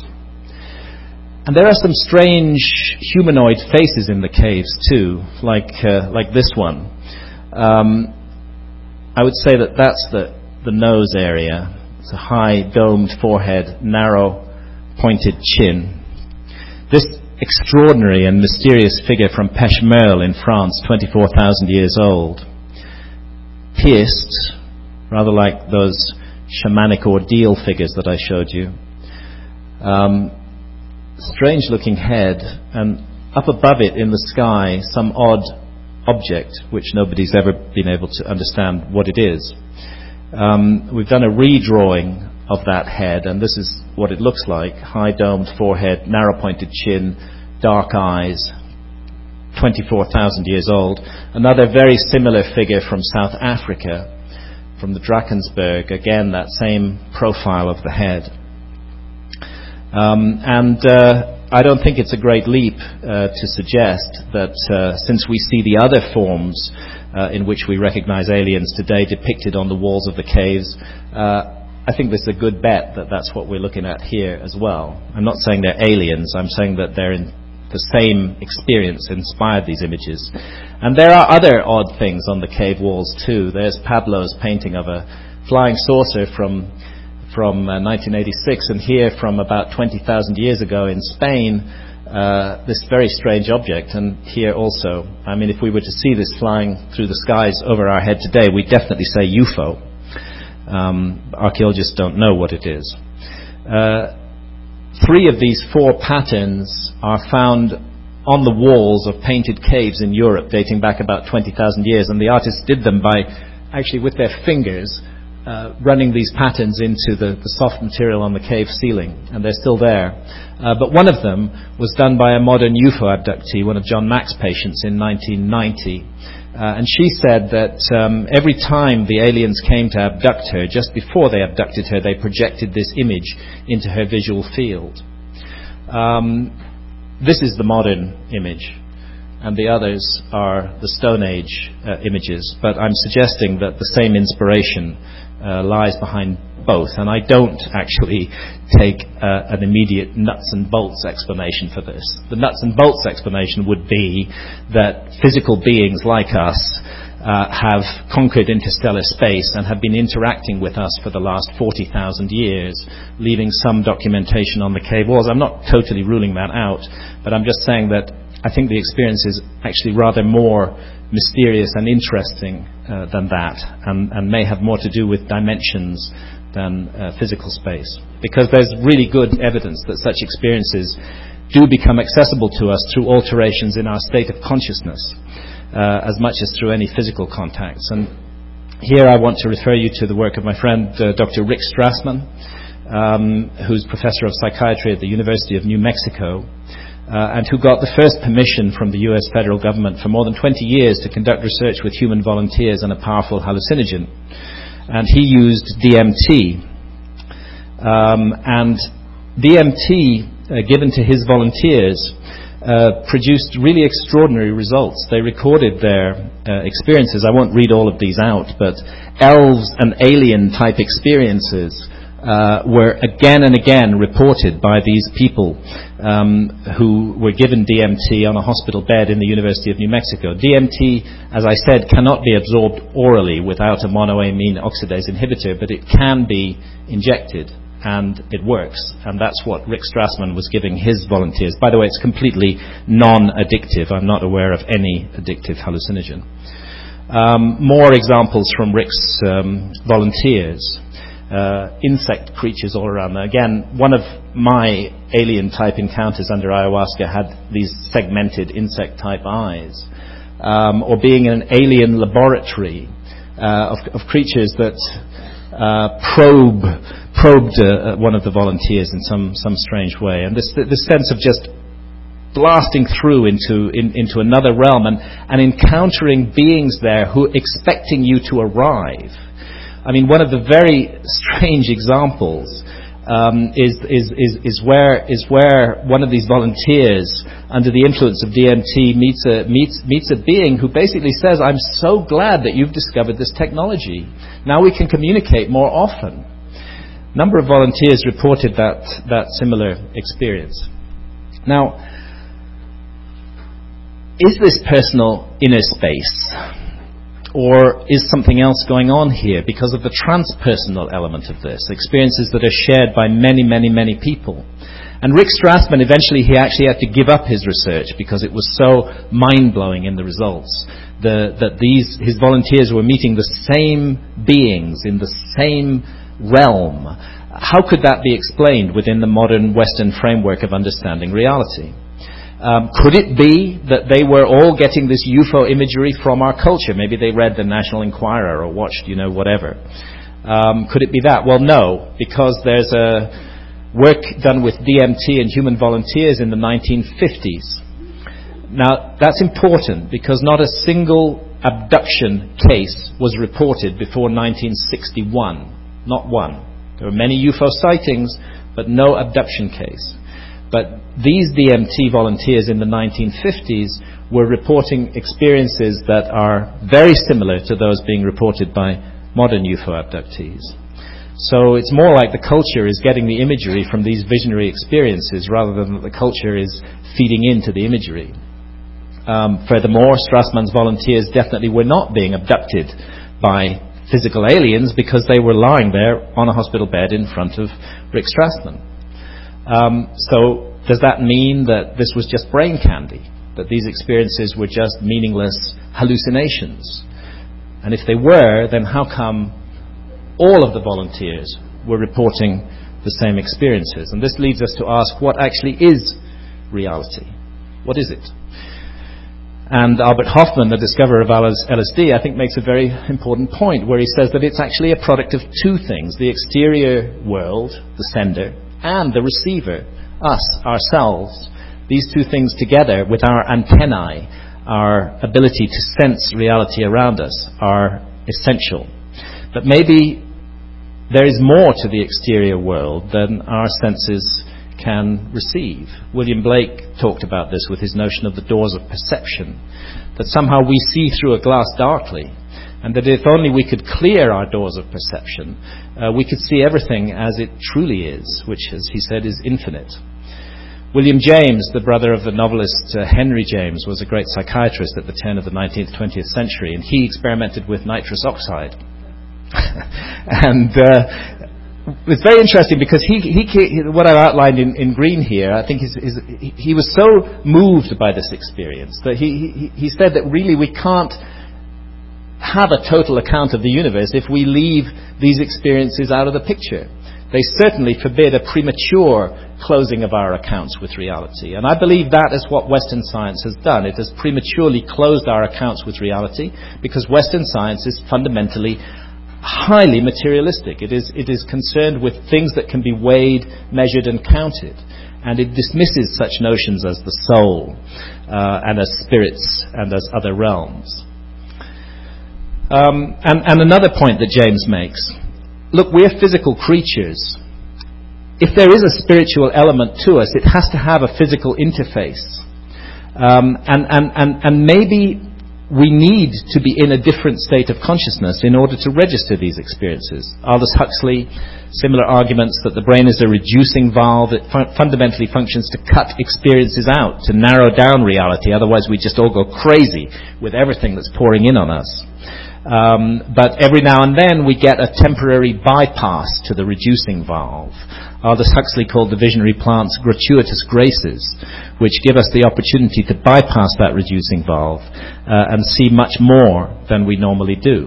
And there are some strange humanoid faces in the caves too, like uh, like this one. Um, I would say that that's the, the nose area. It's a high domed forehead, narrow pointed chin. This extraordinary and mysterious figure from Pechmerle in France, twenty-four thousand years old, pierced, rather like those shamanic ordeal figures that I showed you. Um, strange looking head, and up above it in the sky some odd object which nobody's ever been able to understand what it is. Um, we've done a redrawing of that head, and this is what it looks like. High domed forehead, narrow pointed chin, dark eyes, twenty-four thousand years old. Another very similar figure from South Africa, from the Drakensberg, again that same profile of the head. Um, and uh, I don't think it's a great leap uh, to suggest that uh, since we see the other forms uh, in which we recognize aliens today depicted on the walls of the caves, uh, I think this is a good bet that that's what we're looking at here as well. I'm not saying they're aliens, I'm saying that they're in the same experience inspired these images. And there are other odd things on the cave walls too. There's Pablo's painting of a flying saucer from from uh, nineteen eighty-six, and here from about twenty thousand years ago in Spain, uh, this very strange object. And here also, I mean, if we were to see this flying through the skies over our head today, we'd definitely say U F O. Um, archaeologists don't know what it is. Uh, three of these four patterns are found on the walls of painted caves in Europe dating back about twenty thousand years, and the artists did them by actually with their fingers uh, running these patterns into the, the soft material on the cave ceiling, and they're still there. Uh, but one of them was done by a modern U F O abductee, one of John Mack's patients in nineteen ninety. Uh, and she said that um, every time the aliens came to abduct her, just before they abducted her, they projected this image into her visual field. Um, this is the modern image, and the others are the Stone Age uh, images. But I'm suggesting that the same inspiration uh, lies behind both, and I don't actually take uh, an immediate nuts and bolts explanation for this. The nuts and bolts explanation would be that physical beings like us uh, have conquered interstellar space and have been interacting with us for the last forty thousand years, leaving some documentation on the cave walls. I'm not totally ruling that out, but I'm just saying that I think the experience is actually rather more mysterious and interesting uh, than that, and, and may have more to do with dimensions than uh, physical space. Because there's really good evidence that such experiences do become accessible to us through alterations in our state of consciousness, uh, as much as through any physical contacts. And here I want to refer you to the work of my friend uh, Doctor Rick Strassman, um, who's professor of psychiatry at the University of New Mexico, Uh, and who got the first permission from the U S federal government for more than twenty years to conduct research with human volunteers on a powerful hallucinogen. And he used D M T. Um, and D M T, uh, given to his volunteers, uh, produced really extraordinary results. They recorded their uh, experiences. I won't read all of these out, but elves and alien-type experiences uh, were again and again reported by these people um, who were given D M T on a hospital bed in the University of New Mexico. D M T, as I said, cannot be absorbed orally without a monoamine oxidase inhibitor, but it can be injected, and it works. And that's what Rick Strassman was giving his volunteers. By the way, it's completely non-addictive. I'm not aware of any addictive hallucinogen. Um, more examples from Rick's um, volunteers. Uh, insect creatures all around there. Again, one of my alien-type encounters under ayahuasca had these segmented insect-type eyes. Um, or being in an alien laboratory uh, of, of creatures that uh, probe, probed uh, one of the volunteers in some, some strange way. And this, this sense of just blasting through into in, into another realm and, and encountering beings there who are expecting you to arrive. I mean, one of the very strange examples um, is, is, is, is, where, is where one of these volunteers, under the influence of D M T, meets a, meets, meets a being who basically says, I'm so glad that you've discovered this technology. Now we can communicate more often. A number of volunteers reported that, that similar experience. Now, is this personal inner space? Or is something else going on here because of the transpersonal element of this, experiences that are shared by many, many, many people? And Rick Strassman, eventually he actually had to give up his research because it was so mind-blowing in the results. The, that these his volunteers were meeting the same beings in the same realm. How could that be explained within the modern Western framework of understanding reality? Um, could it be that they were all getting this U F O imagery from our culture? Maybe they read the National Enquirer or watched, you know, whatever. Um, could it be that? Well, no, because there's a work done with D M T and human volunteers in the nineteen fifties. Now, that's important because not a single abduction case was reported before nineteen sixty-one. Not one. There were many U F O sightings, but no abduction case. But these D M T volunteers in the nineteen fifties were reporting experiences that are very similar to those being reported by modern U F O abductees. So it's more like the culture is getting the imagery from these visionary experiences rather than that the culture is feeding into the imagery. Um, furthermore, Strassman's volunteers definitely were not being abducted by physical aliens because they were lying there on a hospital bed in front of Rick Strassman. Um, so does that mean that this was just brain candy? That these experiences were just meaningless hallucinations? And if they were, then how come all of the volunteers were reporting the same experiences? And this leads us to ask, what actually is reality? What is it? And Albert Hoffman, the discoverer of L S D, I think makes a very important point where he says that it's actually a product of two things: the exterior world, the sender, and the receiver, us, ourselves. These two things together with our antennae, our ability to sense reality around us, are essential. But maybe there is more to the exterior world than our senses can receive. William Blake talked about this with his notion of the doors of perception, that somehow we see through a glass darkly, and that if only we could clear our doors of perception, uh, we could see everything as it truly is, which, as he said, is infinite. William James, the brother of the novelist uh, Henry James, was a great psychiatrist at the turn of the nineteenth, twentieth century, and he experimented with nitrous oxide. and uh, it's very interesting because he, he, he what I've outlined in, in green here, I think is, is, he, he was so moved by this experience that he, he, he said that really we can't have a total account of the universe if we leave these experiences out of the picture. They certainly forbid a premature closing of our accounts with reality. And I believe that is what Western science has done. It has prematurely closed our accounts with reality because Western science is fundamentally highly materialistic. It is, it is concerned with things that can be weighed, measured, and counted. And it dismisses such notions as the soul uh, and as spirits and as other realms. Um, and, and another point that James makes, look, we're physical creatures. If there is a spiritual element to us, it has to have a physical interface. Um, and, and, and, and maybe we need to be in a different state of consciousness in order to register these experiences. Aldous Huxley, similar arguments that the brain is a reducing valve. It fu- fundamentally functions to cut experiences out, to narrow down reality. Otherwise we just all go crazy with everything that's pouring in on us. Um, but every now and then we get a temporary bypass to the reducing valve. Aldous Huxley called the visionary plants gratuitous graces, which give us the opportunity to bypass that reducing valve uh, and see much more than we normally do.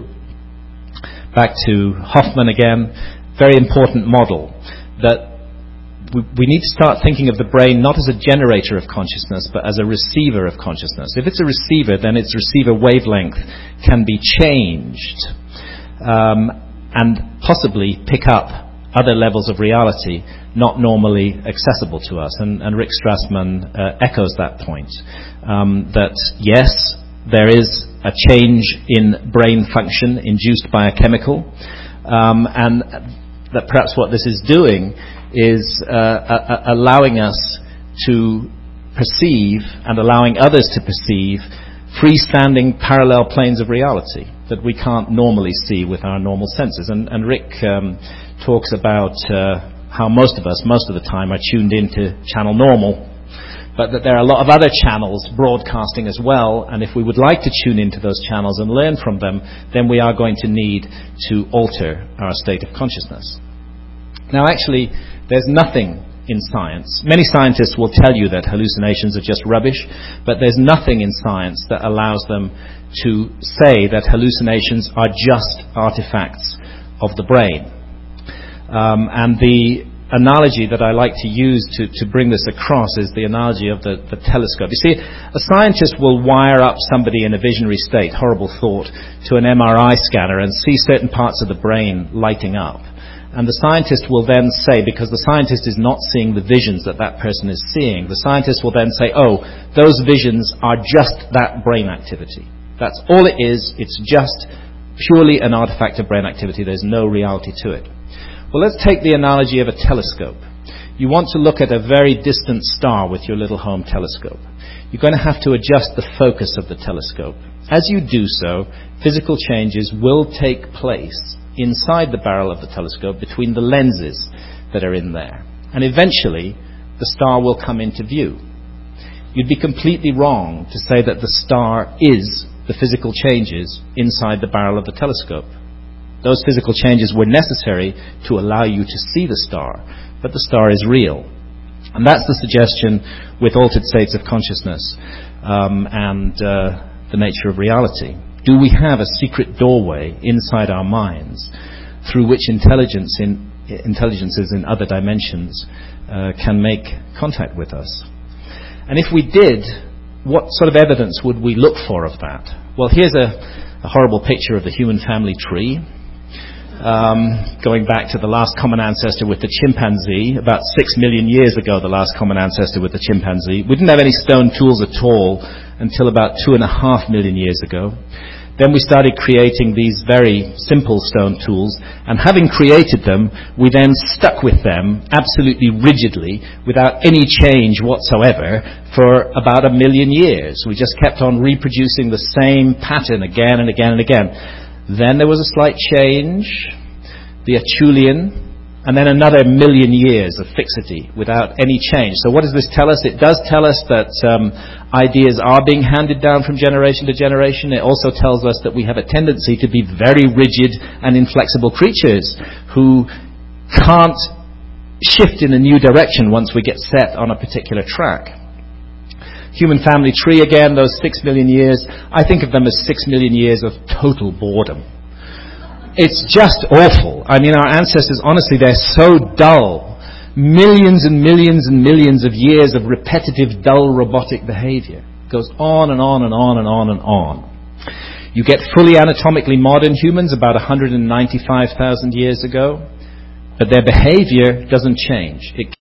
Back to Hoffman again, very important model that we, we need to start thinking of the brain not as a generator of consciousness, but as a receiver of consciousness. If it's a receiver, then its receiver wavelength can be changed um, and possibly pick up other levels of reality not normally accessible to us. And, and Rick Strassman uh, echoes that point, um, that yes, there is a change in brain function induced by a chemical, um, and that perhaps what this is doing is uh, a- a- allowing us to perceive and allowing others to perceive freestanding parallel planes of reality that we can't normally see with our normal senses. And, and Rick um, talks about uh, how most of us, most of the time, are tuned into channel normal, but that there are a lot of other channels broadcasting as well, and if we would like to tune into those channels and learn from them, then we are going to need to alter our state of consciousness. Now, actually, there's nothing in science. Many scientists will tell you that hallucinations are just rubbish, but there's nothing in science that allows them to say that hallucinations are just artifacts of the brain. Um, and the analogy that I like to use to, to bring this across is the analogy of the, the telescope. You see, a scientist will wire up somebody in a visionary state, horrible thought, to an M R I scanner and see certain parts of the brain lighting up. And the scientist will then say, because the scientist is not seeing the visions that that person is seeing, the scientist will then say, oh, those visions are just that brain activity. That's all it is. It's just purely an artifact of brain activity. There's no reality to it. Well, let's take the analogy of a telescope. You want to look at a very distant star with your little home telescope. You're going to have to adjust the focus of the telescope. As you do so, physical changes will take place inside the barrel of the telescope between the lenses that are in there. And eventually, the star will come into view. You'd be completely wrong to say that the star is the physical changes inside the barrel of the telescope. Those physical changes were necessary to allow you to see the star, but the star is real. And that's the suggestion with altered states of consciousness um, and uh, the nature of reality. Do we have a secret doorway inside our minds through which intelligence in, intelligences in other dimensions uh, can make contact with us? And if we did, what sort of evidence would we look for of that? Well, here's a, a horrible picture of the human family tree. Um, going back to the last common ancestor with the chimpanzee, about six million years ago, the last common ancestor with the chimpanzee. We didn't have any stone tools at all until about two and a half million years ago. Then we started creating these very simple stone tools, and having created them, we then stuck with them absolutely rigidly, without any change whatsoever, for about a million years. We just kept on reproducing the same pattern again and again and again. Then there was a slight change, the Acheulean, and then another million years of fixity without any change. So what does this tell us? It does tell us that um, ideas are being handed down from generation to generation. It also tells us that we have a tendency to be very rigid and inflexible creatures who can't shift in a new direction once we get set on a particular track. Human family tree again, those six million years, I think of them as six million years of total boredom. It's just awful. I mean, our ancestors, honestly, they're so dull. Millions and millions and millions of years of repetitive, dull, robotic behavior. It goes on and on and on and on and on. You get fully anatomically modern humans about one hundred ninety-five thousand years ago, but their behavior doesn't change. It